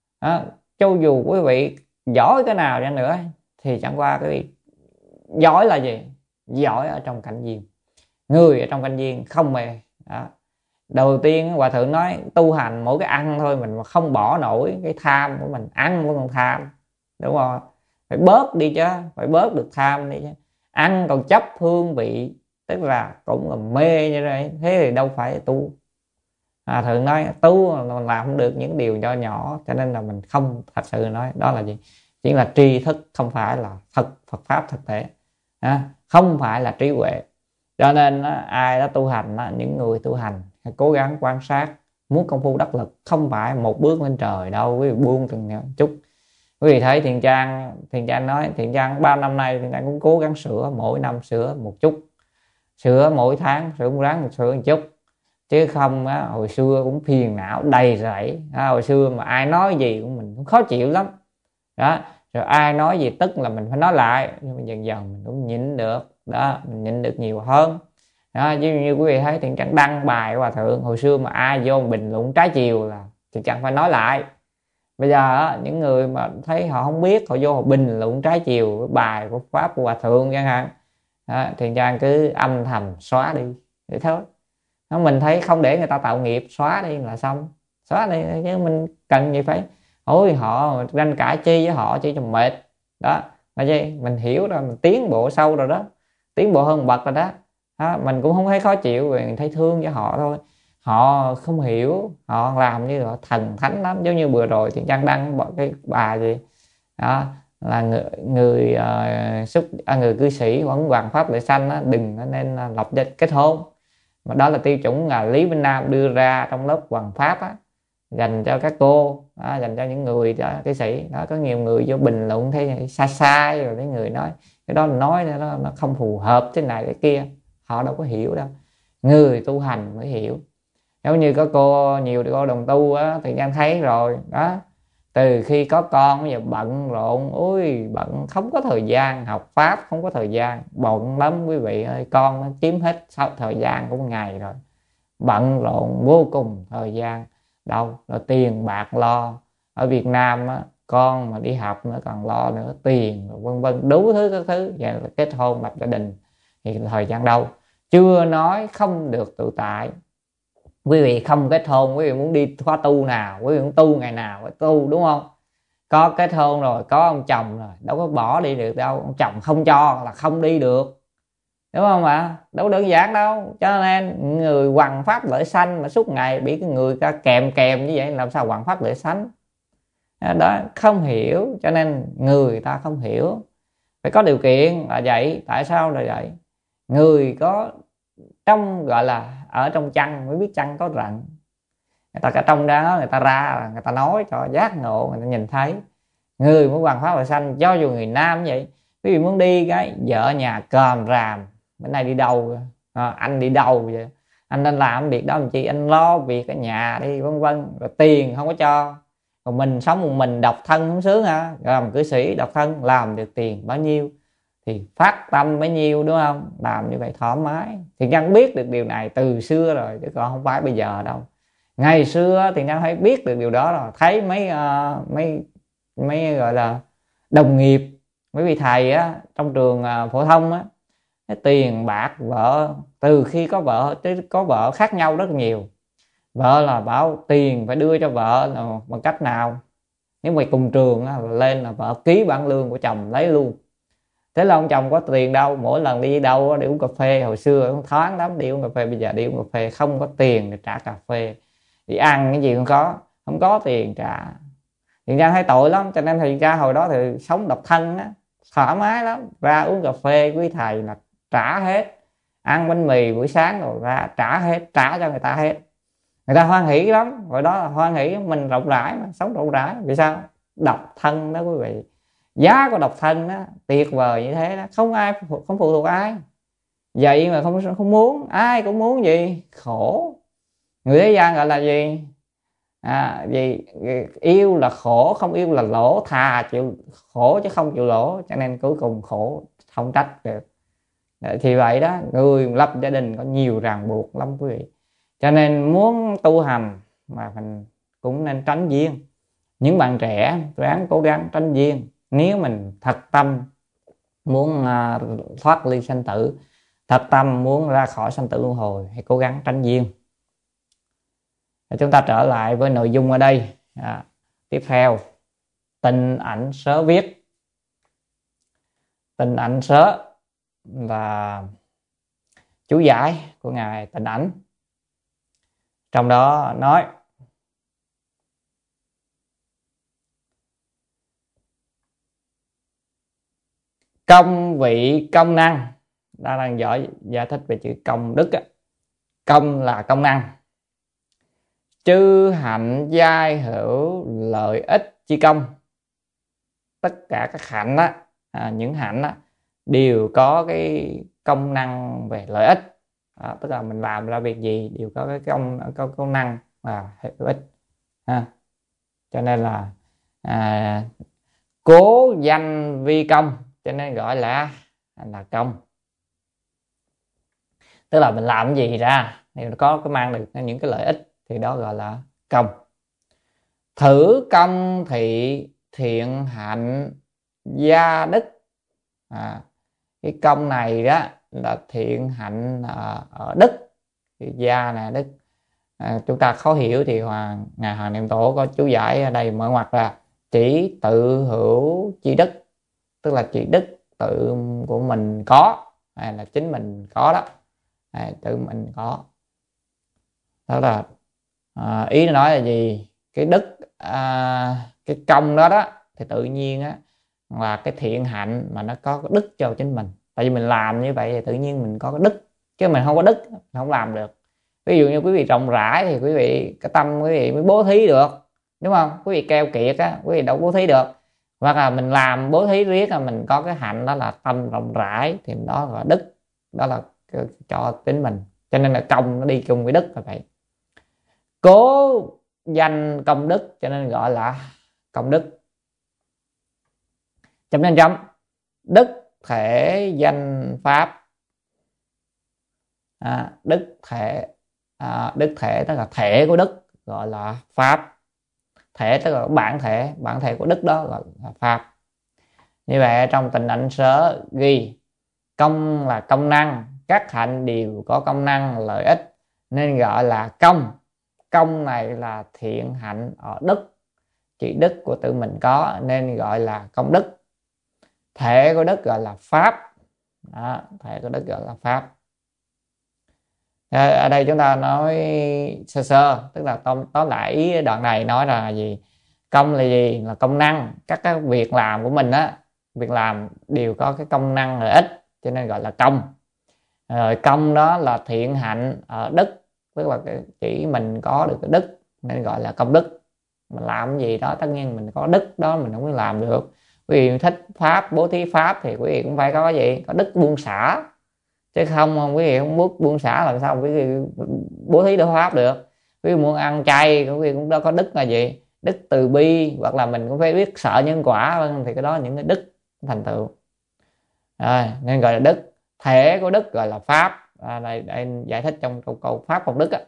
Speaker 1: Cho dù quý vị giỏi cái nào chăng nữa thì chẳng qua quý vị giỏi là gì? Giỏi ở trong cảnh duyên. Người ở trong cảnh duyên không mê. Đó. Đầu tiên Hòa Thượng nói tu hành mỗi cái ăn thôi mình mà không bỏ nổi cái tham của mình, ăn vẫn còn tham, đúng không? Phải bớt đi chứ, phải bớt được tham đi chứ. Ăn còn chấp hương vị, tức là cũng là mê như vậy, thế thì đâu phải tu. Thường nói tu mà làm không được những điều nho nhỏ, cho nên là mình không thật sự nói đó là gì, chỉ là tri thức, không phải là Phật pháp thực tế, không phải là trí huệ. Cho nên ai đã tu hành, những người tu hành hãy cố gắng quan sát. Muốn công phu đắc lực không phải một bước lên trời đâu, quý vị buông từng chút. Quý vị thấy Thiện Trang nói, Thiện Trang 3 năm nay Thiện Trang cũng cố gắng sửa, mỗi năm sửa một chút, sửa mỗi tháng sửa một ráng sửa một chút, chứ không hồi xưa cũng phiền não đầy rẫy. Hồi xưa mà ai nói gì cũng mình cũng khó chịu lắm đó, rồi ai nói gì tức là mình phải nói lại, nhưng mà dần dần mình cũng nhịn được đó, mình nhịn được nhiều hơn đó. Chứ như quý vị thấy Thiện Trang đăng bài Hòa Thượng, hồi xưa mà ai vô bình luận trái chiều là Thiện Trang phải nói lại. Bây giờ những người mà thấy họ không biết, họ vô họ bình luận trái chiều với bài của pháp của Hòa Thượng chẳng hạn, đó, thì Trang cứ âm thầm xóa đi vậy thôi. Nó mình thấy không để người ta tạo nghiệp, xóa đi là xong, xóa đi chứ mình cần gì phải ôi họ tranh cãi chi với họ chi cho mệt. Đó là gì, mình hiểu rồi, mình tiến bộ sâu rồi đó, tiến bộ hơn bậc rồi đó. Đó, mình cũng không thấy khó chịu, vì mình thấy thương với họ thôi. Họ không hiểu, họ làm như là thần thánh lắm, giống như vừa rồi thì Trang đăng cái bà gì đó là người cư sĩ vẫn hoàng pháp lợi sanh đó, đừng nên lập gia kết hôn. Mà đó là tiêu chuẩn là Lý Vinh Nam đưa ra trong lớp hoàng pháp á, dành cho các cô đó, dành cho những người đó, cư sĩ đó. Có nhiều người vô bình luận thấy sai sai, rồi mấy người nói cái đó nói nó không phù hợp thế này thế kia. Họ đâu có hiểu đâu, người tu hành mới hiểu. Giống như có cô, nhiều cô đồng tu á, thì Giang thấy rồi đó, từ khi có con bây giờ bận rộn, ui bận không có thời gian học pháp, không có thời gian, bận lắm quý vị ơi. Con nó chiếm hết thời gian của một ngày rồi, bận rộn vô cùng thời gian. Đâu rồi tiền bạc lo, ở Việt Nam á, con mà đi học nữa còn lo nữa, tiền vân vân đủ thứ các thứ. Vậy là kết hôn lập gia đình thì thời gian đâu. Chưa nói không được tự tại. Quý vị không kết hôn, quý vị muốn đi khóa tu nào, quý vị muốn tu ngày nào phải tu, đúng không? Có kết hôn rồi, có ông chồng rồi, đâu có bỏ đi được đâu. Ông chồng không cho là không đi được, đúng không ạ? Đâu đơn giản đâu. Cho nên người hoằng pháp lợi sanh mà suốt ngày bị cái người ta kèm kèm như vậy, làm sao hoằng pháp lợi sanh đó. Không hiểu, cho nên người ta không hiểu. Phải có điều kiện là vậy. Tại sao là vậy? Người có trong, gọi là ở trong chăn mới biết chăn có rận. Người ta cả trong đó, người ta ra người ta nói cho giác ngộ, người ta nhìn thấy. Người muốn hoằng pháp lợi sanh, cho dù người nam vậy. Quý vị muốn đi cái vợ nhà còm ràm, bữa nay đi đâu anh đi đâu vậy, anh nên làm việc đó làm chi, anh lo việc ở nhà đi vân vân. Rồi tiền không có cho, còn mình sống một mình độc thân không sướng hả? Làm cư sĩ độc thân làm được tiền bao nhiêu thì phát tâm bấy nhiêu, đúng không? Làm như vậy thoải mái. Thì Nhân biết được điều này từ xưa rồi, chứ còn không phải bây giờ đâu. Ngày xưa thì Nhân thấy biết được điều đó rồi. Thấy mấy gọi là đồng nghiệp, mấy vị thầy á trong trường phổ thông á, cái tiền bạc vợ, từ khi có vợ tới có vợ khác nhau rất nhiều. Vợ là bảo tiền phải đưa cho vợ là bằng cách nào, nếu mà cùng trường á, lên là vợ ký bản lương của chồng lấy luôn. Thế là ông chồng có tiền đâu, mỗi lần đi đâu đi uống cà phê, hồi xưa thoáng lắm đi uống cà phê, bây giờ đi uống cà phê không có tiền để trả cà phê. Đi ăn cái gì không có tiền trả. Thì ra thấy tội lắm, cho nên thì ra hồi đó thì sống độc thân á, thoải mái lắm. Ra uống cà phê với thầy là trả hết, ăn bánh mì buổi sáng rồi ra trả hết, trả cho người ta hết. Người ta hoan hỷ lắm, hồi đó là hoan hỷ. Mình rộng rãi mà, sống rộng rãi. Vì sao? Độc thân đó quý vị. Giá của độc thân đó tuyệt vời như thế đó, không ai không phụ thuộc ai. Vậy mà không muốn, ai cũng muốn gì khổ. Người thế gian gọi là gì? Vì yêu là khổ, không yêu là lỗ. Thà chịu khổ chứ không chịu lỗ, cho nên cuối cùng khổ không trách được. Thì vậy đó, người lập gia đình có nhiều ràng buộc lắm quý vị. Cho nên muốn tu hành mà mình cũng nên tránh duyên. Những bạn trẻ ráng cố gắng tránh duyên. Nếu mình thật tâm muốn thoát ly sanh tử, thật tâm muốn ra khỏi sanh tử luân hồi, hãy cố gắng tránh duyên. Chúng ta trở lại với nội dung ở đây. Tiếp theo, Tịnh Ảnh Sớ viết. Tịnh Ảnh Sớ là chú giải của ngài Tịnh Ảnh. Trong đó nói: công vị công năng. Ta đang giải thích về chữ công đức. Công là công năng. Chư hạnh giai hữu lợi ích chi công. Tất cả các hạnh đó, những hạnh đó đều có cái công năng về lợi ích. Tức là mình làm ra việc gì đều có cái công năng và lợi ích. Cho nên là cố danh vi công, cho nên gọi là công. Tức là mình làm cái gì ra thì có cái mang được những cái lợi ích thì đó gọi là công. Thử công thị thiện hạnh gia đức. cái công này đó là thiện hạnh ở đức, cái gia này đức. Chúng ta khó hiểu thì ngài Hoàng Niệm Tổ có chú giải ở đây mở ngoặt ra: chỉ tự hữu chi đức, tức là chỉ đức tự của mình có, hay là chính mình có đó, tự mình có. Đó là ý nó nói là gì? Cái đức, cái công đó đó thì tự nhiên á là cái thiện hạnh mà nó có cái đức cho chính mình. Tại vì mình làm như vậy thì tự nhiên mình có cái đức, chứ mình không có đức mình không làm được. Ví dụ như quý vị rộng rãi thì quý vị cái tâm quý vị mới bố thí được, đúng không? Quý vị keo kiệt á, quý vị đâu bố thí được. Hoặc là mình làm bố thí riết là mình có cái hạnh đó là tâm rộng rãi, thì đó là đức, đó là cho chính mình. Cho nên là công nó đi chung với đức là vậy. Cố danh công đức cho nên gọi là công đức. Chấm lên chấm. Đức thể danh pháp. Đức thể tức là thể của đức gọi là pháp. Thể tức là bản thể của đức đó gọi là pháp. Như vậy trong Tịnh Ảnh Sớ ghi công là công năng, các hạnh đều có công năng lợi ích nên gọi là công. Công này là thiện hạnh ở đức, chỉ đức của tự mình có nên gọi là công đức. Thể của đức gọi là pháp. Thể của đức gọi là pháp. Ở đây chúng ta nói sơ sơ, tức là tóm lại ý đoạn này nói là gì? Công là gì? Là công năng, các cái việc làm của mình á, việc làm đều có cái công năng lợi ích cho nên gọi là công. Rồi công đó là thiện hạnh ở đức, tức là chỉ mình có được cái đức nên gọi là công đức. Mình làm cái gì đó tất nhiên mình có đức đó mình không có làm được. Quý vị thích pháp, bố thí pháp thì quý vị cũng phải có cái gì? Có đức buông xả. Chứ không quý vị không biết buông xả làm sao quý vị bố thí được pháp được. Quý vị muốn ăn chay quý vị cũng đâu có đức là gì? Đức từ bi, hoặc là mình cũng phải biết sợ nhân quả, thì cái đó những cái đức thành tựu. Rồi, nên gọi là đức. Thể của đức gọi là pháp. Đây giải thích trong câu pháp công đức á.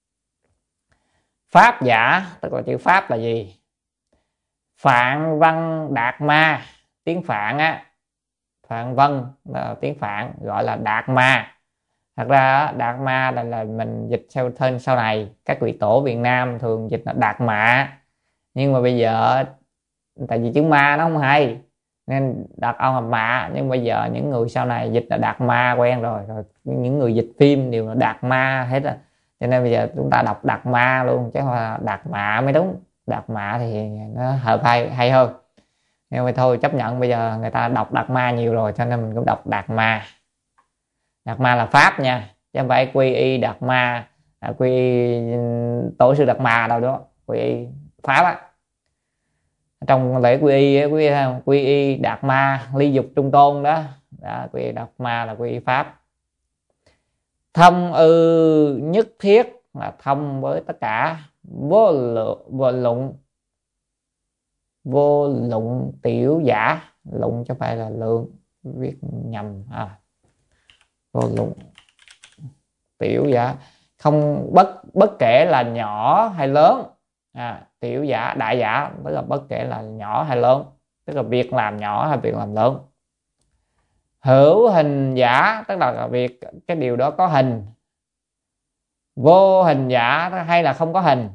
Speaker 1: Pháp giả tức là chữ pháp là gì? Phạn văn đạt ma. Tiếng Phạn á, Phạn vân là tiếng Phạn gọi là đạt ma. Thật ra đạt ma là mình dịch theo thân sau này, các vị tổ Việt Nam thường dịch là đạt mạ, nhưng mà bây giờ tại vì chữ ma nó không hay nên đặt ông làm mạ, nhưng bây giờ những người sau này dịch là đạt ma quen rồi những người dịch phim đều là đạt ma hết rồi, cho nên bây giờ chúng ta đọc đạt ma luôn chứ không là đạt mạ mới đúng. Đạt mạ thì nó hợp hay hơn, nhưng mà thôi chấp nhận bây giờ người ta đọc đạt ma nhiều rồi cho nên mình cũng đọc đạt ma. Đạt ma là pháp nha, chứ không phải quy y đạt ma, quy y tổ sư đạt ma đâu đó, quy y pháp á. Trong lễ quy y quy y đạt ma ly dục trung tôn đó, quy y đạt ma là quy y pháp. Thông ư nhất thiết là thông với tất cả. Vô lụng tiểu giả, lụng chứ phải là lượng, viết nhầm vô lụng tiểu giả, không bất kể là nhỏ hay lớn. Tiểu giả đại giả tức là bất kể là nhỏ hay lớn, tức là việc làm nhỏ hay việc làm lớn. Hữu hình giả tức là việc cái điều đó có hình. Vô hình giả hay là không có hình.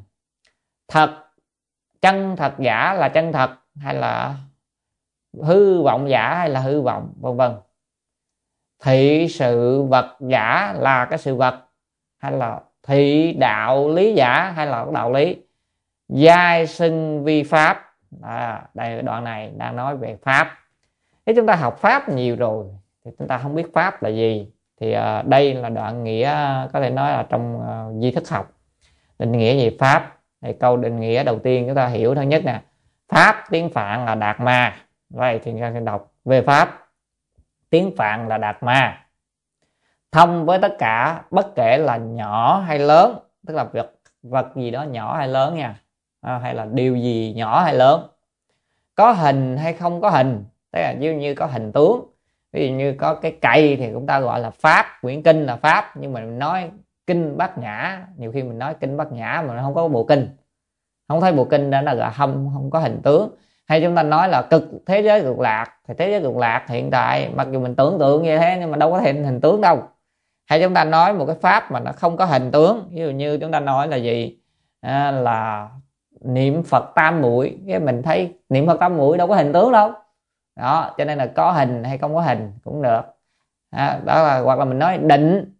Speaker 1: Chân thật giả là chân thật hay là hư vọng giả hay là hư vọng, vân vân. Thị sự vật giả là cái sự vật hay là thị đạo lý giả hay là đạo lý. Giai xưng vi pháp. Đây đoạn này đang nói về pháp. Nếu chúng ta học pháp nhiều rồi thì chúng ta không biết pháp là gì, thì đây là đoạn nghĩa có thể nói là trong di thức học định nghĩa về pháp. Thì câu định nghĩa đầu tiên chúng ta hiểu thứ nhất nè, pháp tiếng Phạn là đạt ma. Vậy thì chúng ta sẽ đọc về pháp. Tiếng Phạn là đạt ma, thông với tất cả bất kể là nhỏ hay lớn, tức là vật gì đó nhỏ hay lớn nha, hay là điều gì nhỏ hay lớn, có hình hay không có hình, tức là như có hình tướng. Ví dụ như có cái cây thì chúng ta gọi là pháp, quyển kinh là pháp, nhưng mà mình nói kinh Bát Nhã, nhiều khi mình nói kinh Bát Nhã mà nó không có bộ kinh, không thấy bộ kinh đó là không có hình tướng. Hay chúng ta nói là thế giới cực lạc, thì thế giới cực lạc hiện tại mặc dù mình tưởng tượng như thế nhưng mà đâu có hình tướng đâu. Hay chúng ta nói một cái pháp mà nó không có hình tướng, ví dụ như chúng ta nói là gì, là niệm Phật tam muội, cái mình thấy niệm Phật tam muội đâu có hình tướng đâu đó, cho nên là có hình hay không có hình cũng được. Đó là, hoặc là mình nói định,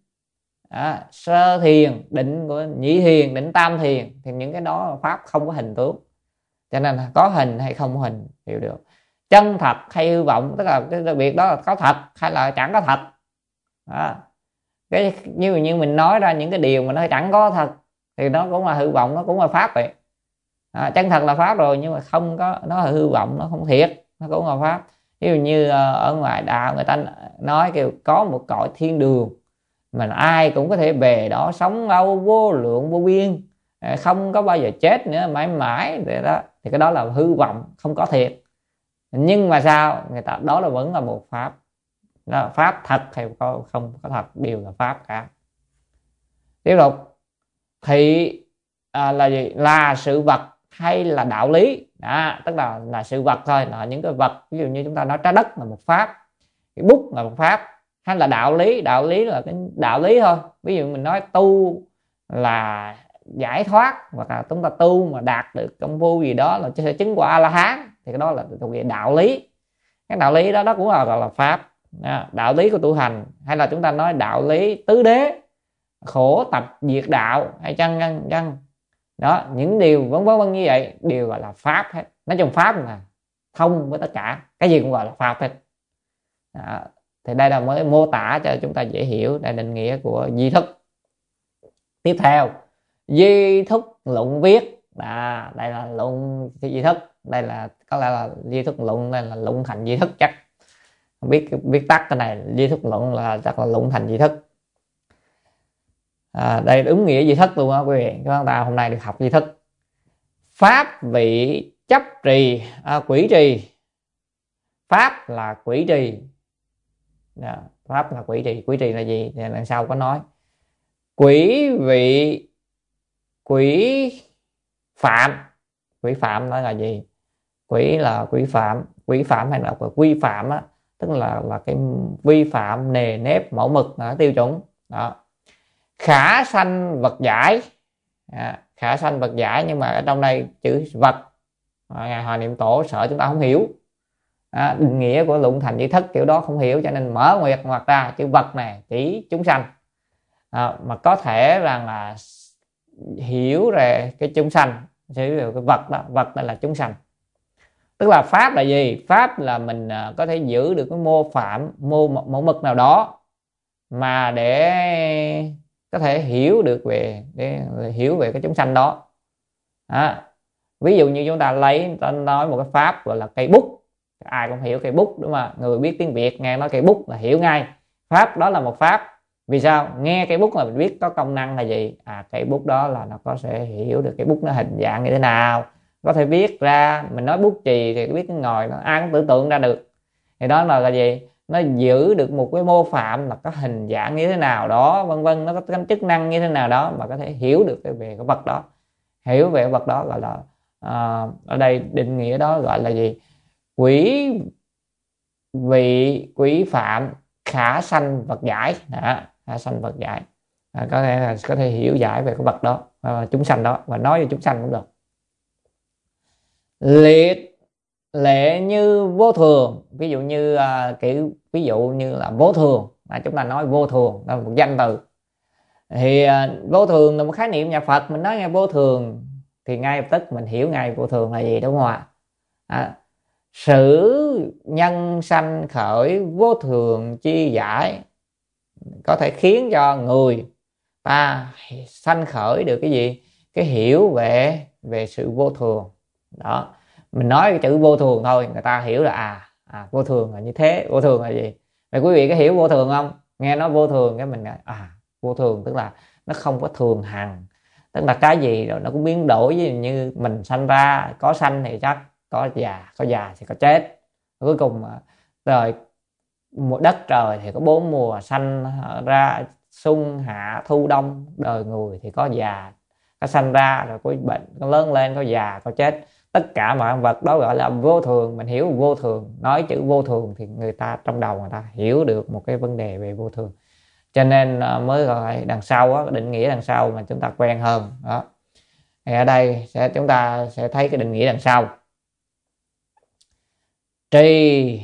Speaker 1: sơ thiền, định của nhị thiền, định tam thiền, thì những cái đó là pháp không có hình tướng, cho nên là có hình hay không có hình đều được. Chân thật hay hư vọng, tức là cái việc đó là có thật hay là chẳng có thật đó. Cái như mình nói ra những cái điều mà nó chẳng có thật thì nó cũng là hư vọng, nó cũng là pháp vậy. Chân thật là pháp rồi, nhưng mà không có, nó là hư vọng, nó không thiệt, nó cũng là pháp. Ví dụ như ở ngoài đạo người ta nói kêu có một cõi thiên đường mà ai cũng có thể về đó sống lâu vô lượng vô biên, không có bao giờ chết nữa, mãi mãi vậy đó, thì cái đó là hư vọng, không có thiệt. Nhưng mà sao người ta đó là vẫn là một pháp, đó, pháp thật hay không có thật đều là pháp cả. Tiếp tục, thị là gì? Là sự vật hay là đạo lý đó, tức là sự vật thôi, là những cái vật. Ví dụ như chúng ta nói trái đất là một pháp, cái bút là một pháp, hay là đạo lý. Đạo lý là cái đạo lý thôi. Ví dụ mình nói tu là giải thoát, hoặc là chúng ta tu mà đạt được công phu gì đó là sẽ chứng quả A-la-hán, thì cái đó là thuộc về đạo lý. Cái đạo lý đó cũng là gọi là pháp. Đạo lý của tu hành, hay là chúng ta nói đạo lý tứ đế, khổ tập diệt đạo, hay chăng đó, những điều vân vân như vậy đều gọi là pháp hết. Nói chung pháp là thông với tất cả, cái gì cũng gọi là pháp hết đó. Thì đây là mới mô tả cho chúng ta dễ hiểu để định nghĩa của di thức. Tiếp theo, di thức luận viết. Đây là luận di thức, đây là có lẽ là di thức luận, đây là luận thành di thức, chắc không biết viết tắt cái này. Di thức luận là chắc là luận thành di thức. Đây đúng nghĩa di thức luôn á quý vị. Chúng ta hôm nay được học di thức. Pháp vị chấp trì, quỷ trì. Pháp là quỷ trì. Pháp là quỷ trì. Quỷ trì là gì thì lần sau có nói. Quỷ vị, quỷ phạm. Quỷ phạm đó là gì? Quỷ là quỷ phạm. Quỷ phạm hay là quy phạm á, tức là cái vi phạm nề nếp mẫu mực là tiêu chuẩn đó. Khả sanh vật giải. Khả sanh vật giải, nhưng mà ở trong đây chữ vật Ngài Hòa Niệm Tổ sợ chúng ta không hiểu. Định nghĩa của luận thành di thức kiểu đó không hiểu, cho nên mở nguyệt ngoặc ra chữ vật này chỉ chúng sanh. Mà có thể rằng là hiểu về cái chúng sanh, hiểu về cái vật đó. Vật đây là chúng sanh. Tức là pháp là gì? Pháp là mình có thể giữ được cái mẫu mực nào đó mà để có thể hiểu được về cái chúng sanh đó. Ví dụ như chúng ta nói một cái pháp gọi là cây bút, ai cũng hiểu cây bút đúng không? Người biết tiếng Việt nghe nói cây bút là hiểu ngay. Pháp đó là một pháp. Vì sao? Nghe cây bút là mình biết có công năng là gì. Cây bút đó là nó có thể hiểu được cái bút nó hình dạng như thế nào, có thể viết ra. Mình nói bút chì thì biết cái ngòi nó ai cũng tưởng tượng ra được. Thì đó là gì? Nó giữ được một cái mô phạm là có hình dạng như thế nào đó, vân vân, nó có cái chức năng như thế nào đó mà có thể hiểu được về cái vật đó. Hiểu về cái vật đó gọi là ở đây định nghĩa đó gọi là gì? Quỷ vị, quỷ phạm, khả sanh vật giải. Khả sanh vật giải, có thể hiểu giải về cái vật đó, chúng sanh đó, và nói về chúng sanh cũng được. Liệt lệ như vô thường. Ví dụ như ví dụ như là vô thường, chúng ta nói vô thường là một danh từ. Thì vô thường là một khái niệm nhà Phật, mình nói nghe vô thường thì ngay lập tức mình hiểu ngay vô thường là gì, đúng không ạ? Sử nhân sanh khởi, vô thường chi giải. Có thể khiến cho người ta sanh khởi được cái gì? Cái hiểu về sự vô thường đó. Mình nói cái chữ vô thường thôi, người ta hiểu là vô thường là như thế. Vô thường là gì? Vậy quý vị có hiểu vô thường không? Nghe nói vô thường cái mình vô thường tức là nó không có thường hằng, tức là cái gì rồi nó cũng biến đổi. Ví dụ như mình sanh ra, có sanh thì chắc có già thì có chết. Cuối cùng rồi một đất trời thì có 4 mùa sanh ra, xuân hạ thu đông. Đời người thì có già, có sanh ra rồi có bệnh, có lớn lên, có già, có chết. tất cả mọi vật đó gọi là vô thường. Mình hiểu vô thường, nói chữ vô thường thì người ta trong đầu người ta hiểu được một cái vấn đề về vô thường, cho nên mới gọi đằng sau á, định nghĩa đằng sau mà chúng ta quen hơn đó. Thì ở đây chúng ta sẽ thấy cái định nghĩa đằng sau. Trì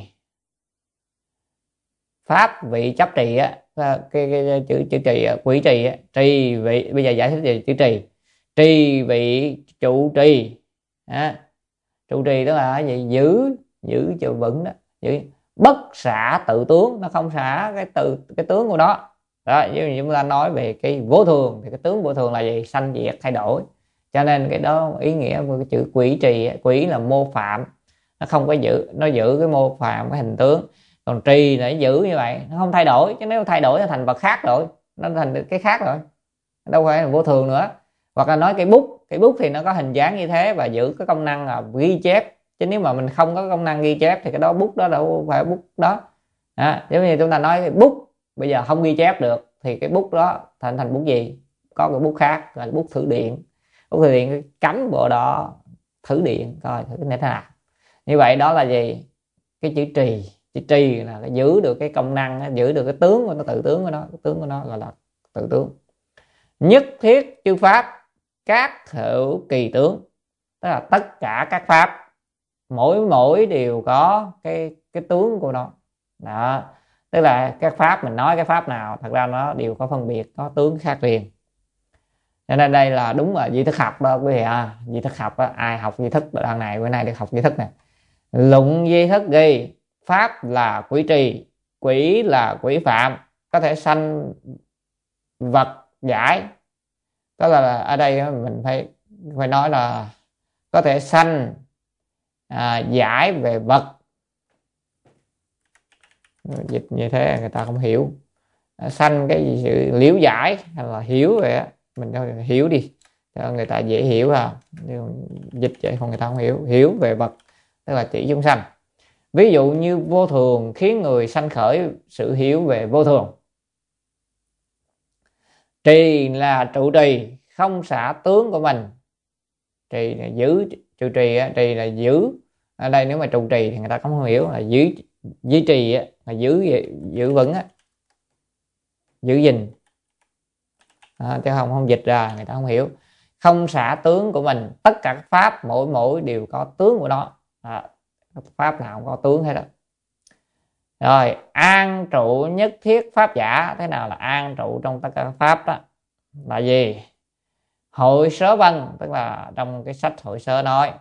Speaker 1: pháp vị chấp trì á, cái chữ trì, quỷ trì á, trì vị, bây giờ giải thích về chữ trì. Trì vị trụ trì á, trụ trì đó là gì? Giữ cho vững đó, giữ bất xả tự tướng, nó không xả cái tướng của nó đó. Như chúng ta nói về cái vô thường thì cái tướng vô thường là gì? Sanh diệt thay đổi, cho nên cái đó ý nghĩa của cái chữ quỷ trì. Quỷ là mô phạm, nó không có giữ, nó giữ cái mô phạm, cái hình tướng. Còn trì là giữ như vậy, nó không thay đổi, chứ nếu thay đổi nó thành vật khác rồi, nó thành cái khác rồi, đâu phải là vô thường nữa. Hoặc là nói cây bút thì nó có hình dáng như thế và giữ cái công năng là ghi chép, chứ nếu mà mình không có công năng ghi chép thì cái đó bút đó đâu phải bút đó. Giống như chúng ta nói cái bút bây giờ không ghi chép được thì cái bút đó thành bút gì? Có cái bút khác là bút thử điện. Bút thử điện cắm bộ đó thử điện coi thử thế nào. Như vậy đó là gì? Cái chữ trì. Chữ trì là giữ được cái công năng, giữ được cái tướng của nó, tự tướng của nó, cái tướng của nó gọi là tự tướng. Nhất thiết chư pháp các hữu kỳ tướng, tức là tất cả các pháp mỗi đều có cái tướng của nó đó. Tức là các pháp, mình nói cái pháp nào thật ra nó đều có phân biệt, có tướng khác riêng. Cho nên đây là đúng là di thức học đó quý vị à. Di thức học đó, ai học di thức đoạn này bữa nay được học di thức nè. Luận di thức ghi pháp là quỷ trì, quỷ là quỷ phạm, có thể sanh vật giải. Đó là ở đây mình phải nói là có thể sanh giải về vật. Dịch như thế người ta không hiểu. Sanh cái gì, sự liễu giải hay là hiểu vậy á, mình cho hiểu đi cho người ta dễ hiểu à. Dịch vậy không người ta không hiểu. Hiểu về vật tức là chỉ chúng sanh. Ví dụ như vô thường khiến người sanh khởi sự hiểu về vô thường. Trì là trụ trì, không xả tướng của mình. Trì là giữ, trụ trì á, trì là giữ. Ở đây nếu mà trụ trì thì người ta không hiểu là giữ trì á, là giữ vững á, giữ gìn chứ không dịch ra người ta không hiểu. Không xả tướng của mình, tất cả các pháp mỗi đều có tướng của nó. Pháp nào cũng có tướng hết đó. Rồi an trụ nhất thiết pháp giả. Thế nào là an trụ trong tất cả các pháp đó? Là gì? Hội sớ văn, tức là trong cái sách hội sớ nói.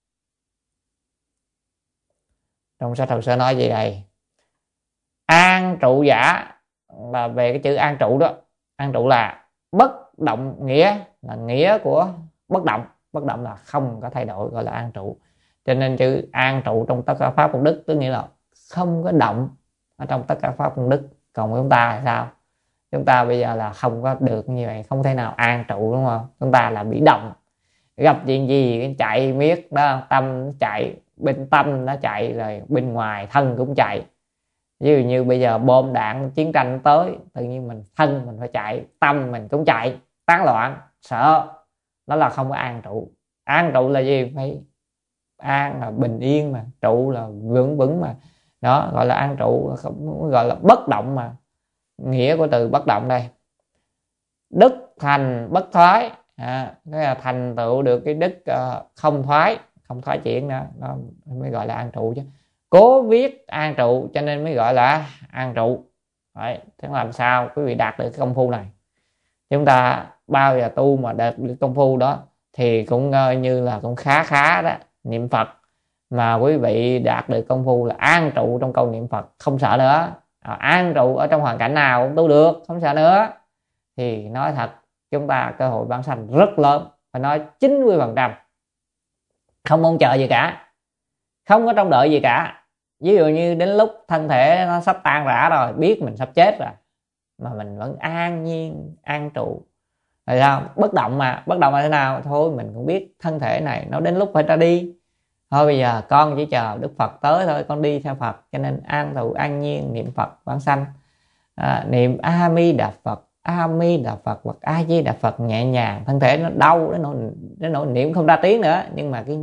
Speaker 1: Trong sách hội sớ nói gì đây? An trụ giả là về cái chữ an trụ đó. An trụ là bất động nghĩa, là nghĩa của bất động. Bất động là không có thay đổi, gọi là an trụ. Cho nên chữ an trụ trong tất cả pháp công đức tức nghĩa là không có động ở trong tất cả pháp công đức. Còn chúng ta là sao? Chúng ta bây giờ là không có được như vậy, không thể nào an trụ, đúng không? Chúng ta là bị động, gặp chuyện gì chạy miết đó, tâm chạy, bên tâm nó chạy rồi bên ngoài thân cũng chạy. Ví dụ như bây giờ bom đạn chiến tranh tới, tự nhiên mình thân mình phải chạy, tâm mình cũng chạy, tán loạn, sợ. Đó là không có an trụ. An trụ là gì? Phải an là bình yên mà, trụ là vững mà. Đó gọi là an trụ, gọi là bất động mà. Nghĩa của từ bất động đây. Đức thành bất thoái, cái là thành tựu được cái đức không thoái chuyển đó, nó mới gọi là an trụ chứ. Cố viết an trụ cho nên mới gọi là an trụ. Đấy, thế làm sao quý vị đạt được cái công phu này? Chúng ta bao giờ tu mà đạt được công phu đó thì cũng như là cũng khá đó. Niệm Phật mà quý vị đạt được công phu là an trụ trong câu niệm Phật, không sợ nữa. An trụ ở trong hoàn cảnh nào cũng tu được, không sợ nữa, thì nói thật chúng ta cơ hội vãng sanh rất lớn, phải nói 90%. Không mong chờ gì cả, không có trông đợi gì cả. Ví dụ như đến lúc thân thể nó sắp tan rã rồi, biết mình sắp chết rồi mà mình vẫn an nhiên an trụ. Tại sao? Bất động mà. Bất động là thế nào? Thôi mình cũng biết thân thể này nó đến lúc phải ra đi. Thôi bây giờ con chỉ chờ Đức Phật tới thôi, con đi theo Phật. Cho nên an trụ an nhiên niệm Phật vãng sanh. Niệm A Di Đà Phật, A Di Đà Phật hoặc A Di Đà Phật nhẹ nhàng. Thân thể nó đau đến nỗi niệm không ra tiếng nữa, nhưng mà cái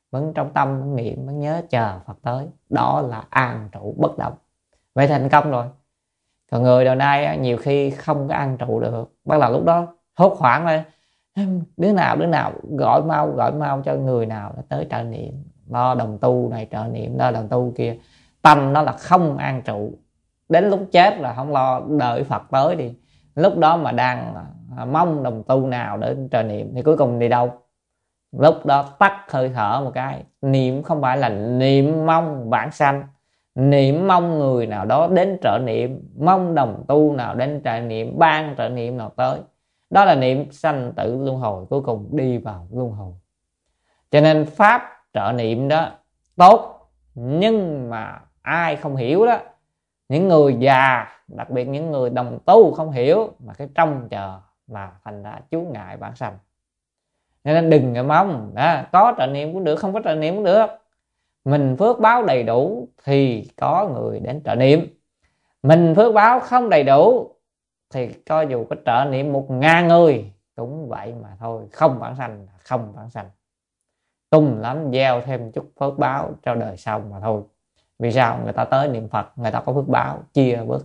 Speaker 1: vẫn trong tâm vẫn niệm, vẫn nhớ chờ Phật tới, đó là an trụ bất động, vậy thành công rồi. Còn người đời nay nhiều khi không có an trụ được, bắt đầu lúc đó hốt hoảng lên, đứa nào gọi mau cho người nào nó tới trợ niệm, lo đồng tu này trợ niệm, lo đồng tu kia, tâm nó là không an trụ. Đến lúc chết là không lo đợi Phật tới đi, lúc đó mà đang mong đồng tu nào để trợ niệm thì cuối cùng đi đâu? Lúc đó tắt hơi thở một cái. Niệm không phải là niệm mong vãng sanh, niệm mong người nào đó đến trợ niệm, mong đồng tu nào đến trợ niệm, ban trợ niệm nào tới, đó là niệm sanh tử luân hồi, cuối cùng đi vào luân hồi. Cho nên pháp trợ niệm đó tốt, nhưng mà ai không hiểu đó, những người già, đặc biệt những người đồng tu không hiểu, mà cái trông chờ là thành ra chướng ngại vãng sanh. Nên đừng có mong có trợ niệm cũng được, không có trợ niệm cũng được. Mình phước báo đầy đủ thì có người đến trợ niệm, mình phước báo không đầy đủ thì cho dù có trợ niệm 1000 người cũng vậy mà thôi, không vãng sanh, không vãng sanh. Tung lắm gieo thêm chút phước báo cho đời sau mà thôi. Vì sao? Người ta tới niệm Phật, người ta có phước báo, chia bớt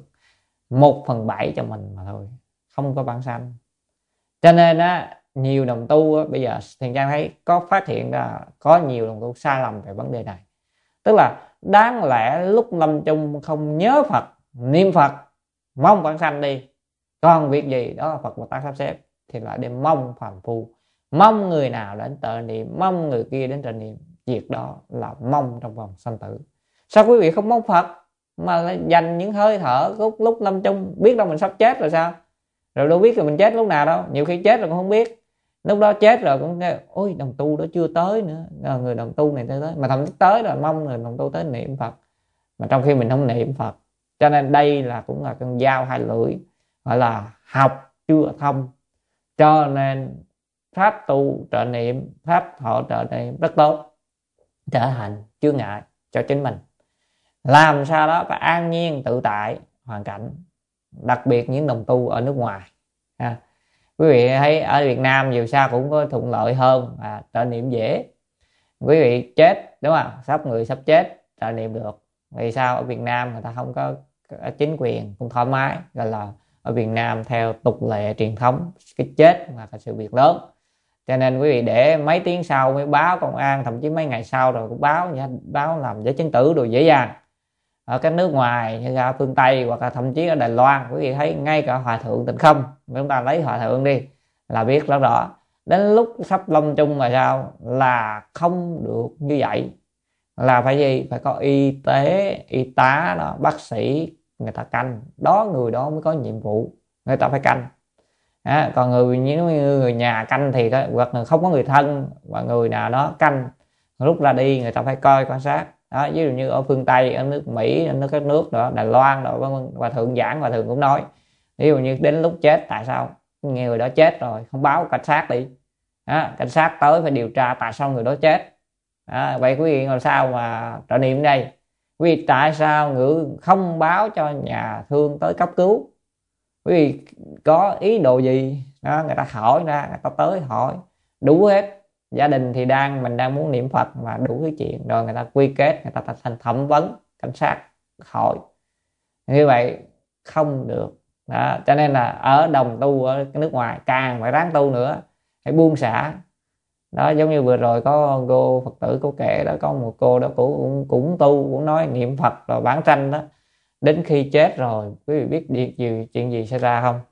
Speaker 1: 1/7 cho mình mà thôi, không có vãng sanh. Cho nên nhiều đồng tu bây giờ Thiền Trang thấy có phát hiện ra có nhiều đồng tu sai lầm về vấn đề này. Tức là đáng lẽ lúc lâm chung không nhớ Phật, niệm Phật, mong vãng sanh đi, còn việc gì đó là Phật mà ta sắp xếp, thì lại đem mong phàm phu, mong người nào đến trợ niệm, mong người kia đến trợ niệm. Việc đó là mong trong vòng sanh tử. Sao quý vị không mong Phật mà lại dành những hơi thở lúc lâm chung, biết đâu mình sắp chết rồi sao? Rồi đâu biết rồi mình chết lúc nào đâu, nhiều khi chết rồi cũng không biết. Lúc đó chết rồi cũng nghe ôi đồng tu đó chưa tới nữa, người đồng tu này tới, mà thậm chí tới rồi mong người đồng tu tới niệm Phật, mà trong khi mình không niệm Phật. Cho nên đây là cũng là con dao hai lưỡi, gọi là học chưa thông. Cho nên pháp tu trợ niệm, pháp họ trợ niệm rất tốt, trở thành chướng ngại cho chính mình. Làm sao đó phải an nhiên tự tại hoàn cảnh, đặc biệt những đồng tu ở nước ngoài. Quý vị thấy ở Việt Nam dù sao cũng có thuận lợi hơn, trợ niệm dễ. Quý vị chết đúng không, người sắp chết trợ niệm được. Vì sao? Ở Việt Nam người ta không có chính quyền cũng thoải mái, gọi là ở Việt Nam theo tục lệ truyền thống, cái chết là sự việc lớn. Cho nên quý vị để mấy tiếng sau mới báo công an, thậm chí mấy ngày sau rồi cũng báo làm giấy chứng tử rồi dễ dàng. Ở các nước ngoài như ra phương Tây hoặc là thậm chí ở Đài Loan, quý vị thấy ngay cả Hòa Thượng Tịnh Không, chúng ta lấy Hòa Thượng đi là biết rất rõ. Đến lúc sắp lâm chung mà sao là không được như vậy, là phải gì? Phải có y tế, y tá đó, bác sĩ người ta canh đó, người đó mới có nhiệm vụ, người ta phải canh. Còn người nhà canh thì hoặc là không có người thân và người nào đó canh, lúc ra đi người ta phải coi quan sát đó. Ví dụ như ở phương Tây, ở nước Mỹ, ở các nước đó, Đài Loan đó, Hòa Thượng giảng, Hòa Thượng cũng nói ví dụ như đến lúc chết, tại sao người đó chết rồi không báo cảnh sát đi, cảnh sát tới phải điều tra tại sao người đó chết. Vậy quý vị làm sao mà trợ niệm đây? Quý vị tại sao người không báo cho nhà thương tới cấp cứu? Quý vị có ý đồ gì đó, người ta hỏi ra, người ta tới hỏi đủ hết. Gia đình thì mình đang muốn niệm Phật mà đủ cái chuyện, rồi người ta quy kết, người ta thành thẩm vấn, cảnh sát hỏi như vậy không được đó. Cho nên là ở đồng tu ở nước ngoài càng phải ráng tu nữa, phải buông xả đó. Giống như vừa rồi có cô Phật tử cô kể đó, có một cô đó cũng tu, cũng nói niệm Phật rồi vãng sanh đó. Đến khi chết rồi, quý vị biết chuyện gì xảy ra không?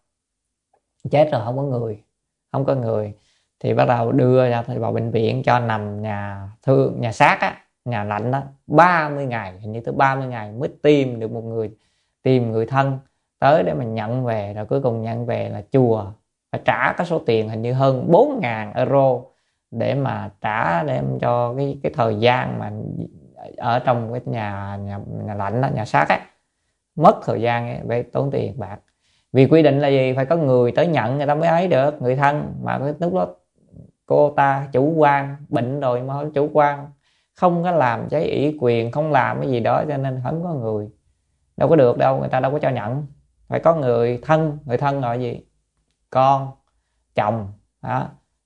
Speaker 1: Chết rồi không có người thì bắt đầu đưa ra vào bệnh viện cho nằm nhà xác nhà lạnh đó 30 ngày, hình như tới 30 ngày mới tìm được một người, tìm người thân tới để mình nhận về. Rồi cuối cùng nhận về là chùa phải trả cái số tiền hình như hơn 4.000 euro để mà trả đem cho cái thời gian mà ở trong cái nhà lạnh đó, nhà xác mất thời gian phải tốn tiền bạc. Vì quy định là gì? Phải có người tới nhận người ta mới ấy được, người thân. Mà lúc đó cô ta chủ quan, bệnh rồi mà chủ quan, không có làm giấy ủy quyền, không làm cái gì đó, cho nên không có người, đâu có được đâu, người ta đâu có cho nhận. Phải có người thân. Người thân là gì? Con, chồng đó.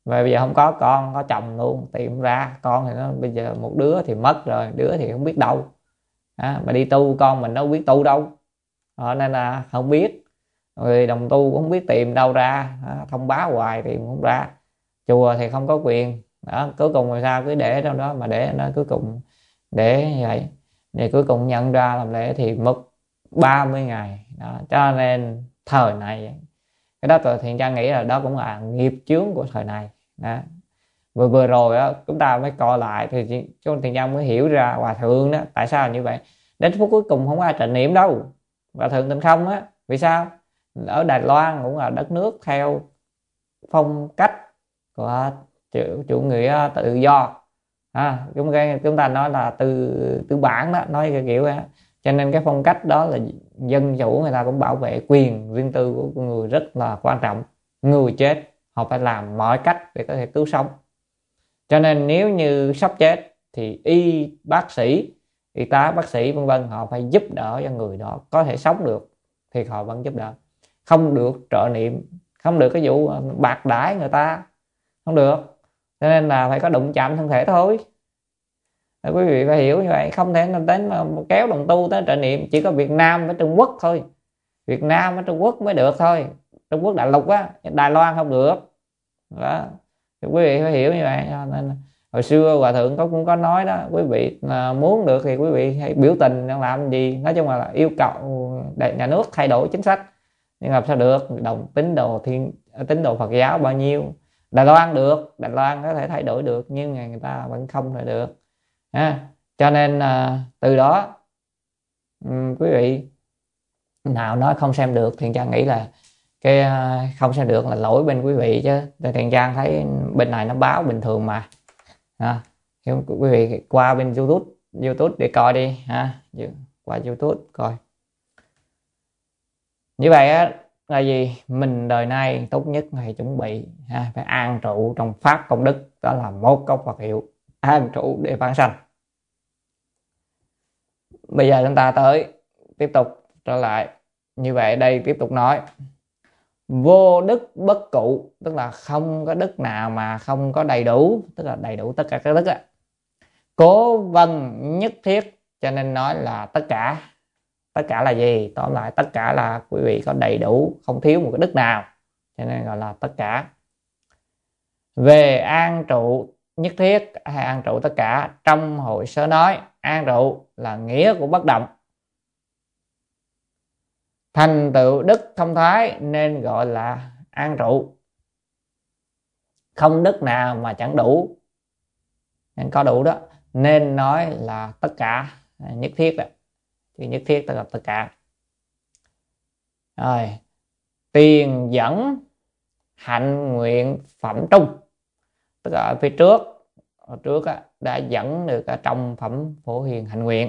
Speaker 1: Và bây giờ không có con, có chồng luôn, tìm không ra. Con thì nó bây giờ một đứa thì mất rồi, đứa thì không biết đâu. Mà đi tu con mình đâu biết tu đâu. Nên là không biết. Người đồng tu cũng không biết tìm đâu ra. Thông báo hoài tìm không ra. Chùa thì không có quyền. Cuối cùng là sao, cứ để trong đó, mà để nó cuối cùng để như vậy. Thì cuối cùng nhận ra làm lễ thì mất 30 ngày. Cho nên thời này, cái đó tôi Thiện Trang nghĩ là đó cũng là nghiệp chướng của thời này. Vừa rồi đó, chúng ta mới coi lại thì cho Thiện Trang mới hiểu ra Hòa Thượng đó tại sao như vậy. Đến phút cuối cùng không ai trịnh niệm đâu. Hòa Thượng Tịnh Không á, vì sao? Ở Đài Loan cũng là đất nước theo phong cách của chủ nghĩa tự do. Chúng ta nói là tư bản đó, nói cái kiểu đó. Cho nên cái phong cách đó là dân chủ, người ta cũng bảo vệ quyền riêng tư của con người rất là quan trọng. Người chết họ phải làm mọi cách để có thể cứu sống. Cho nên nếu như sắp chết thì bác sĩ, y tá, bác sĩ vân vân, họ phải giúp đỡ cho người đó có thể sống được thì họ vẫn giúp đỡ. Không được trợ niệm, không được cái vụ bạc đãi người ta, không được. Cho nên là phải có đụng chạm thân thể thôi. Quý vị phải hiểu như vậy. Không thể đến kéo đồng tu tới trợ niệm. Chỉ có Việt Nam với Trung Quốc thôi. Việt Nam với Trung Quốc mới được thôi. Trung Quốc đại lục á, Đài Loan không được đó. Thì quý vị phải hiểu như vậy. Nên hồi xưa Hòa Thượng cũng có nói đó, quý vị muốn được thì quý vị hãy biểu tình làm gì. Nói chung là yêu cầu nhà nước thay đổi chính sách. Nhưng làm sao được, tín đồ Phật giáo bao nhiêu. Đài Loan được, Đài Loan có thể thay đổi được, nhưng người ta vẫn không thể được. Cho nên từ đó quý vị nào nói không xem được, Thiện Trang nghĩ là cái không xem được là lỗi bên quý vị, chứ Thiện Trang thấy bên này nó báo bình thường mà. Quý vị qua bên YouTube để coi đi qua YouTube coi. Như vậy á là gì? Mình đời nay tốt nhất phải chuẩn bị phải an trụ trong pháp công đức, đó là một câu Phật hiệu, an trụ để vãng sanh. Bây giờ chúng ta tiếp tục trở lại. Như vậy đây tiếp tục nói vô đức bất cụ, tức là không có đức nào mà không có đầy đủ, tức là đầy đủ tất cả các đức á. Cố vân nhất thiết, cho nên nói là tất cả là gì? Tóm lại tất cả là quý vị có đầy đủ, không thiếu một cái đức nào, cho nên gọi là tất cả. Về an trụ nhất thiết hay an trụ tất cả, trong hội sớ nói an trụ là nghĩa của bất động. Thành tựu đức thông thái nên gọi là an trụ. Không đức nào mà chẳng đủ, nên có đủ đó, nên nói là tất cả, nhất thiết đó. Thì nhất thiết tức là tất cả. Rồi, tiền dẫn hạnh nguyện phẩm trung, tức là ở phía trước đã dẫn được ở trong phẩm Phổ Hiền hạnh nguyện.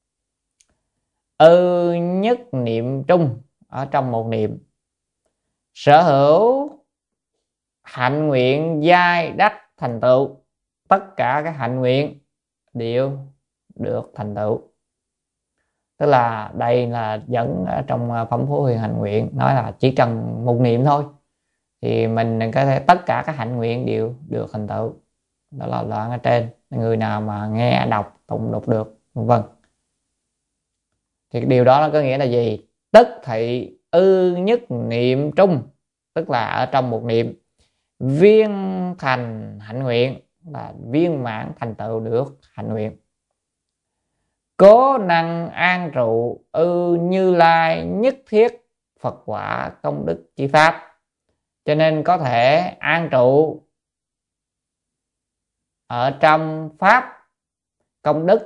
Speaker 1: Nhất niệm trung, ở trong một niệm, sở hữu hạnh nguyện giai đắc thành tựu, tất cả các hạnh nguyện đều được thành tựu. Tức là đây là dẫn ở trong phẩm Phổ Hiền hạnh nguyện, nói là chỉ cần một niệm thôi thì mình có thể tất cả các hạnh nguyện đều được thành tựu. Đó là đoạn ở trên, người nào mà nghe đọc tụng đọc được vân vân. Thì điều đó có nghĩa là gì? Tức thị nhất niệm trung, tức là ở trong một niệm viên thành hạnh nguyện, là viên mãn thành tựu được hạnh nguyện. Cố năng an trụ Như Lai nhất thiết Phật quả công đức chi pháp, cho nên có thể an trụ ở trong pháp công đức.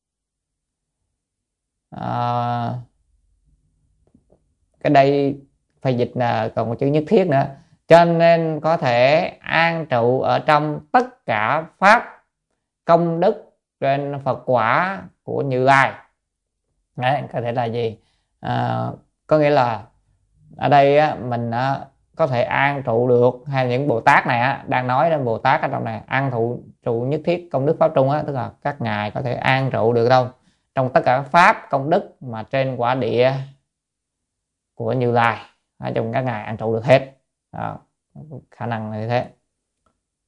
Speaker 1: Cái đây phải dịch là còn một chữ nhất thiết nữa, cho nên có thể an trụ ở trong tất cả pháp công đức trên Phật quả của Như Lai. Đấy, có thể là gì? Có nghĩa là ở đây mình có thể an trụ được, hay những Bồ Tát này đang nói đến Bồ Tát ở trong này, an trụ nhất thiết công đức pháp trung, tức là các ngài có thể an trụ được đâu trong tất cả pháp công đức mà trên quả địa của Như Lai, trong các ngài an trụ được hết. Khả năng là như thế.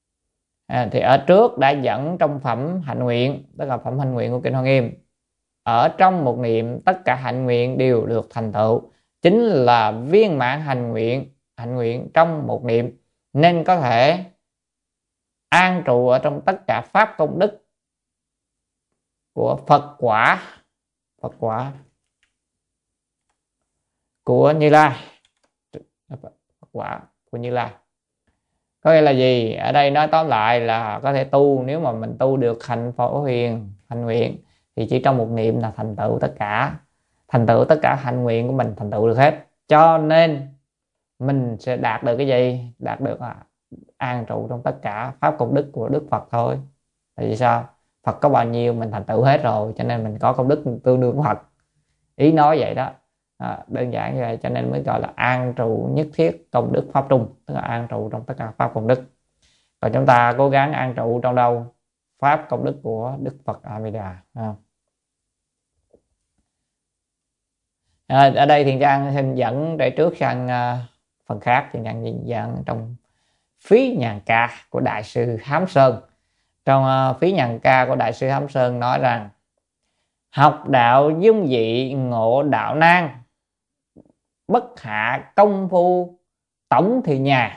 Speaker 1: Thì ở trước đã dẫn trong phẩm hạnh nguyện, tức là phẩm hạnh nguyện của Kinh Hoa Nghiêm, ở trong một niệm tất cả hạnh nguyện đều được thành tựu, chính là viên mãn hạnh nguyện trong một niệm, nên có thể an trụ ở trong tất cả pháp công đức của Phật quả của Như Lai. Phật quả của Như Lai có nghĩa là gì? Ở đây nói tóm lại là có thể tu, nếu mà mình tu được hạnh phổ huyền hạnh nguyện thì chỉ trong một niệm là thành tựu tất cả hạnh nguyện của mình, thành tựu được hết. Cho nên mình sẽ đạt được cái gì? Đạt được an trụ trong tất cả pháp công đức của Đức Phật thôi. Tại vì sao? Phật có bao nhiêu mình thành tựu hết rồi, cho nên mình có công đức tương đương của Phật. Ý nói vậy đó, đơn giản như vậy, cho nên mới gọi là an trụ nhất thiết công đức pháp trung, tức là an trụ trong tất cả pháp công đức. Và chúng ta cố gắng an trụ trong đâu? Pháp công đức của Đức Phật A Di Đà. Ở đây Thiện Trang xin dẫn để trước sang phần khác. Thiện Trang dẫn trong Phí Nhàn Ca của Đại sư Hám Sơn. Trong Phí Nhàn Ca của Đại sư Hám Sơn nói rằng: học đạo dung dị ngộ đạo nan, bất hạ công phu tổng thị nhà,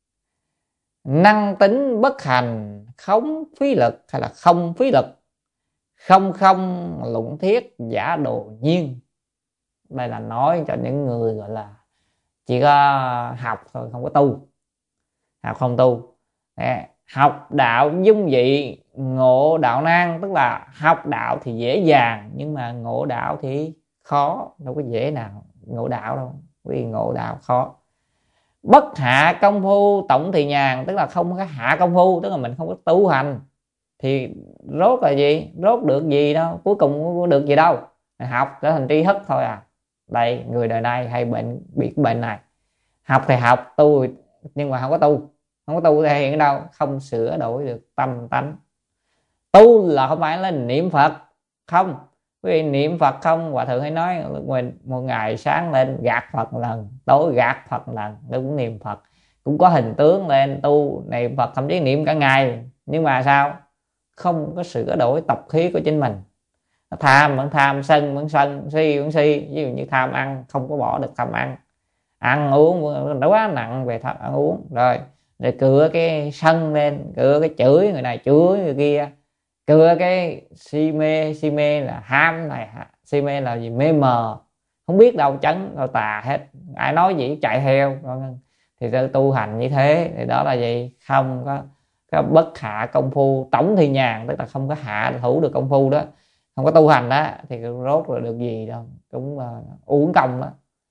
Speaker 1: năng tính bất hành khống phí lực, hay là không phí lực, không luận thiết giả đồ nhiên. Đây là nói cho những người gọi là chỉ có học thôi, không có tu, học không tu. Học đạo dung dị ngộ đạo nan, tức là học đạo thì dễ dàng, nhưng mà ngộ đạo thì khó, đâu có dễ nào ngộ đạo đâu, vì ngộ đạo khó. Bất hạ công phu tổng thị nhàn, tức là không có hạ công phu, tức là mình không có tu hành thì rốt là gì? Rốt được gì đâu, cuối cùng có được gì đâu, học trở thành tri thức thôi à. Đây, người đời nay hay bị bệnh này, học thì học, tu nhưng mà không có tu thể hiện đâu, không sửa đổi được tâm tánh. Tu là không phải là niệm Phật không, vì niệm Phật không, Hòa Thượng hay nói một ngày sáng lên gạt Phật một lần, tối gạt Phật một lần, cũng niệm Phật, cũng có hình tướng lên tu niệm Phật, thậm chí niệm cả ngày, nhưng mà sao? Không có sửa đổi tập khí của chính mình. Tham vẫn tham, sân vẫn sân, si vẫn si. Ví dụ như tham ăn, không có bỏ được tham ăn, ăn uống nó quá nặng về tham ăn uống, rồi cựa cái sân lên, cựa cái chửi người này chửi người kia, cựa cái si mê là ham này, si mê là gì? Mê mờ, không biết đâu chấn đâu tà hết, ai nói gì chạy theo. Thì tu hành như thế thì đó là gì? Không có bất hạ công phu tổng thị nhàn, tức là không có hạ thủ được công phu đó, không có tu hành đó thì rốt rồi được gì đâu, cũng uổng công đó.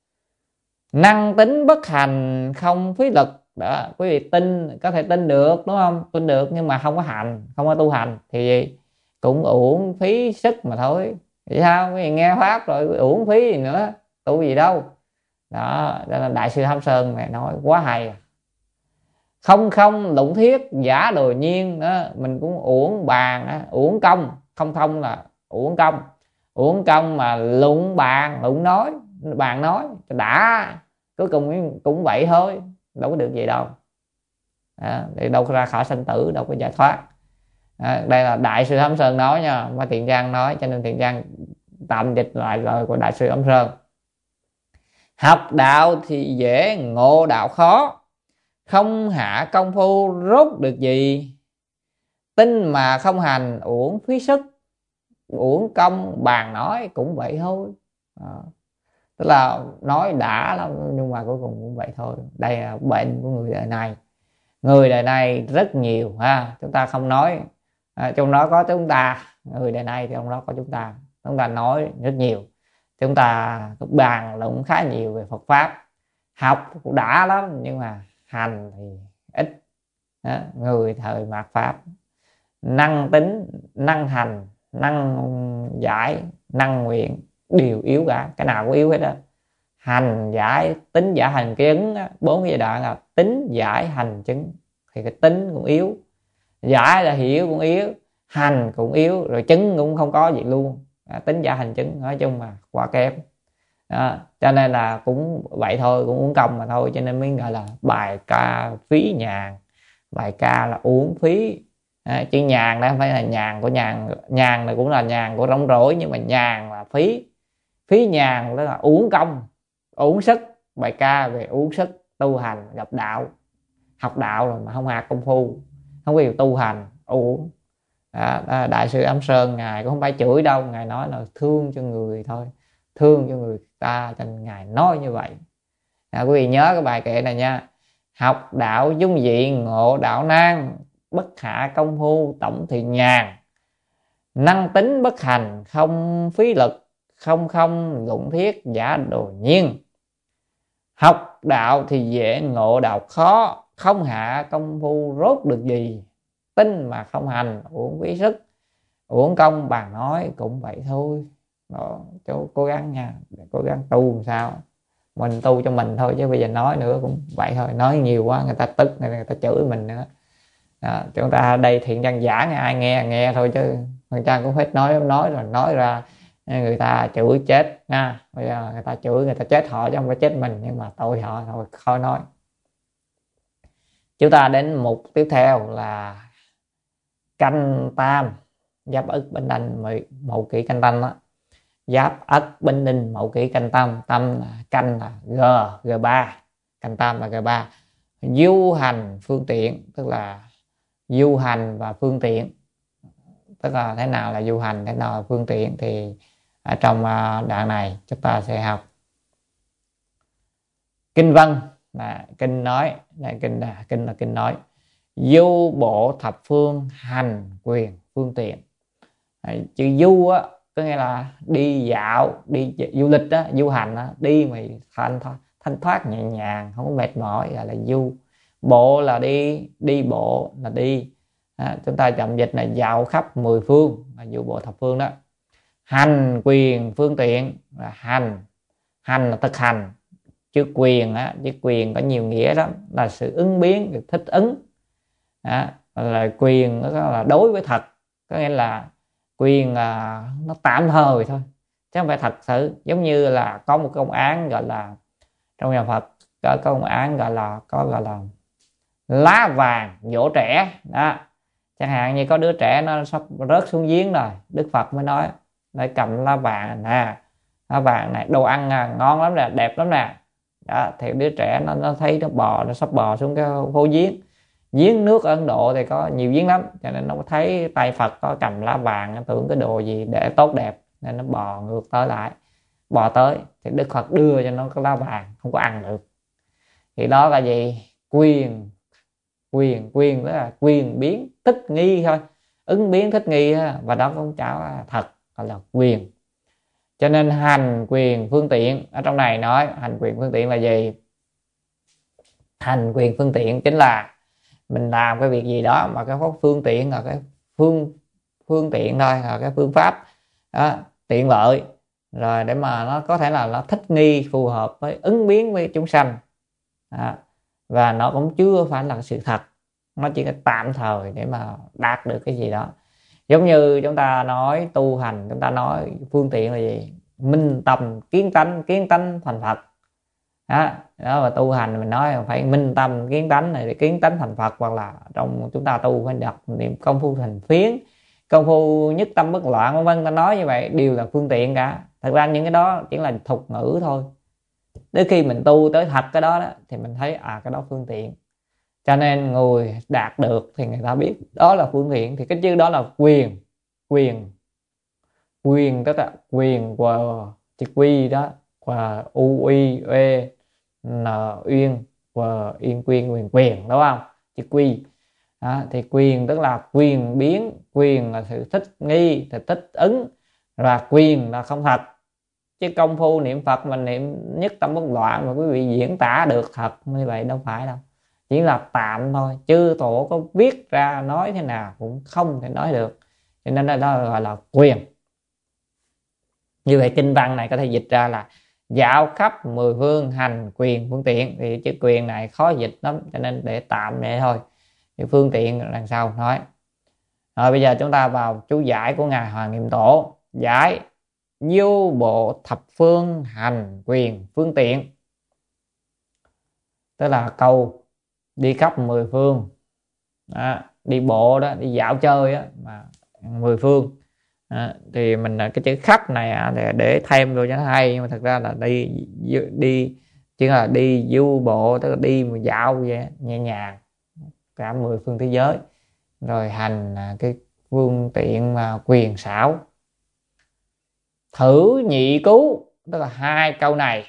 Speaker 1: Năng tính bất hành không phí lực đó, quý vị tin có thể tin được đúng không? Tin được nhưng mà không có hành, không có tu hành thì gì? Cũng uổng phí sức mà thôi. Vậy sao? Quý vị nghe pháp rồi uổng phí gì nữa, tu gì đâu. Đó là Đại sư Hám Sơn này nói quá hay. Không luận thiết giả đồ nhiên đó, mình cũng uổng bàn, uổng công. Không là uổng công mà luận nói bàn nói đã, cuối cùng cũng vậy thôi, đâu có được gì đâu. Thì đâu có ra khỏi sanh tử, đâu có giải thoát. Đây là Đại sư Hám Sơn nói nha, mà Thiện Trang nói, cho nên Thiện Trang tạm dịch lại lời của Đại sư Hám Sơn. Học đạo thì dễ, ngộ đạo khó, không hạ công phu rốt được gì, tin mà không hành uổng phí sức, uổng công bàn nói cũng vậy thôi. Tức là nói đã lắm nhưng mà cuối cùng cũng vậy thôi. Đây là bệnh của người đời này. Người đời này rất nhiều ha, chúng ta không nói, trong đó có chúng ta. Người đời này thì trong đó có chúng ta nói rất nhiều, chúng ta bàn luận khá nhiều về Phật pháp, học cũng đã lắm nhưng mà hành thì ít. Người thời mạt pháp năng tính, năng hành, năng giải, năng nguyện đều yếu cả, cái nào cũng yếu hết đó. Hành giải tính giải hành chứng, 4 cái giai đoạn là tính giải hành chứng, thì cái tính cũng yếu, giải là hiểu cũng yếu, hành cũng yếu, rồi chứng cũng không có gì luôn. Tính giải hành chứng nói chung là quá kém. Cho nên là cũng vậy thôi, cũng uổng công mà thôi, cho nên mới gọi là bài ca phí nhàn. Bài ca là uổng phí Chữ nhàn đó không phải là nhàn của nhàn, nhàn này cũng là nhàn của rong rỗi, nhưng mà nhàn là phí, phí nhàn đó là uổng công uổng sức. Bài ca về uổng sức tu hành gặp đạo, học đạo rồi mà không học công phu, không có điều tu hành uổng. Đại sư Ấm Sơn ngài cũng không phải chửi đâu, ngài nói là thương cho người thôi, thương cho người ta cho nên ngài nói như vậy. Quý vị nhớ cái bài kệ này nha: học đạo dung dị ngộ đạo nan, bất hạ công phu tổng thị nhàn, năng tính bất hành không phí lực, không không luận thiết giả đồ nhiên. Học đạo thì dễ ngộ đạo khó, không hạ công phu rốt được gì, tin mà không hành uổng phí sức, uổng công bàn nói cũng vậy thôi. Đó, cháu cố gắng nha, cố gắng tu làm sao mình tu cho mình thôi, chứ bây giờ nói nữa cũng vậy thôi, nói nhiều quá người ta tức, người ta chửi mình nữa. Chúng ta đây thiện căn giả, ai nghe nghe thôi, chứ người ta cũng hết nói rồi nói ra người ta chửi chết nha. Bây giờ người ta chửi người ta chết họ chứ không phải chết mình, nhưng mà tội họ thôi khỏi nói. Chúng ta đến mục tiếp theo là canh tam, giáp ất bính đinh mậu kỷ canh tân đó. Giáp ất bính đinh mậu kỷ canh tam, tâm là canh là G3, canh tam là G3. Du hành phương tiện, tức là du hành và phương tiện, tức là thế nào là du hành, thế nào là phương tiện, thì ở trong đoạn này chúng ta sẽ học. Kinh văn là kinh nói, là kinh nói. Du bộ thập phương, hành quyền phương tiện. Chữ du á có nghĩa là đi dạo, đi du lịch á, du hành á, đi mà thanh thoát nhẹ nhàng, không có mệt mỏi, gọi là du. Bộ là đi bộ là đi. Chúng ta chậm dịch là dạo khắp mười phương, là du bộ thập phương đó. Hành quyền phương tiện là hành là thực hành. Chữ quyền á, chữ quyền có nhiều nghĩa lắm, là sự ứng biến, thích ứng. Là quyền đó là đối với thật, có nghĩa là quyền là nó tạm thời thôi chứ không phải thật sự. Giống như là có một công án gọi là, trong nhà Phật có công án gọi là lá vàng dỗ trẻ đó. Chẳng hạn như có đứa trẻ nó sắp rớt xuống giếng rồi, Đức Phật mới nói để cầm lá vàng nè, lá vàng này đồ ăn ngon lắm nè, đẹp lắm nè. Đó, thì đứa trẻ nó thấy nó sắp bò xuống cái hố giếng nước ở Ấn Độ thì có nhiều giếng lắm, cho nên nó thấy tay Phật có cầm lá vàng, nó tưởng cái đồ gì để tốt đẹp nên nó bò ngược bò tới thì Đức Phật đưa cho nó cái lá vàng, không có ăn được. Thì đó là gì? Quyền tức là quyền biến thích nghi thôi, ứng biến thích nghi thôi. Và đó cũng chả thật, gọi là quyền. Cho nên hành quyền phương tiện ở trong này nói hành quyền phương tiện là gì? Hành quyền phương tiện chính là mình làm cái việc gì đó mà cái phương tiện là cái phương tiện thôi, là cái phương pháp đó, tiện lợi rồi để mà nó có thể là nó thích nghi, phù hợp với, ứng biến với chúng sanh đó. Và nó cũng chưa phải là sự thật, nó chỉ là tạm thời để mà đạt được cái gì đó. Giống như chúng ta nói tu hành, chúng ta nói phương tiện là gì? Minh tâm kiến tánh thành Phật đó. Và tu hành mình nói phải minh tâm kiến tánh này để kiến tánh thành Phật, hoặc là trong chúng ta tu phải đặt niệm công phu thành phiến, công phu nhất tâm bất loạn, vân vân. Ta nói như vậy đều là phương tiện cả. Thật ra những cái đó chỉ là thuật ngữ thôi. Đến khi mình tu tới thật cái đó thì mình thấy cái đó phương tiện. Cho nên người đạt được thì người ta biết đó là phương tiện. Thì cái chữ đó là quyền tức là quyền của chữ quy đó, và u uy ê n uyên và yên quyền đúng không? Chữ quy đó, thì quyền tức là quyền biến, quyền là sự thích nghi, thì thích ứng, và quyền là không thật. Chứ công phu niệm Phật mà niệm nhất tâm bất loạn mà quý vị diễn tả được thật như vậy đâu phải đâu, chỉ là tạm thôi. Chư tổ có viết ra nói thế nào cũng không thể nói được, cho nên đó gọi là quyền. Như vậy kinh văn này có thể dịch ra là dạo khắp mười phương, hành quyền phương tiện. Thì chữ quyền này khó dịch lắm, cho nên để tạm vậy thôi. Thì phương tiện đằng sau nói. Rồi bây giờ chúng ta vào chú giải của ngài Hoàng Niệm Tổ. Giải: du bộ thập phương, hành quyền phương tiện, tức là câu đi khắp mười phương đó, đi bộ đó, đi dạo chơi á, mà 10 phương thì mình cái chữ khách này để thêm vô cho nó hay, nhưng mà thật ra là đi chỉ là đi du bộ, tức là đi mà dạo vậy nhẹ nhàng cả 10 phương thế giới. Rồi hành cái phương tiện mà quyền xảo. Thử nhị cứu, tức là hai câu này.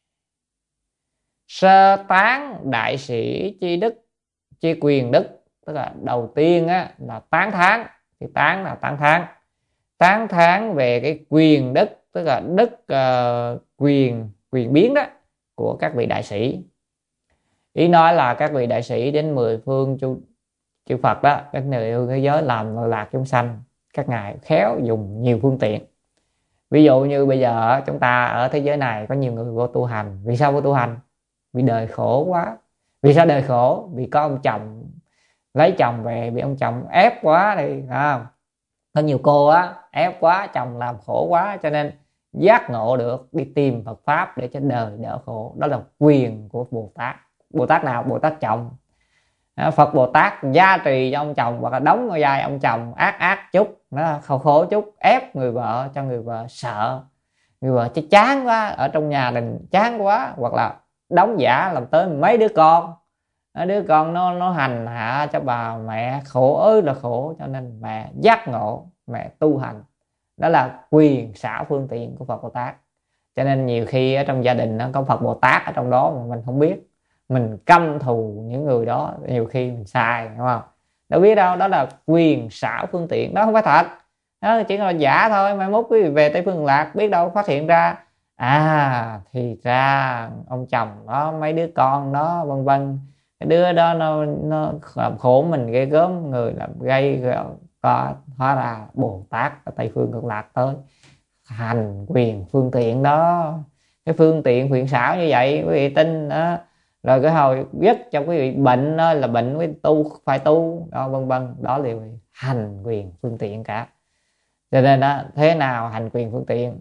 Speaker 1: Sơ tán đại sĩ chi đức chi quyền đức, tức là đầu tiên là tán thán, thì tán là tán thán về cái quyền đức, tức là đức quyền biến đó của các vị đại sĩ. Ý nói là các vị đại sĩ đến 10 phương chư Phật đó, các nơi thế giới làm lợi lạc chúng sanh, các ngài khéo dùng nhiều phương tiện. Ví dụ như bây giờ chúng ta ở thế giới này có nhiều người vô tu hành. Vì sao vô tu hành? Vì đời khổ quá. Vì sao đời khổ? Vì có ông chồng lấy chồng về, bị ông chồng ép quá đi, không? Có nhiều cô ép quá, chồng làm khổ quá, cho nên giác ngộ được, đi tìm Phật pháp để cho đời đỡ khổ. Đó là quyền của Bồ Tát. Bồ Tát nào? Bồ Tát chồng. Phật Bồ Tát gia trì cho ông chồng, hoặc là đóng vào vai ông chồng ác chút, nó khổ chút, ép người vợ cho người vợ sợ, người vợ chứ chán quá, ở trong nhà đình chán quá, hoặc là đóng giả làm tới mấy đứa con nó hành hạ cho bà mẹ khổ ơi là khổ, cho nên mẹ giác ngộ, mẹ tu hành. Đó là quyền xảo phương tiện của Phật Bồ Tát. Cho nên nhiều khi ở trong gia đình nó có Phật Bồ Tát ở trong đó mà mình không biết, mình căm thù những người đó, nhiều khi mình sai, đúng không? Đâu biết đâu, đó là quyền xảo phương tiện, đó không phải thật, đó chỉ là giả thôi. Mai mốt quý vị về Tây Phương Lạc biết đâu phát hiện ra thì ra ông chồng đó, mấy đứa con đó, vân vân, cái đứa đó nó làm khổ mình ghê gớm, người làm gây hóa ra Bồ Tát ở Tây Phương Cực Lạc tới hành quyền phương tiện đó. Cái phương tiện quyền xảo như vậy quý vị tin đó. Rồi cái hồi rất cho quý vị bệnh là bệnh với phải tu đó, vân vân, đó là hành quyền phương tiện cả. Cho nên đó, thế nào hành quyền phương tiện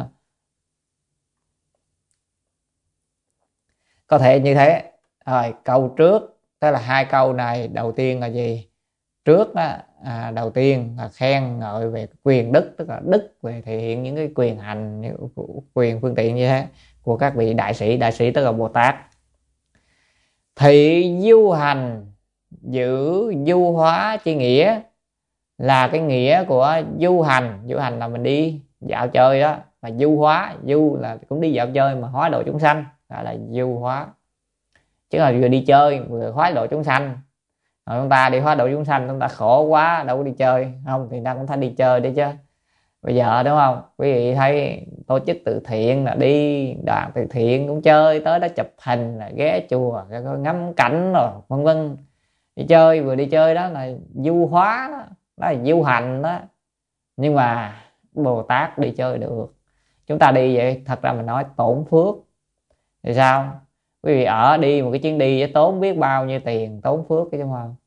Speaker 1: có thể như thế. Rồi câu trước, tức là hai câu này, đầu tiên là gì? Trước đầu tiên là khen ngợi về quyền đức, tức là đức về thể hiện những cái quyền hành, những quyền phương tiện như thế của các vị đại sĩ tức là Bồ Tát. Thị du hành giữ du hóa chi nghĩa, là cái nghĩa của du hành là mình đi dạo chơi đó, mà du hóa, du là cũng đi dạo chơi mà hóa độ chúng sanh, gọi là du hóa, chứ là vừa đi chơi vừa hóa độ chúng sanh. Rồi chúng ta đi hóa độ chúng sanh, chúng ta khổ quá đâu có đi chơi không, thì ta cũng phải đi chơi đi chứ. Bây giờ đúng không, quý vị thấy tổ chức từ thiện là đi đoàn từ thiện cũng chơi, tới đó chụp hình, là ghé chùa ngắm cảnh rồi vân vân, đi chơi, vừa đi chơi đó là du hóa đó, đó là du hành đó. Nhưng mà Bồ Tát đi chơi được, chúng ta đi vậy thật ra mình nói tổn phước. Thì sao? Quý vị đi một cái chuyến đi tốn biết bao nhiêu tiền, tốn phước cái, đúng không?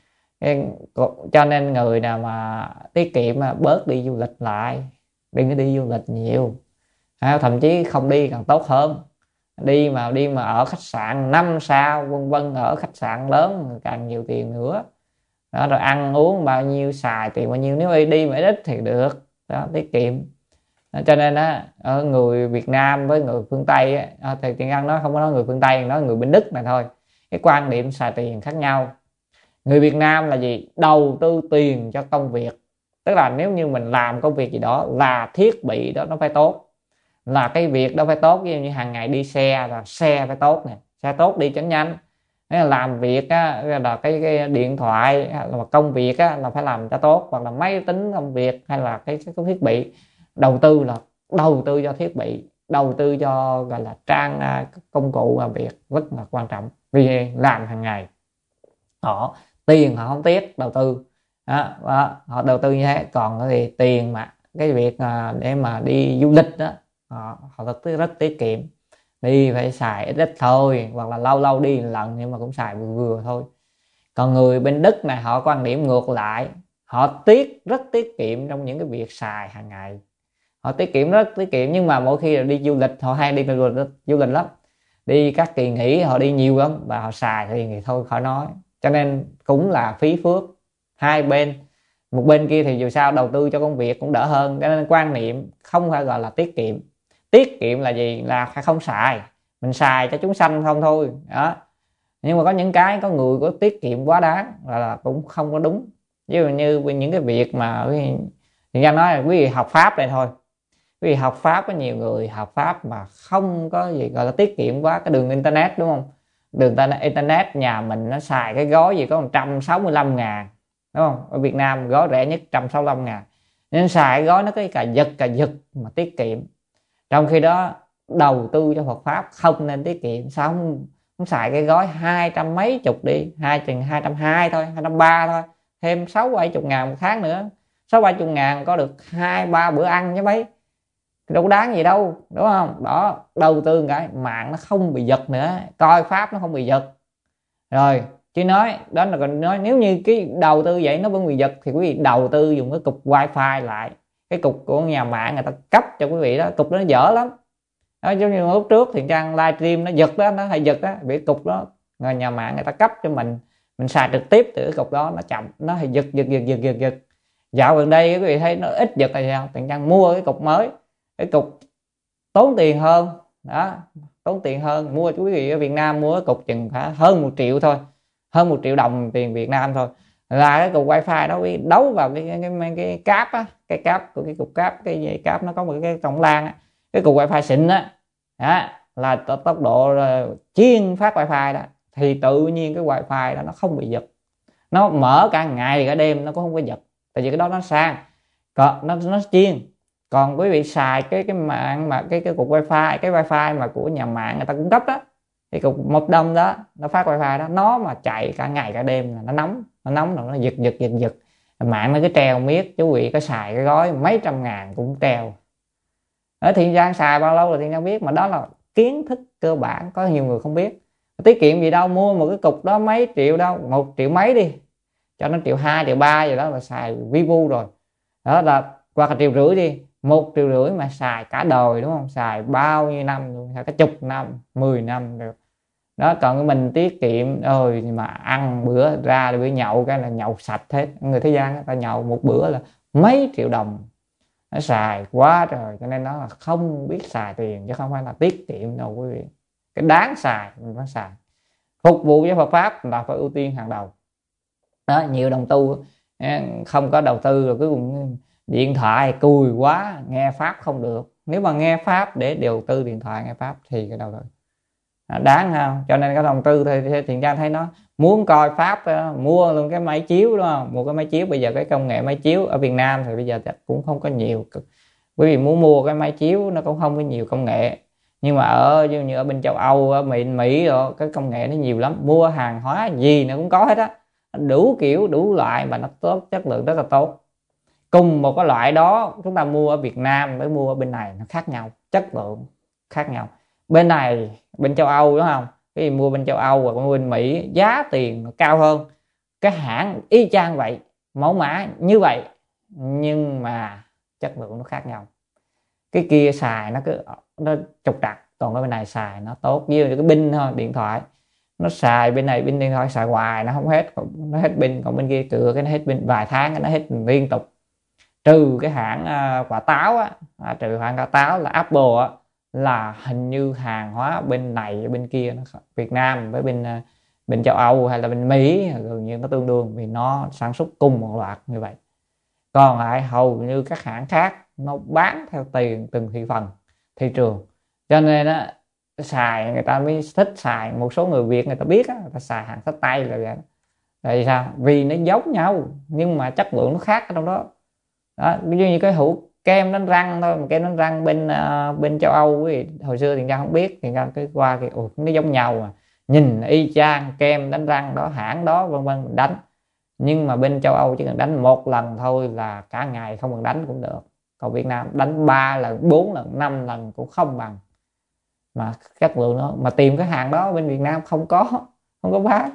Speaker 1: Cho nên người nào mà tiết kiệm bớt đi du lịch lại, đừng có đi du lịch nhiều, thậm chí không đi càng tốt hơn. Đi mà ở khách sạn 5 sao vân vân, ở khách sạn lớn càng nhiều tiền nữa đó. Rồi ăn uống bao nhiêu, xài tiền bao nhiêu, nếu đi mà ít thì được đó, tiết kiệm. Cho nên ở người Việt Nam với người phương Tây thì Tiền Ăn nó không có nói người phương Tây, nói người bên Đức này thôi, cái quan điểm xài tiền khác nhau. Người Việt Nam là gì? Đầu tư tiền cho công việc, tức là nếu như mình làm công việc gì đó là thiết bị đó nó phải tốt, là cái việc đó phải tốt. Ví dụ như hàng ngày đi xe là xe phải tốt nè, xe tốt đi cho nhanh. Làm việc là cái điện thoại là công việc là phải làm cho tốt, hoặc là máy tính công việc, hay là cái thiết bị. Đầu tư là đầu tư cho thiết bị, đầu tư cho gọi là công cụ làm việc rất là quan trọng, vì làm hàng ngày tiền họ không tiếc đầu tư đó, họ đầu tư như thế. Còn thì tiền mà cái việc để mà đi du lịch đó, họ rất tiết kiệm, đi phải xài ít thôi, hoặc là lâu lâu đi một lần nhưng mà cũng xài vừa thôi. Còn người bên Đức này họ quan điểm ngược lại, họ rất tiết kiệm trong những cái việc xài hàng ngày, họ rất tiết kiệm. Nhưng mà mỗi khi đi du lịch, họ hay đi du lịch lắm, đi các kỳ nghỉ họ đi nhiều lắm, và họ xài thì thôi khỏi nói. Cho nên cũng là phí phước, hai bên. Một bên kia thì dù sao đầu tư cho công việc cũng đỡ hơn, cho nên quan niệm không phải gọi là tiết kiệm. Tiết kiệm là gì? Là phải không xài, mình xài cho chúng sanh không thôi đó. Nhưng mà có những cái có người có tiết kiệm quá đáng là cũng không có đúng. Ví dụ như những cái việc mà thì ra nói là quý vị học pháp đây thôi, quý vị học pháp có nhiều người học pháp mà không có gì gọi là tiết kiệm quá. Cái đường internet đúng không, đường internet nhà mình nó xài cái gói gì có 165 ngàn đúng không, ở Việt Nam gói rẻ nhất 165 ngàn, nên xài cái gói nó cái cà giật mà tiết kiệm. Trong khi đó đầu tư cho Phật pháp không nên tiết kiệm. Sao không xài cái gói 200 mấy chục đi, 220 thôi, 230 thôi, thêm 60-70 ngàn một tháng nữa, 60-70 ngàn có được 2-3 bữa ăn chứ mấy, đâu có đáng gì đâu đúng không. Đó, đầu tư cái mạng nó không bị giật nữa, coi pháp nó không bị giật rồi. Chứ nói đó là còn nói nếu như cái đầu tư vậy nó vẫn bị giật thì quý vị đầu tư dùng cái cục wifi lại, cái cục của nhà mạng người ta cấp cho quý vị đó, cục đó nó dở lắm đó. Giống như lúc trước thì trang livestream nó giật đó, nó hay giật đó, bị cục đó người nhà mạng người ta cấp cho mình xài trực tiếp từ cái cục đó, nó chậm, nó hay giật. Dạo gần đây quý vị thấy nó ít giật là sao? Tiền trang mua cái cục mới, cái cục tốn tiền hơn đó, tốn tiền hơn. Mua quý vị ở Việt Nam mua cái cục chừng phải hơn 1 triệu thôi, hơn 1 triệu đồng tiền Việt Nam thôi, là cái cục wifi đó quý đấu vào cái cáp á, cái cáp của cái cục cáp, cái dây cáp nó có một cái cổng lan á, cái cục wifi xịn á đó, là tốc độ chuyên phát wifi đó, thì tự nhiên cái wifi đó nó không bị giật, nó mở cả ngày cả đêm nó cũng không có giật, tại vì cái đó nó sang, còn nó chuyên. Còn quý vị xài cái mạng mà cái cục wifi, cái wifi mà của nhà mạng người ta cung cấp đó, cái cục một đồng đó nó phát wifi đó, nó mà chạy cả ngày cả đêm là nó nóng rồi nó giật, mạng nó cứ treo miết. Chú vị có xài cái gói mấy trăm ngàn cũng treo. Ở Thiện Giang xài bao lâu là Thiện Giang biết, mà đó là kiến thức cơ bản, có nhiều người không biết. Tiết kiệm gì đâu, mua một cái cục đó mấy triệu đâu, 1 triệu mấy đi cho nó 1,2 triệu 1,3 triệu gì đó là xài vi vu rồi đó, là hoặc là 1,5 triệu đi, 1,5 triệu mà xài cả đời đúng không, xài bao nhiêu năm luôn, xài cả chục năm 10 năm được đó. Còn mình tiết kiệm ơi, mà ăn bữa ra bữa nhậu cái là nhậu sạch hết. Người thế gian người ta nhậu một bữa là mấy triệu đồng, nó xài quá trời, cho nên nó là không biết xài tiền chứ không phải là tiết kiệm đâu quý vị. Cái đáng xài mình phải xài, phục vụ cho Phật pháp là phải ưu tiên hàng đầu đó. Nhiều đồng tu không có đầu tư rồi, cứ điện thoại cùi quá, nghe pháp không được. Nếu mà nghe pháp để đầu tư điện thoại nghe pháp thì cái đầu tư đáng không. Cho nên cái đồng tư thì Thiện Trang thấy nó muốn coi pháp mua luôn cái máy chiếu đúng không, mua cái máy chiếu. Bây giờ cái công nghệ máy chiếu ở Việt Nam thì bây giờ cũng không có nhiều, quý vị muốn mua cái máy chiếu nó cũng không có nhiều công nghệ. Nhưng mà ở như ở bên châu Âu, ở Mỹ rồi, cái công nghệ nó nhiều lắm, mua hàng hóa gì nó cũng có hết á, đủ kiểu đủ loại mà nó tốt, chất lượng rất là tốt. Cùng một cái loại đó chúng ta mua ở Việt Nam với mua ở bên này nó khác nhau, chất lượng khác nhau. Bên này bên châu Âu đúng không, cái gì mua bên châu Âu và bên Mỹ giá tiền nó cao hơn, cái hãng y chang vậy, mẫu mã như vậy, nhưng mà chất lượng nó khác nhau. Cái kia xài nó trục trặc, còn cái bên này xài nó tốt. Như cái pin thôi, điện thoại nó xài bên này, pin điện thoại xài hoài nó không hết, nó hết pin. Còn bên kia cựa cái nó hết pin vài tháng nó hết liên tục. Trừ cái hãng quả táo á, trừ hãng quả táo là Apple á, là hình như hàng hóa bên này bên kia nó Việt Nam với bên châu Âu hay là bên Mỹ gần như nó tương đương, vì nó sản xuất cùng một loạt như vậy. Còn lại hầu như các hãng khác nó bán theo từng thị phần thị trường, cho nên á xài người ta mới thích xài. Một số người Việt người ta biết á, người ta xài hàng xách tay là vậy. Tại vì sao? Vì nó giống nhau nhưng mà chất lượng nó khác ở trong đó. Ví dụ như cái hũ kem đánh răng thôi, mà kem đánh răng bên châu Âu ấy, hồi xưa thì ra không biết, thì ra cái qua cái nó giống nhau à, nhìn y chang kem đánh răng đó, hãng đó vân vân mình đánh. Nhưng mà bên châu Âu chỉ cần đánh một lần thôi là cả ngày không cần đánh cũng được. Còn Việt Nam đánh 3 lần 4 lần 5 lần cũng không bằng, mà chất lượng đó. Mà tìm cái hàng đó bên Việt Nam không có bán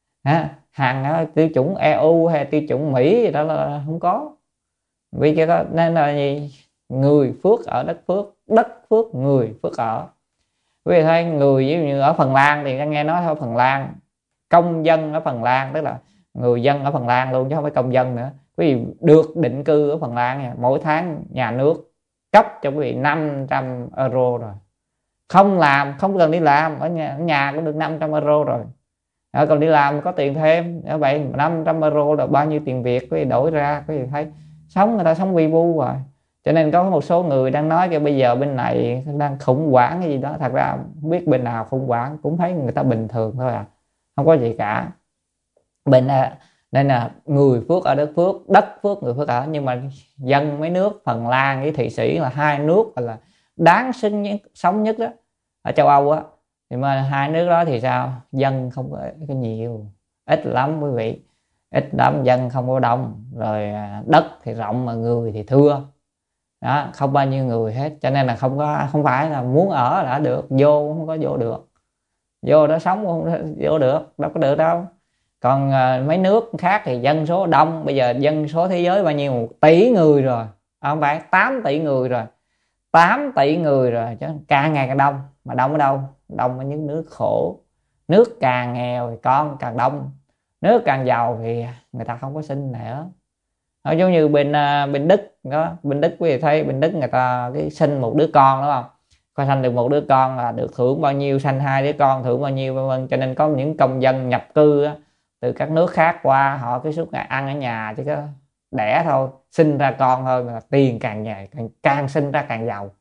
Speaker 1: hàng tiêu chuẩn EU hay tiêu chuẩn Mỹ gì đó là không có. Vì cái đó nên là gì? Người phước ở đất phước, đất phước người phước ở. Quý vị thấy người ví dụ như ở Phần Lan thì nghe nói ở Phần Lan, công dân ở Phần Lan tức là người dân ở Phần Lan luôn chứ không phải công dân nữa. Quý vị được định cư ở Phần Lan nha, mỗi tháng nhà nước cấp cho quý vị 500 euro rồi, không làm, không cần đi làm, ở nhà cũng được 500 euro rồi. Còn đi làm có tiền thêm. Vậy 500 euro là bao nhiêu tiền Việt quý vị đổi ra, quý vị thấy người ta sống vi vu rồi. Cho nên có một số người đang nói cái bây giờ bên này đang khủng hoảng cái gì đó, thật ra không biết bên nào khủng hoảng, cũng thấy người ta bình thường thôi à, không có gì cả. Nên là người Phước ở đất Phước, người Phước ở, nhưng mà dân mấy nước Phần Lan với Thụy Sĩ là hai nước là đáng sống nhất đó ở châu Âu á. thì mà hai nước đó thì sao, dân không có nhiều, ít lắm quý vị, ít lắm, dân không có đông, rồi đất thì rộng mà người thì thưa đó, không bao nhiêu người hết. Cho nên là không phải là muốn ở đã được, vô không có vô được, vô đó sống không vô được, đâu có được đâu. Còn mấy nước khác thì dân số đông, bây giờ dân số thế giới bao nhiêu, 1 tỷ người rồi, không phải 8 tỷ người rồi, 8 tỷ người rồi, chứ càng ngày càng đông. Mà đông ở đâu? Đông ở những nước khổ. Nước càng nghèo thì con càng đông, nước càng giàu thì người ta không có sinh nữa. Giống như bên Đức đó, bên Đức quý vị thấy bên Đức người ta cái sinh một đứa con đúng không, coi sanh được một đứa con là được thưởng bao nhiêu, sanh 2 đứa con thưởng bao nhiêu, vân vân. Cho nên có những công dân nhập cư á, từ các nước khác qua, họ cứ suốt ngày ăn ở nhà chứ có đẻ thôi, sinh ra con thôi, mà tiền càng nhảy càng sinh ra càng giàu.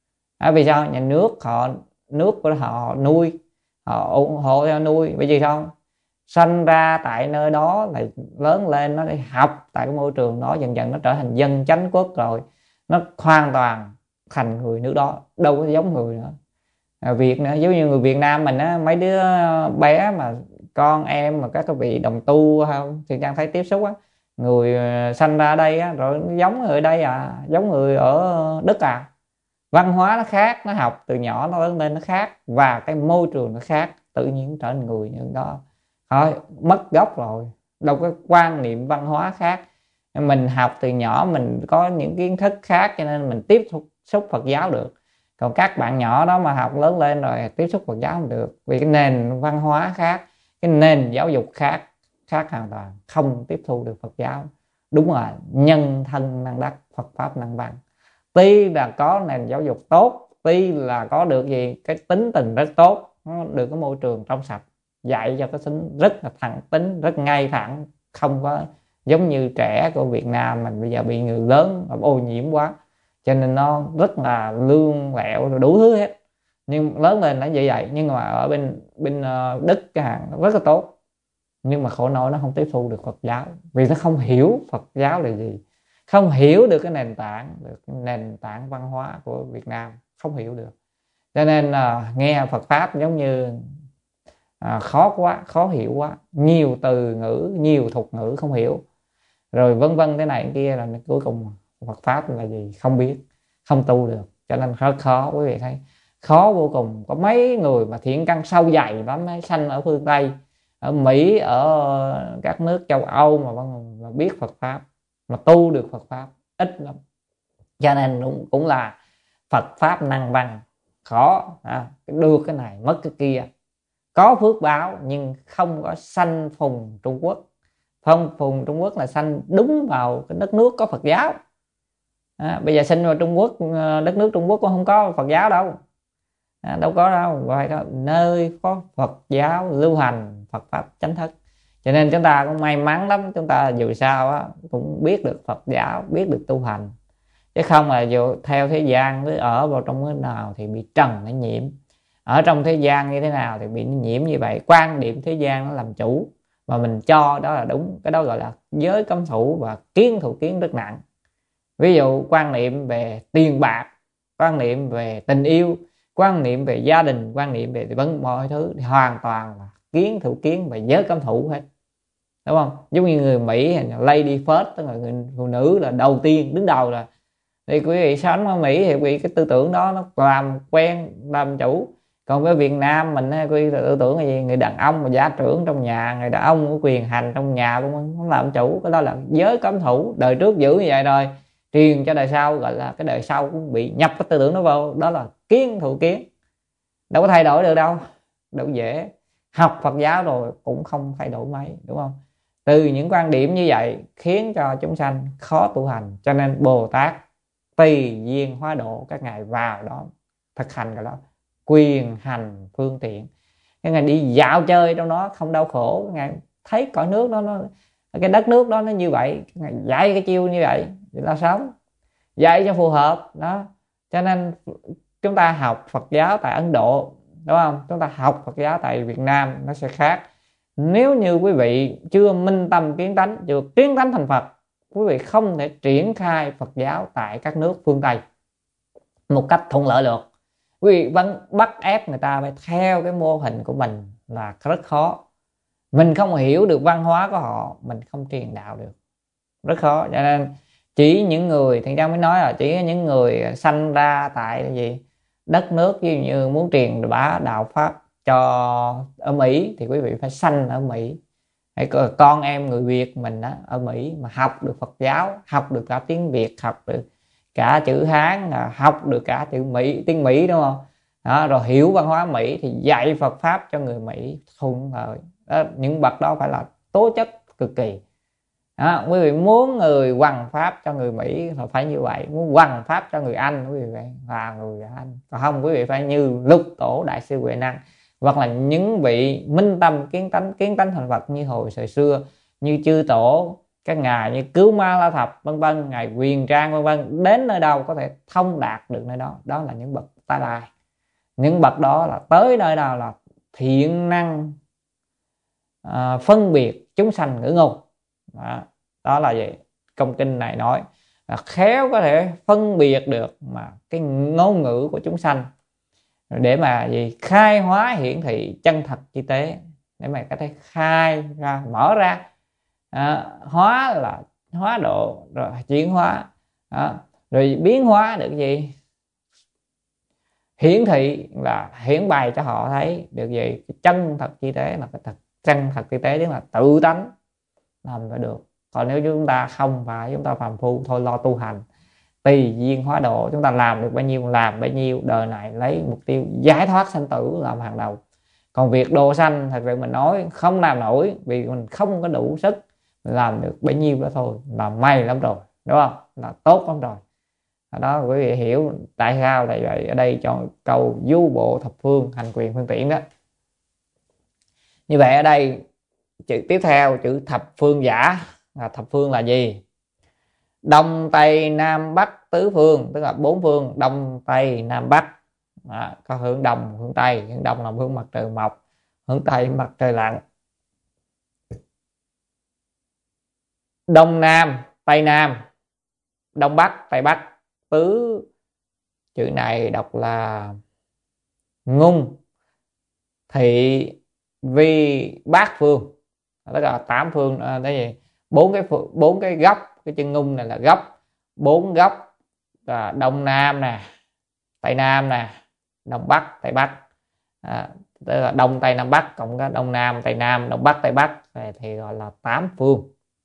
Speaker 1: Vì sao? Nhà nước nước của họ nuôi, họ ủng hộ theo nuôi. Bởi vì sao? Sanh ra tại nơi đó là lớn lên, nó đi học tại cái môi trường đó, dần dần nó trở thành dân chánh quốc rồi, nó hoàn toàn thành người nước đó, đâu có giống người nữa. Việt nữa, giống như người Việt Nam mình á, mấy đứa bé mà con em mà các vị đồng tu không thì Trang thấy tiếp xúc á, người sanh ra đây á, rồi giống người ở đây à, giống người ở Đức à. Văn hóa nó khác, nó học từ nhỏ nó lớn lên nó khác, và cái môi trường nó khác, tự nhiên trở thành người như đó thôi, mất gốc rồi, đâu có quan niệm văn hóa khác. Mình học từ nhỏ mình có những kiến thức khác, cho nên mình tiếp xúc Phật giáo được. Còn các bạn nhỏ đó mà học lớn lên rồi tiếp xúc Phật giáo không được, vì cái nền văn hóa khác, cái nền giáo dục khác hoàn toàn, không tiếp thu được Phật giáo. Đúng rồi, nhân thân năng đắc, Phật pháp năng văn. Tuy là có nền giáo dục tốt, tuy là có được gì cái tính tình rất tốt, nó được cái môi trường trong sạch, dạy cho cái tính rất là thẳng tính, rất ngay thẳng, không có giống như trẻ của Việt Nam mình bây giờ bị người lớn ô nhiễm quá, cho nên nó rất là lương lẹo rồi đủ thứ hết. Nhưng lớn lên nó vậy. Nhưng mà ở bên Đức cái hàng rất là tốt, nhưng mà khổ nỗi nó không tiếp thu được Phật giáo, vì nó không hiểu Phật giáo là gì, không hiểu được cái nền tảng văn hóa của Việt Nam, không hiểu được. Cho nên nghe Phật pháp giống như khó quá, khó hiểu quá, nhiều từ ngữ, nhiều thuật ngữ không hiểu, rồi vân vân thế này kia, là cuối cùng Phật pháp là gì không biết, không tu được. Cho nên rất khó, quý vị thấy khó vô cùng. Có mấy người mà thiện căn sâu dày lắm, sanh ở phương Tây, ở Mỹ, ở các nước châu Âu mà biết Phật pháp, mà tu được Phật pháp ít lắm. Cho nên cũng là Phật pháp năng văn khó, được cái này mất cái kia, có phước báo nhưng không có sanh phùng Trung Quốc. Phùng Trung Quốc là sanh đúng vào cái đất nước có Phật giáo. Bây giờ sinh vào Trung Quốc, đất nước Trung Quốc cũng không có Phật giáo đâu, đâu có đâu. Phải có nơi có Phật giáo lưu hành Phật pháp chánh thức. Cho nên chúng ta cũng may mắn lắm, chúng ta dù sao á, cũng biết được Phật giáo, biết được tu hành, chứ không là dù theo thế gian cứ ở vào trong cái nào thì bị trần nó nhiễm, ở trong thế gian như thế nào thì bị nhiễm như vậy. Quan điểm thế gian nó làm chủ mà mình cho đó là đúng, cái đó gọi là giới cấm thủ và kiến thủ kiến rất nặng. Ví dụ quan niệm về tiền bạc, quan niệm về tình yêu, quan niệm về gia đình, quan niệm về mọi thứ thì hoàn toàn là kiến thủ kiến và giới cấm thủ hết, đúng không? Giống như người Mỹ lady first, tức là người phụ nữ là đầu tiên, đứng đầu rồi. Thì quý vị sống ở Mỹ thì quý cái tư tưởng đó nó làm quen, làm chủ. Còn với Việt Nam mình quý vị tư tưởng là gì? Người đàn ông mà gia trưởng trong nhà, người đàn ông có quyền hành trong nhà cũng không làm chủ. Cái đó là giới cấm thủ, đời trước giữ như vậy rồi, truyền cho đời sau, gọi là cái đời sau cũng bị nhập cái tư tưởng đó vào, đó là kiến thủ kiến. Đâu có thay đổi được đâu, đâu dễ. Học Phật giáo rồi cũng không thay đổi mấy, đúng không? từ những quan điểm như vậy khiến cho chúng sanh khó tu hành, cho nên Bồ Tát tùy duyên hóa độ, các ngài vào đó thực hành cái đó quyền hành phương tiện. Các ngài đi dạo chơi trong đó không đau khổ, các ngài thấy cõi nước đó, nó cái đất nước đó nó như vậy, các ngài dạy cái chiêu như vậy để ta sống, dạy cho phù hợp đó. Cho nên chúng ta học Phật giáo tại Ấn Độ, đúng không, chúng ta học Phật giáo tại Việt Nam nó sẽ khác. Nếu như quý vị chưa minh tâm kiến tánh, chưa kiến tánh thành Phật, quý vị không thể triển khai Phật giáo tại các nước phương Tây một cách thuận lợi được. Quý vị vẫn bắt ép người ta phải theo cái mô hình của mình là rất khó. Mình không hiểu được văn hóa của họ, mình không truyền đạo được, rất khó. Cho nên chỉ những người, Thiện Trang mới nói là chỉ những người sanh ra tại cái gì đất nước, ví dụ như muốn truyền bá đạo pháp cho ở Mỹ thì quý vị phải sanh ở Mỹ. Hay con em người Việt mình á, ở Mỹ mà học được Phật giáo, học được cả tiếng Việt, học được cả chữ Hán, học được cả chữ Mỹ, tiếng Mỹ, đúng không đó, rồi hiểu văn hóa Mỹ thì dạy Phật pháp cho người Mỹ thuận lợi đó. Những bậc đó phải là tố chất cực kỳ đó. Quý vị muốn người hoằng pháp cho người Mỹ thì phải như vậy, muốn hoằng pháp cho người Anh quý vị phải là người Anh, còn không quý vị phải như Lục Tổ Đại sư Huệ Năng, hoặc là những vị minh tâm kiến tánh thành Phật như hồi thời xưa, như chư tổ các ngài như Cứu Ma La Thập vân vân, ngài Quyền Trang vân vân, đến nơi đâu có thể thông đạt được nơi đó. Đó là những bậc Tái Lai. Những bậc đó là tới nơi nào là thiện năng phân biệt chúng sanh ngữ ngục đó là gì? Công kinh này nói là khéo có thể phân biệt được mà cái ngôn ngữ của chúng sanh để mà gì khai hóa hiển thị chân thật chi tế, để mà có thể khai ra, mở ra. Hóa là hóa độ, rồi chuyển hóa, rồi biến hóa được gì, hiển thị là hiển bày cho họ thấy được gì chân thật chi tế, là cái thật chân thật chi tế, tức là tự tánh làm phải được. Còn nếu chúng ta không phải, chúng ta phàm phu thôi, lo tu hành tùy duyên hóa độ, chúng ta làm được bao nhiêu làm bấy nhiêu, đời này lấy mục tiêu giải thoát sanh tử làm hàng đầu. Còn việc độ sanh thật sự mình nói không làm nổi, vì mình không có đủ sức, làm được bấy nhiêu đó thôi là may lắm rồi, đúng không, là tốt lắm rồi đó. Quý vị hiểu tại sao tại vậy ở đây chọn câu du bộ thập phương hành quyền phương tiện đó. Như vậy ở đây chữ tiếp theo chữ thập phương giả, thập phương là gì? Đông Tây Nam Bắc tứ phương, tức là bốn phương Đông Tây Nam Bắc. Có hướng đông hướng tây, hướng đông là hướng mặt trời mọc, hướng tây mặt trời lặn. Đông Nam Tây Nam, Đông Bắc Tây Bắc. Tứ chữ này đọc là ngung thị vi bát phương, tức là tám phương. Đấy gì bốn cái góc, cái chân ngung này là góc, bốn góc là đông nam nè, tây nam nè, đông bắc tây bắc. Tức là đông tây nam bắc cộng cái đông nam tây nam, đông bắc tây bắc thì gọi là tám phương.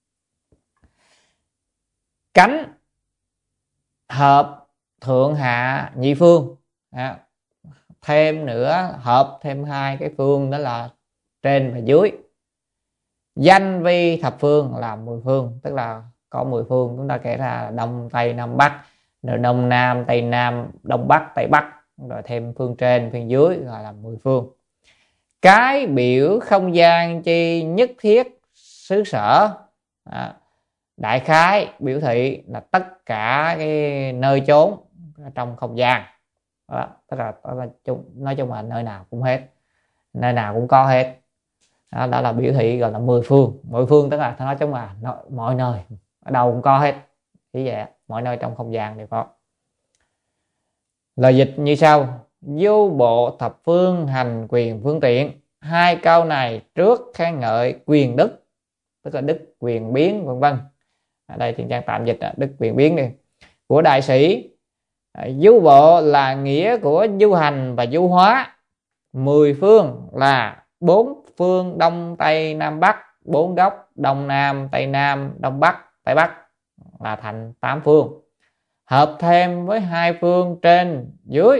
Speaker 1: Cánh hợp thượng hạ nhị phương, thêm nữa hợp thêm hai cái phương đó là trên và dưới. Danh vi thập phương là 10 phương, tức là có 10 phương, chúng ta kể ra là đông tây nam bắc, rồi đông nam tây nam, đông bắc tây bắc, rồi thêm phương trên phương dưới gọi là 10 phương. Cái biểu không gian chi nhất thiết xứ sở, đại khái biểu thị là tất cả cái nơi chốn trong không gian đó, tức là nói chung là nơi nào cũng hết, nơi nào cũng có hết đó là biểu thị gọi là 10 phương. 10 phương tức là nói chung là mọi nơi, ở đâu cũng có hết, ý vậy, mọi nơi trong không gian đều có. Lời dịch như sau: vô bộ thập phương hành quyền phương tiện. Hai câu này trước khen ngợi quyền đức, tức là đức quyền biến vân vân. Ở đây Thiện Trang tạm dịch đức quyền biến đi, của đại sĩ. Du bộ là nghĩa của du hành và du hóa. 10 phương là 4 phương đông tây nam bắc, 4 góc đông nam tây nam, đông bắc tây bắc là thành 8 phương. Hợp thêm với hai phương trên dưới,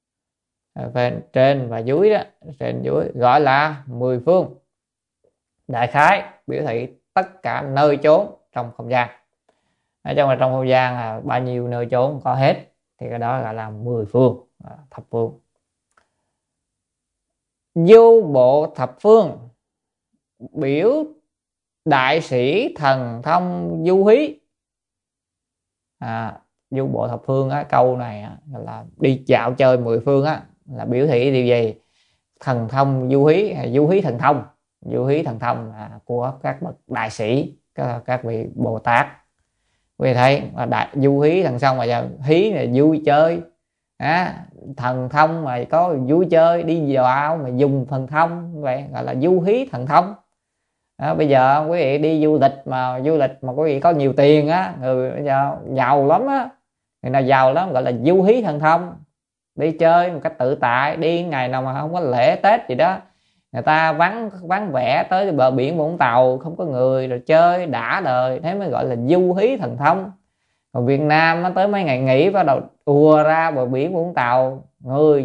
Speaker 1: trên và dưới đó, trên dưới gọi là 10 phương. đại khái biểu thị tất cả nơi chốn trong không gian. Nói chung là trong không gian là bao nhiêu nơi chốn có hết, thì cái đó gọi là 10 phương, thập phương. Du bộ thập phương biểu đại sĩ thần thông du hí. Du bộ thập phương á, câu này á, là đi dạo chơi 10 phương á, là biểu thị điều gì? Thần thông du hí, du hí thần thông. Du hí thần thông là của các bậc đại sĩ, các vị Bồ Tát. Quý vị thấy du hí thần thông, mà hí là vui chơi, thần thông mà có vui chơi, đi dạo mà dùng thần thông, vậy gọi là du hí thần thông. Bây giờ quý vị đi du lịch mà quý vị có nhiều tiền á, người bây giờ giàu lắm á, người nào giàu lắm gọi là du hí thần thông, đi chơi một cách tự tại, đi ngày nào mà không có lễ Tết gì đó, người ta vắng vẻ tới bờ biển Vũng Tàu không có người rồi chơi đã đời, thế mới gọi là du hí thần thông. Còn Việt Nam nó tới mấy ngày nghỉ bắt đầu ùa ra bờ biển Vũng Tàu, người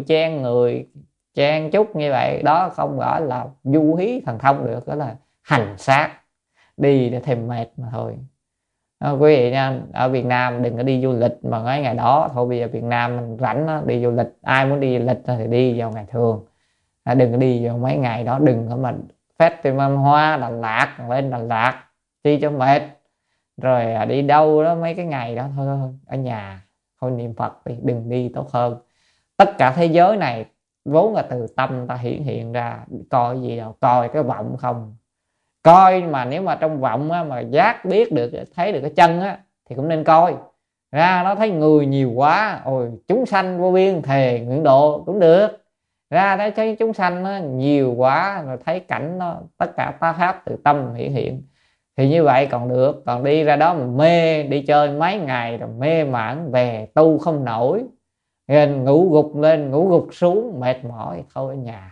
Speaker 1: chen chúc như vậy, đó không gọi là du hí thần thông được, đó là hành xác, đi để thêm mệt mà thôi. Quý vị nha, ở Việt Nam đừng có đi du lịch mà mấy ngày đó thôi. Bây giờ Việt Nam mình rảnh đó, đi du lịch, ai muốn đi du lịch thì đi vào ngày thường, đừng có đi vào mấy ngày đó. Đừng có mà festival hoa Đà Lạt, lên Đà Lạt đi cho mệt, rồi đi đâu đó mấy cái ngày đó thôi, ở nhà thôi niệm Phật đi, đừng đi tốt hơn. Tất cả thế giới này vốn là từ tâm ta hiện ra, coi gì đâu, coi cái vọng không. Coi mà nếu mà trong vọng á, mà giác biết được, thấy được cái chân á, thì cũng nên coi. Ra nó thấy người nhiều quá, ôi chúng sanh vô biên thề nguyện độ cũng được. Ra thấy chúng sanh nó nhiều quá, rồi thấy cảnh nó tất cả tá pháp từ tâm hiện thì như vậy còn được. Còn đi ra đó mà mê, đi chơi mấy ngày rồi mê mẩn về tu không nổi, ngủ gục lên ngủ gục xuống mệt mỏi, thôi ở nhà.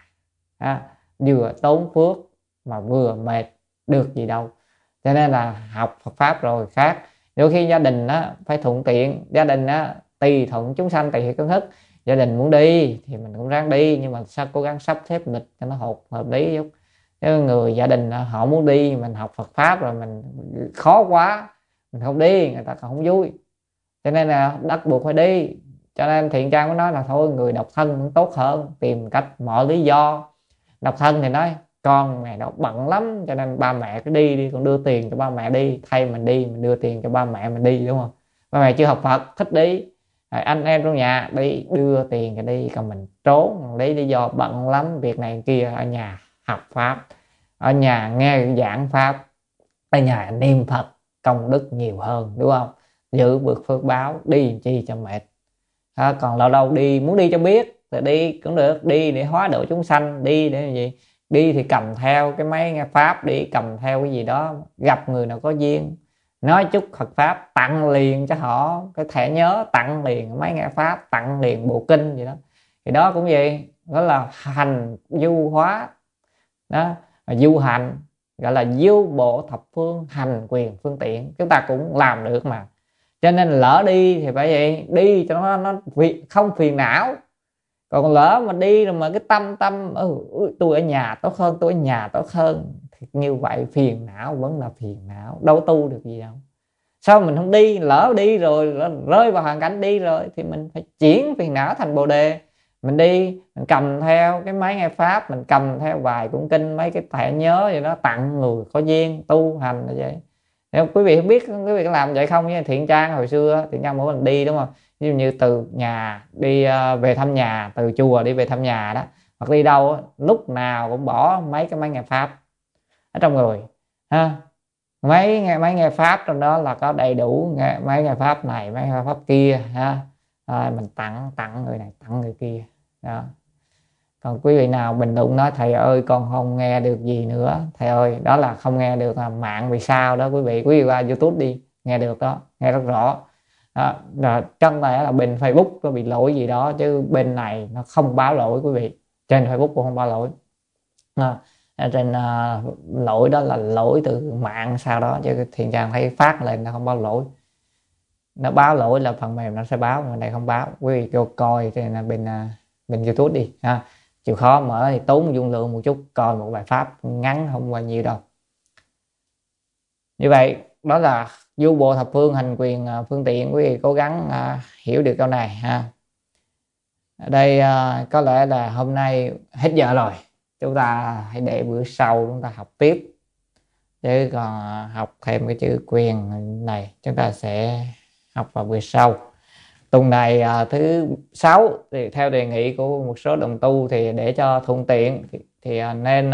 Speaker 1: Vừa tốn phước mà vừa mệt được gì đâu. Cho nên là học Phật pháp rồi khác. Đôi khi gia đình á phải thuận tiện, gia đình á tùy thuận chúng sanh tùy kiến thức. Gia đình muốn đi thì mình cũng ráng đi, nhưng mà sao cố gắng sắp xếp lịch cho nó hợp lý chút. Chứ người gia đình họ muốn đi, mình học Phật pháp rồi mình khó quá mình không đi, người ta còn không vui. Cho nên là bắt buộc phải đi. Cho nên Thiện Trang mới nói là thôi người độc thân cũng tốt hơn, tìm cách mọi lý do. Độc thân thì nói con này nó bận lắm, cho nên ba mẹ cứ đi, con đưa tiền cho ba mẹ đi, thay mình đi, mình đưa tiền cho ba mẹ mình đi, đúng không? Ba mẹ chưa học Phật thích đi, anh em trong nhà đi đưa tiền cho đi, còn mình trốn lấy lý do bận lắm việc này kia. Ở nhà học pháp, ở nhà nghe giảng pháp, ở nhà niệm Phật công đức nhiều hơn, đúng không? Giữ được phước báo, đi chi cho mệt. Còn lâu đâu đi muốn đi cho biết thì đi cũng được, đi để hóa độ chúng sanh, đi để gì? Đi thì cầm theo cái máy nghe pháp, đi cầm theo cái gì đó, gặp người nào có duyên nói chút Phật pháp tặng liền cho họ cái thẻ nhớ, tặng liền máy nghe pháp, tặng liền bộ kinh gì đó. Thì đó cũng vậy, đó là hành du hóa đó, du hành gọi là du bộ thập phương, hành quyền phương tiện, chúng ta cũng làm được mà. Cho nên lỡ đi thì phải vậy, đi cho nó không phiền não. Còn lỡ mà đi rồi mà cái tâm tôi ở nhà tốt hơn, tôi ở nhà tốt hơn, thì như vậy phiền não vẫn là phiền não, đâu tu được gì đâu. Sao mình không đi? Lỡ đi rồi, rơi vào hoàn cảnh đi rồi thì mình phải chuyển phiền não thành bồ đề. Mình đi, mình cầm theo cái máy nghe pháp, mình cầm theo vài cuốn kinh, mấy cái thẻ nhớ gì đó, tặng người có duyên tu hành là vậy. Nếu quý vị không biết quý vị có làm vậy không? Như Thiện Trang hồi xưa, Thiện Trang mỗi lần đi đúng không, như từ nhà đi về thăm nhà, từ chùa đi về thăm nhà đó, hoặc đi đâu lúc nào cũng bỏ mấy cái máy nghe pháp ở trong người ha. Máy nghe pháp trong đó là có đầy đủ máy nghe pháp này, máy nghe pháp kia ha. Mình tặng người này, tặng người kia đó. Còn quý vị nào bình luận nói thầy ơi con không nghe được gì nữa, thầy ơi đó là không nghe được là mạng vì sao đó. Quý vị qua YouTube đi, nghe được đó, nghe rất rõ đó. Chân này là bên Facebook có bị lỗi gì đó, chứ bên này nó không báo lỗi quý vị. Trên Facebook cũng không báo lỗi trên lỗi đó là lỗi từ mạng sau đó, chứ Thiện Trang thấy phát lên nó không báo lỗi. Nó báo lỗi là phần mềm nó sẽ báo, mà này không báo. Quý vị kêu coi thì là bên YouTube đi ha. Chịu khó mở thì tốn dung lượng một chút, coi một bài pháp ngắn không bao nhiêu đâu. Như vậy đó là du bộ thập phương hành quyền phương tiện. Quý vị cố gắng hiểu được câu này ha. Ở đây có lẽ là hôm nay hết giờ rồi, chúng ta hãy để bữa sau chúng ta học tiếp, chứ còn học thêm cái chữ quyền này chúng ta sẽ học vào bữa sau. Tuần này thứ 6 thì theo đề nghị của một số đồng tu thì để cho thuận tiện thì nên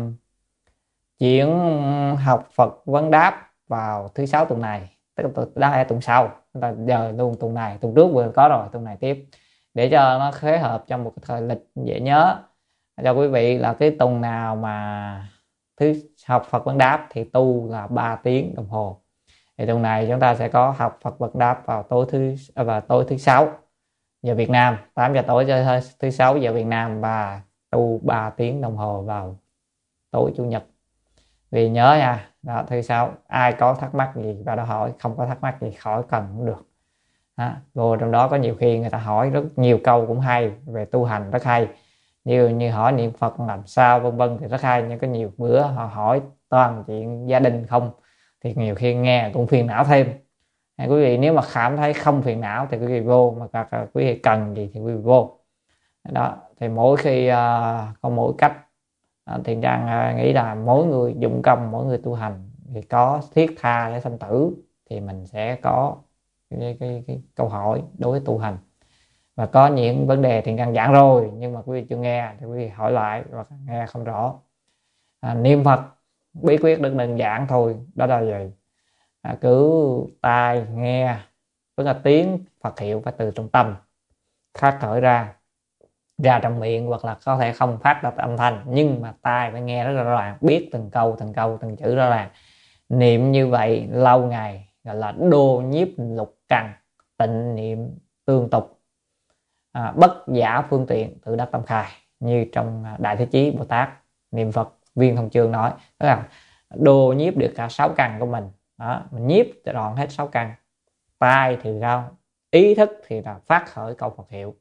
Speaker 1: chuyển học Phật vấn đáp vào thứ 6 tuần này, tức là đó là tuần sau. Chúng ta giờ luôn tuần này, tuần trước vừa có rồi, tuần này tiếp để cho nó khế hợp trong một cái thời lịch dễ nhớ cho quý vị. Là cái tuần nào mà thứ học Phật vấn đáp thì tu là 3 tiếng đồng hồ, thì tuần này chúng ta sẽ có học Phật vấn đáp vào tối thứ 6 giờ Việt Nam, 8 giờ tối cho thứ 6 giờ Việt Nam, và tu 3 tiếng đồng hồ vào tối Chủ nhật. Vì nhớ nha, đó, thứ 6 ai có thắc mắc gì vào đó hỏi, không có thắc mắc gì khỏi cần cũng được. Vô trong đó có nhiều khi người ta hỏi rất nhiều câu cũng hay về tu hành, rất hay, như hỏi niệm Phật làm sao vân vân thì rất hay. Nhưng có nhiều bữa họ hỏi toàn chuyện gia đình không thì nhiều khi nghe cũng phiền não thêm. Quý vị nếu mà cảm thấy không phiền não thì quý vị vô, mà quý vị cần gì thì quý vị vô. Đó thì mỗi khi có mỗi cách. Thiện Trang nghĩ là mỗi người dụng công, mỗi người tu hành thì có thiết tha để sanh tử thì mình sẽ có cái câu hỏi đối với tu hành. Và có những vấn đề Thiện Trang giảng rồi nhưng mà quý vị chưa nghe thì quý vị hỏi lại hoặc nghe không rõ. Niệm Phật bí quyết rất đơn giản thôi, đó là gì? Cứ tai nghe, tức là tiếng Phật hiệu phải từ trong tâm phát khởi ra trong miệng, hoặc là có thể không phát ra âm thanh nhưng mà tai phải nghe rất là rõ ràng, biết từng câu từng chữ rõ ràng. Niệm như vậy lâu ngày gọi là đô nhiếp lục căn, tịnh niệm tương tục, bất giả phương tiện tự đắc tâm khai, như trong Đại Thế Chí Bồ Tát niệm Phật Viên Thông Chương nói, tức là đô nhiếp được cả 6 căn của mình. Đó, mình nhiếp trọn hết 6 căn. Tai thì sao? Ý thức thì là phát khởi câu Phật hiệu.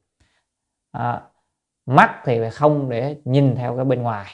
Speaker 1: Mắt thì không để nhìn theo cái bên ngoài.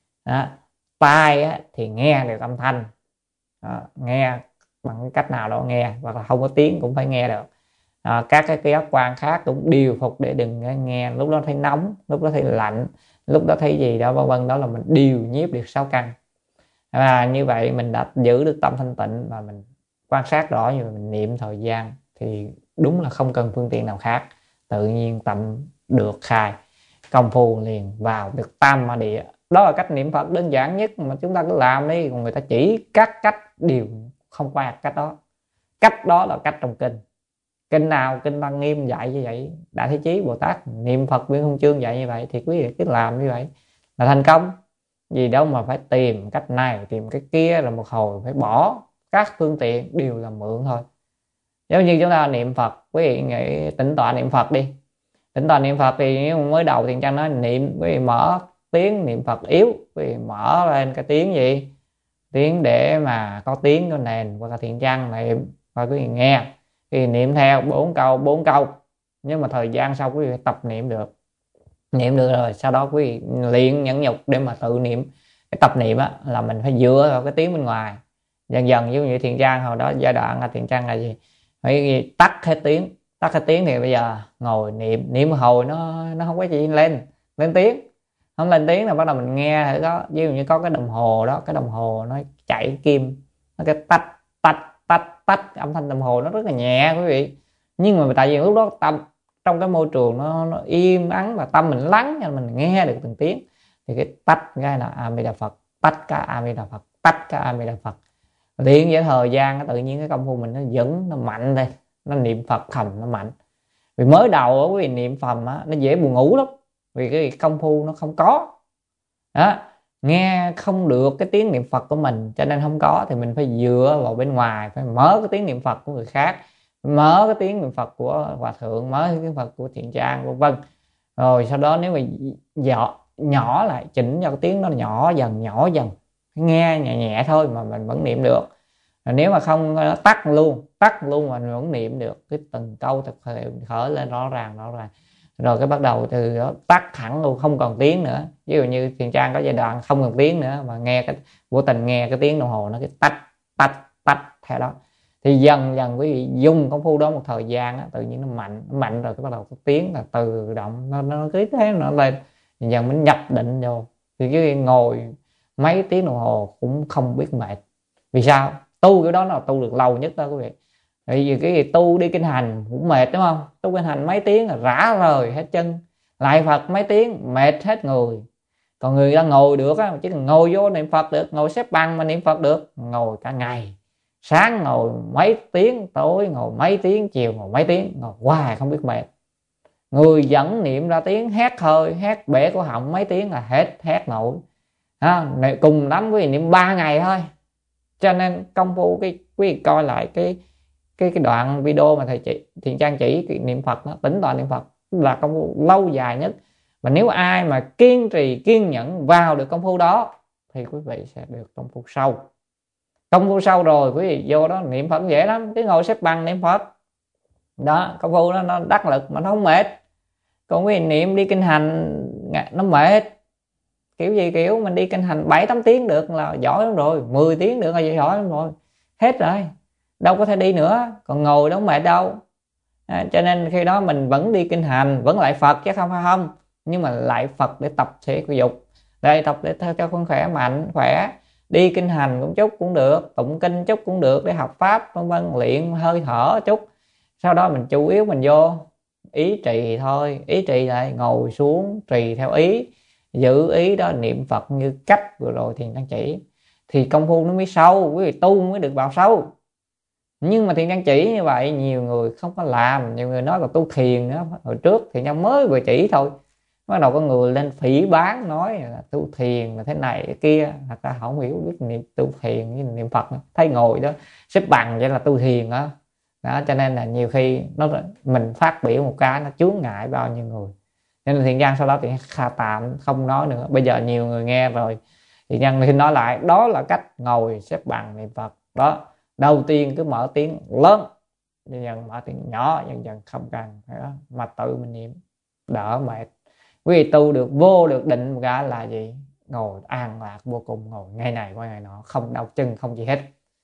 Speaker 1: Tai thì nghe được âm thanh, nghe bằng cách nào đó nghe, hoặc là không có tiếng cũng phải nghe được. Các cái giác quan khác cũng điều phục để đừng nghe lúc đó thấy nóng, lúc đó thấy lạnh, lúc đó thấy gì đó vân vân. Đó là mình điều nhiếp được 6 căn. Và như vậy mình đã giữ được tâm thanh tịnh và mình quan sát rõ, như mình niệm thời gian thì đúng là không cần phương tiện nào khác, tự nhiên tâm được khai, công phu liền vào được tam ma địa. Đó là cách niệm Phật đơn giản nhất mà chúng ta cứ làm đi. Còn người ta chỉ các cách đều không qua cách đó. Cách đó là cách trong kinh nào, kinh Lăng Nghiêm dạy như vậy, Đại Thế Chí Bồ Tát niệm Phật Viên Thông Chương dạy như vậy, thì quý vị cứ làm như vậy là thành công. Gì đâu mà phải tìm cách này tìm cái kia, rồi một hồi phải bỏ. Các phương tiện đều là mượn thôi. Giống như chúng ta niệm Phật, quý vị nghĩ tĩnh tọa niệm Phật đi. Tĩnh tọa niệm Phật thì nếu mới đầu Thiện Trang nói niệm, quý vị mở tiếng niệm Phật yếu, quý vị mở lên cái tiếng gì? Tiếng để mà có tiếng có nền, hoặc là Thiện Trang niệm và quý vị nghe, thì niệm theo 4 câu. Nhưng mà thời gian sau quý vị tập niệm được rồi, sau đó quý vị luyện nhẫn nhục để mà tự niệm. Cái tập niệm là mình phải dựa vào cái tiếng bên ngoài. Dần dần như vậy Thiện Trang hồi đó giai đoạn là Thiện Trang là gì? Phải tắt hết tiếng thì bây giờ ngồi niệm một hồi nó không có gì lên tiếng, không lên tiếng là bắt đầu mình nghe thử. Có ví dụ như có cái đồng hồ đó, cái đồng hồ nó chạy kim, nó cái tách âm thanh đồng hồ nó rất là nhẹ quý vị. Nhưng mà tại vì lúc đó tâm trong cái môi trường nó im ắng và tâm mình lắng cho mình nghe được từng tiếng, thì cái tách cái là A Di Đà Phật, tách cái A Di Đà Phật, tách cái A Di Đà Phật. Liền với thời gian tự nhiên cái công phu mình nó dẫn, nó mạnh lên, nó niệm Phật thầm nó mạnh. Vì mới đầu quý vị niệm Phật nó dễ buồn ngủ lắm, vì cái công phu nó không có đó, nghe không được cái tiếng niệm Phật của mình, cho nên không có. Thì mình phải dựa vào bên ngoài, phải mở cái tiếng niệm Phật của người khác, mở cái tiếng niệm Phật của Hòa Thượng, mở cái tiếng Phật của Thiện Trang vân vân. Rồi sau đó nếu mà nhỏ lại, chỉnh cho cái tiếng nó nhỏ dần, nghe nhẹ nhẹ thôi mà mình vẫn niệm được. Nếu mà không tắt luôn mà mình vẫn niệm được cái từng câu thật khởi lên rõ ràng. Rồi cái bắt đầu từ đó tắt hẳn luôn, không còn tiếng nữa. Ví dụ như Thiện Trang có giai đoạn không còn tiếng nữa, mà nghe cái vô tình nghe cái tiếng đồng hồ nó cái theo đó. Thì dần dần quý vị dùng công phu đó một thời gian á, tự nhiên nó mạnh rồi cái bắt đầu cái tiếng là tự động nó cứ thế nó lên, dần mình nhập định vô thì cái ngồi mấy tiếng đồng hồ cũng không biết mệt. Vì sao? Tu cái đó là tu được lâu nhất đó quý vị. Tại vì cái gì tu đi kinh hành cũng mệt đúng không? Tu kinh hành mấy tiếng là rã rời hết chân, lại Phật mấy tiếng mệt hết người. Còn người ta ngồi được á, chỉ cần ngồi vô niệm Phật được, ngồi xếp bằng mà niệm Phật được, ngồi cả ngày, sáng ngồi mấy tiếng, tối ngồi mấy tiếng, chiều ngồi mấy tiếng, ngồi hoài không biết mệt. Người dẫn niệm ra tiếng, hét hơi, hét bể cổ họng mấy tiếng là hết hét nổi. Cùng lắm quý vị niệm 3 ngày thôi. Cho nên công phu cái quý vị coi lại cái đoạn video mà thầy Thiện Trang chỉ niệm Phật đó, tĩnh tọa niệm Phật là công phu lâu dài nhất. Và nếu ai mà kiên trì kiên nhẫn vào được công phu đó thì quý vị sẽ được công phu sâu. Công phu sâu rồi quý vị vô đó niệm Phật dễ lắm, cứ ngồi xếp bằng niệm Phật đó, công phu đó nó đắc lực mà nó không mệt. Còn quý vị niệm đi kinh hành nó mệt. Kiểu gì kiểu mình đi kinh hành 7-8 tiếng được là giỏi lắm rồi, 10 tiếng được là giỏi lắm rồi, hết rồi, đâu có thể đi nữa. Còn ngồi đâu mệt đâu. Cho nên khi đó mình vẫn đi kinh hành, vẫn lại Phật chứ không phải không, nhưng mà lại Phật để tập thể dục, đây tập để cho con khỏe mạnh khỏe. Đi kinh hành cũng chút cũng được, tụng kinh chút cũng được, để học pháp vân vân, luyện hơi thở chút. Sau đó mình chủ yếu mình vô ý trì thôi. Ý trì lại ngồi xuống trì theo ý, giữ ý đó niệm Phật như cách vừa rồi Thiện Trang chỉ, thì công phu nó mới sâu, quý vị tu mới được vào sâu. Nhưng mà Thiện Trang chỉ như vậy nhiều người không có làm. Nhiều người nói là tu thiền đó. Hồi trước Thiện Trang mới vừa chỉ thôi, bắt đầu có người lên phỉ bán nói là tu thiền là thế này cái kia. Thật ra không hiểu biết niệm tu thiền với niệm Phật nữa. Thấy ngồi đó xếp bằng vậy là tu thiền đó. Cho nên là nhiều khi mình phát biểu một cái nó chướng ngại bao nhiêu người. Nên là Thiện Trang sau đó thì tạm không nói nữa. Bây giờ nhiều người nghe rồi Thiện Trang thì nói lại, đó là cách ngồi xếp bằng niệm Phật đó. Đầu tiên cứ mở tiếng lớn, dần dần mở tiếng nhỏ, dần dần không cần đó, mà tự mình niệm đỡ mệt. Quý vị tu được vô được định cả là gì? Ngồi an lạc vô cùng, ngồi ngày này qua ngày nọ, không đau chân không gì hết.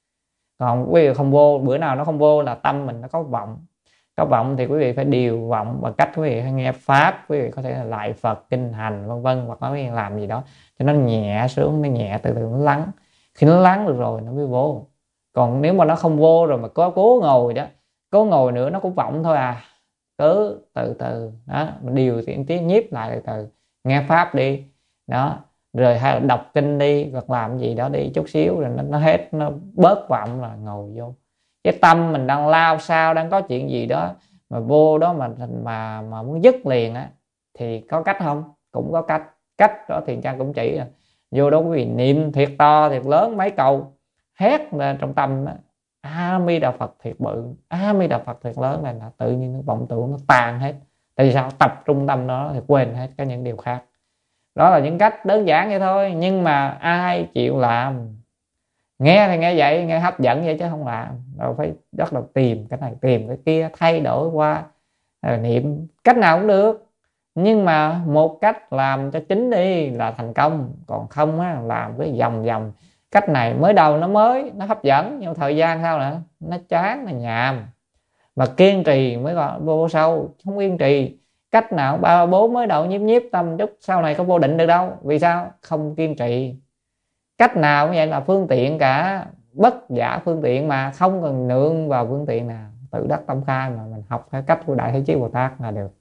Speaker 1: Còn quý vị không vô, bữa nào nó không vô là tâm mình nó có vọng. Có vọng thì quý vị phải điều vọng bằng cách quý vị hay nghe pháp, quý vị có thể là lại Phật kinh hành vân vân, hoặc là quý vị làm gì đó cho nó nhẹ xuống, nó nhẹ từ từ nó lắng. Khi nó lắng được rồi nó mới vô. Còn nếu mà nó không vô rồi mà cố ngồi đó, cố ngồi nữa nó cũng vọng thôi à. Cứ từ từ đó, mình điều khiển tiếng nhiếp lại từ từ, nghe pháp đi đó, rồi hay là đọc kinh đi, hoặc làm gì đó đi chút xíu rồi nó hết, nó bớt vọng là ngồi vô. Cái tâm mình đang lao sao, đang có chuyện gì đó mà vô đó mà muốn dứt liền á, thì có cách không? Cũng có cách. Cách đó Thiện Trang cũng chỉ là vô đó quý vị niệm thiệt to thiệt lớn mấy câu, hét lên trong tâm đó, A Di Đà Phật thiệt bự, A Di Đà Phật thiệt lớn, này là tự nhiên nó vọng tưởng nó tan hết. Tại vì sao? Tập trung tâm đó thì quên hết các những điều khác. Đó là những cách đơn giản vậy thôi, nhưng mà ai chịu làm? Nghe thì nghe vậy, nghe hấp dẫn vậy chứ không làm. Rồi phải bắt đầu tìm cái này tìm cái kia, thay đổi qua niệm cách nào cũng được, nhưng mà một cách làm cho chính đi là thành công. Còn không á, làm cái vòng cách này mới đầu nó hấp dẫn, nhưng thời gian sau nữa nó chán, nó nhàm. Mà kiên trì mới gọi vô sâu. Không kiên trì cách nào ba bốn mới đầu nhiếp tâm chút, sau này có vô định được đâu. Vì sao? Không kiên trì. Cách nào cũng vậy là phương tiện cả, bất giả phương tiện, mà không cần nương vào phương tiện nào, tự đắc tâm khai mà mình học cái cách của Đại Thế Chí Bồ Tát là được.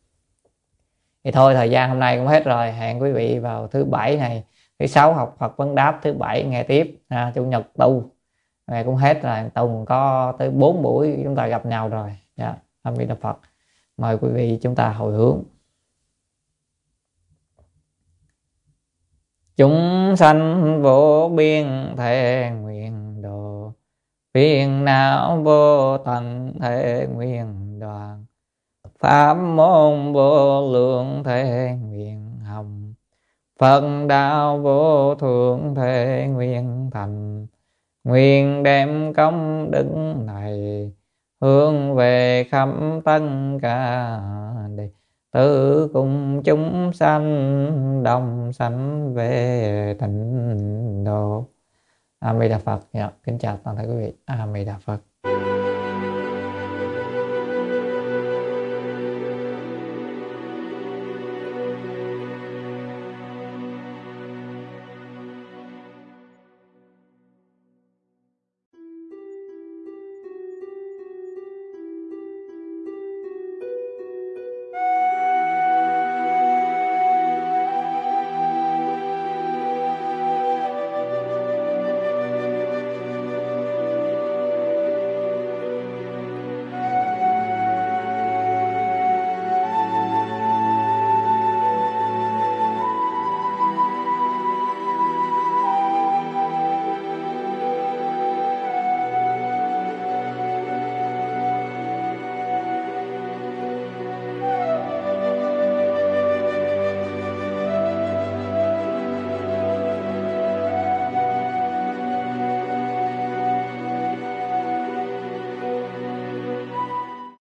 Speaker 1: Thì thôi, thời gian hôm nay cũng hết rồi. Hẹn quý vị vào thứ Bảy này, thứ Sáu học Phật vấn đáp, thứ Bảy nghe tiếp, Chủ nhật tu. Ngày cũng hết rồi, tuần có tới 4 buổi chúng ta gặp nhau rồi. A Di Đà Phật. Mời quý vị chúng ta hồi hướng. Chúng sanh vô biên thể nguyện độ, phiền não vô tận thể nguyện đoạn, pháp môn vô lượng thể nguyện hồng, Phật đạo vô thượng thể nguyện thành. Nguyện đem công đức này hướng về khắp tất cả đệ tử cùng chúng sanh đồng sanh về tịnh độ. A Di Đà Phật. Kính chào toàn thể quý vị. A Di Đà Phật.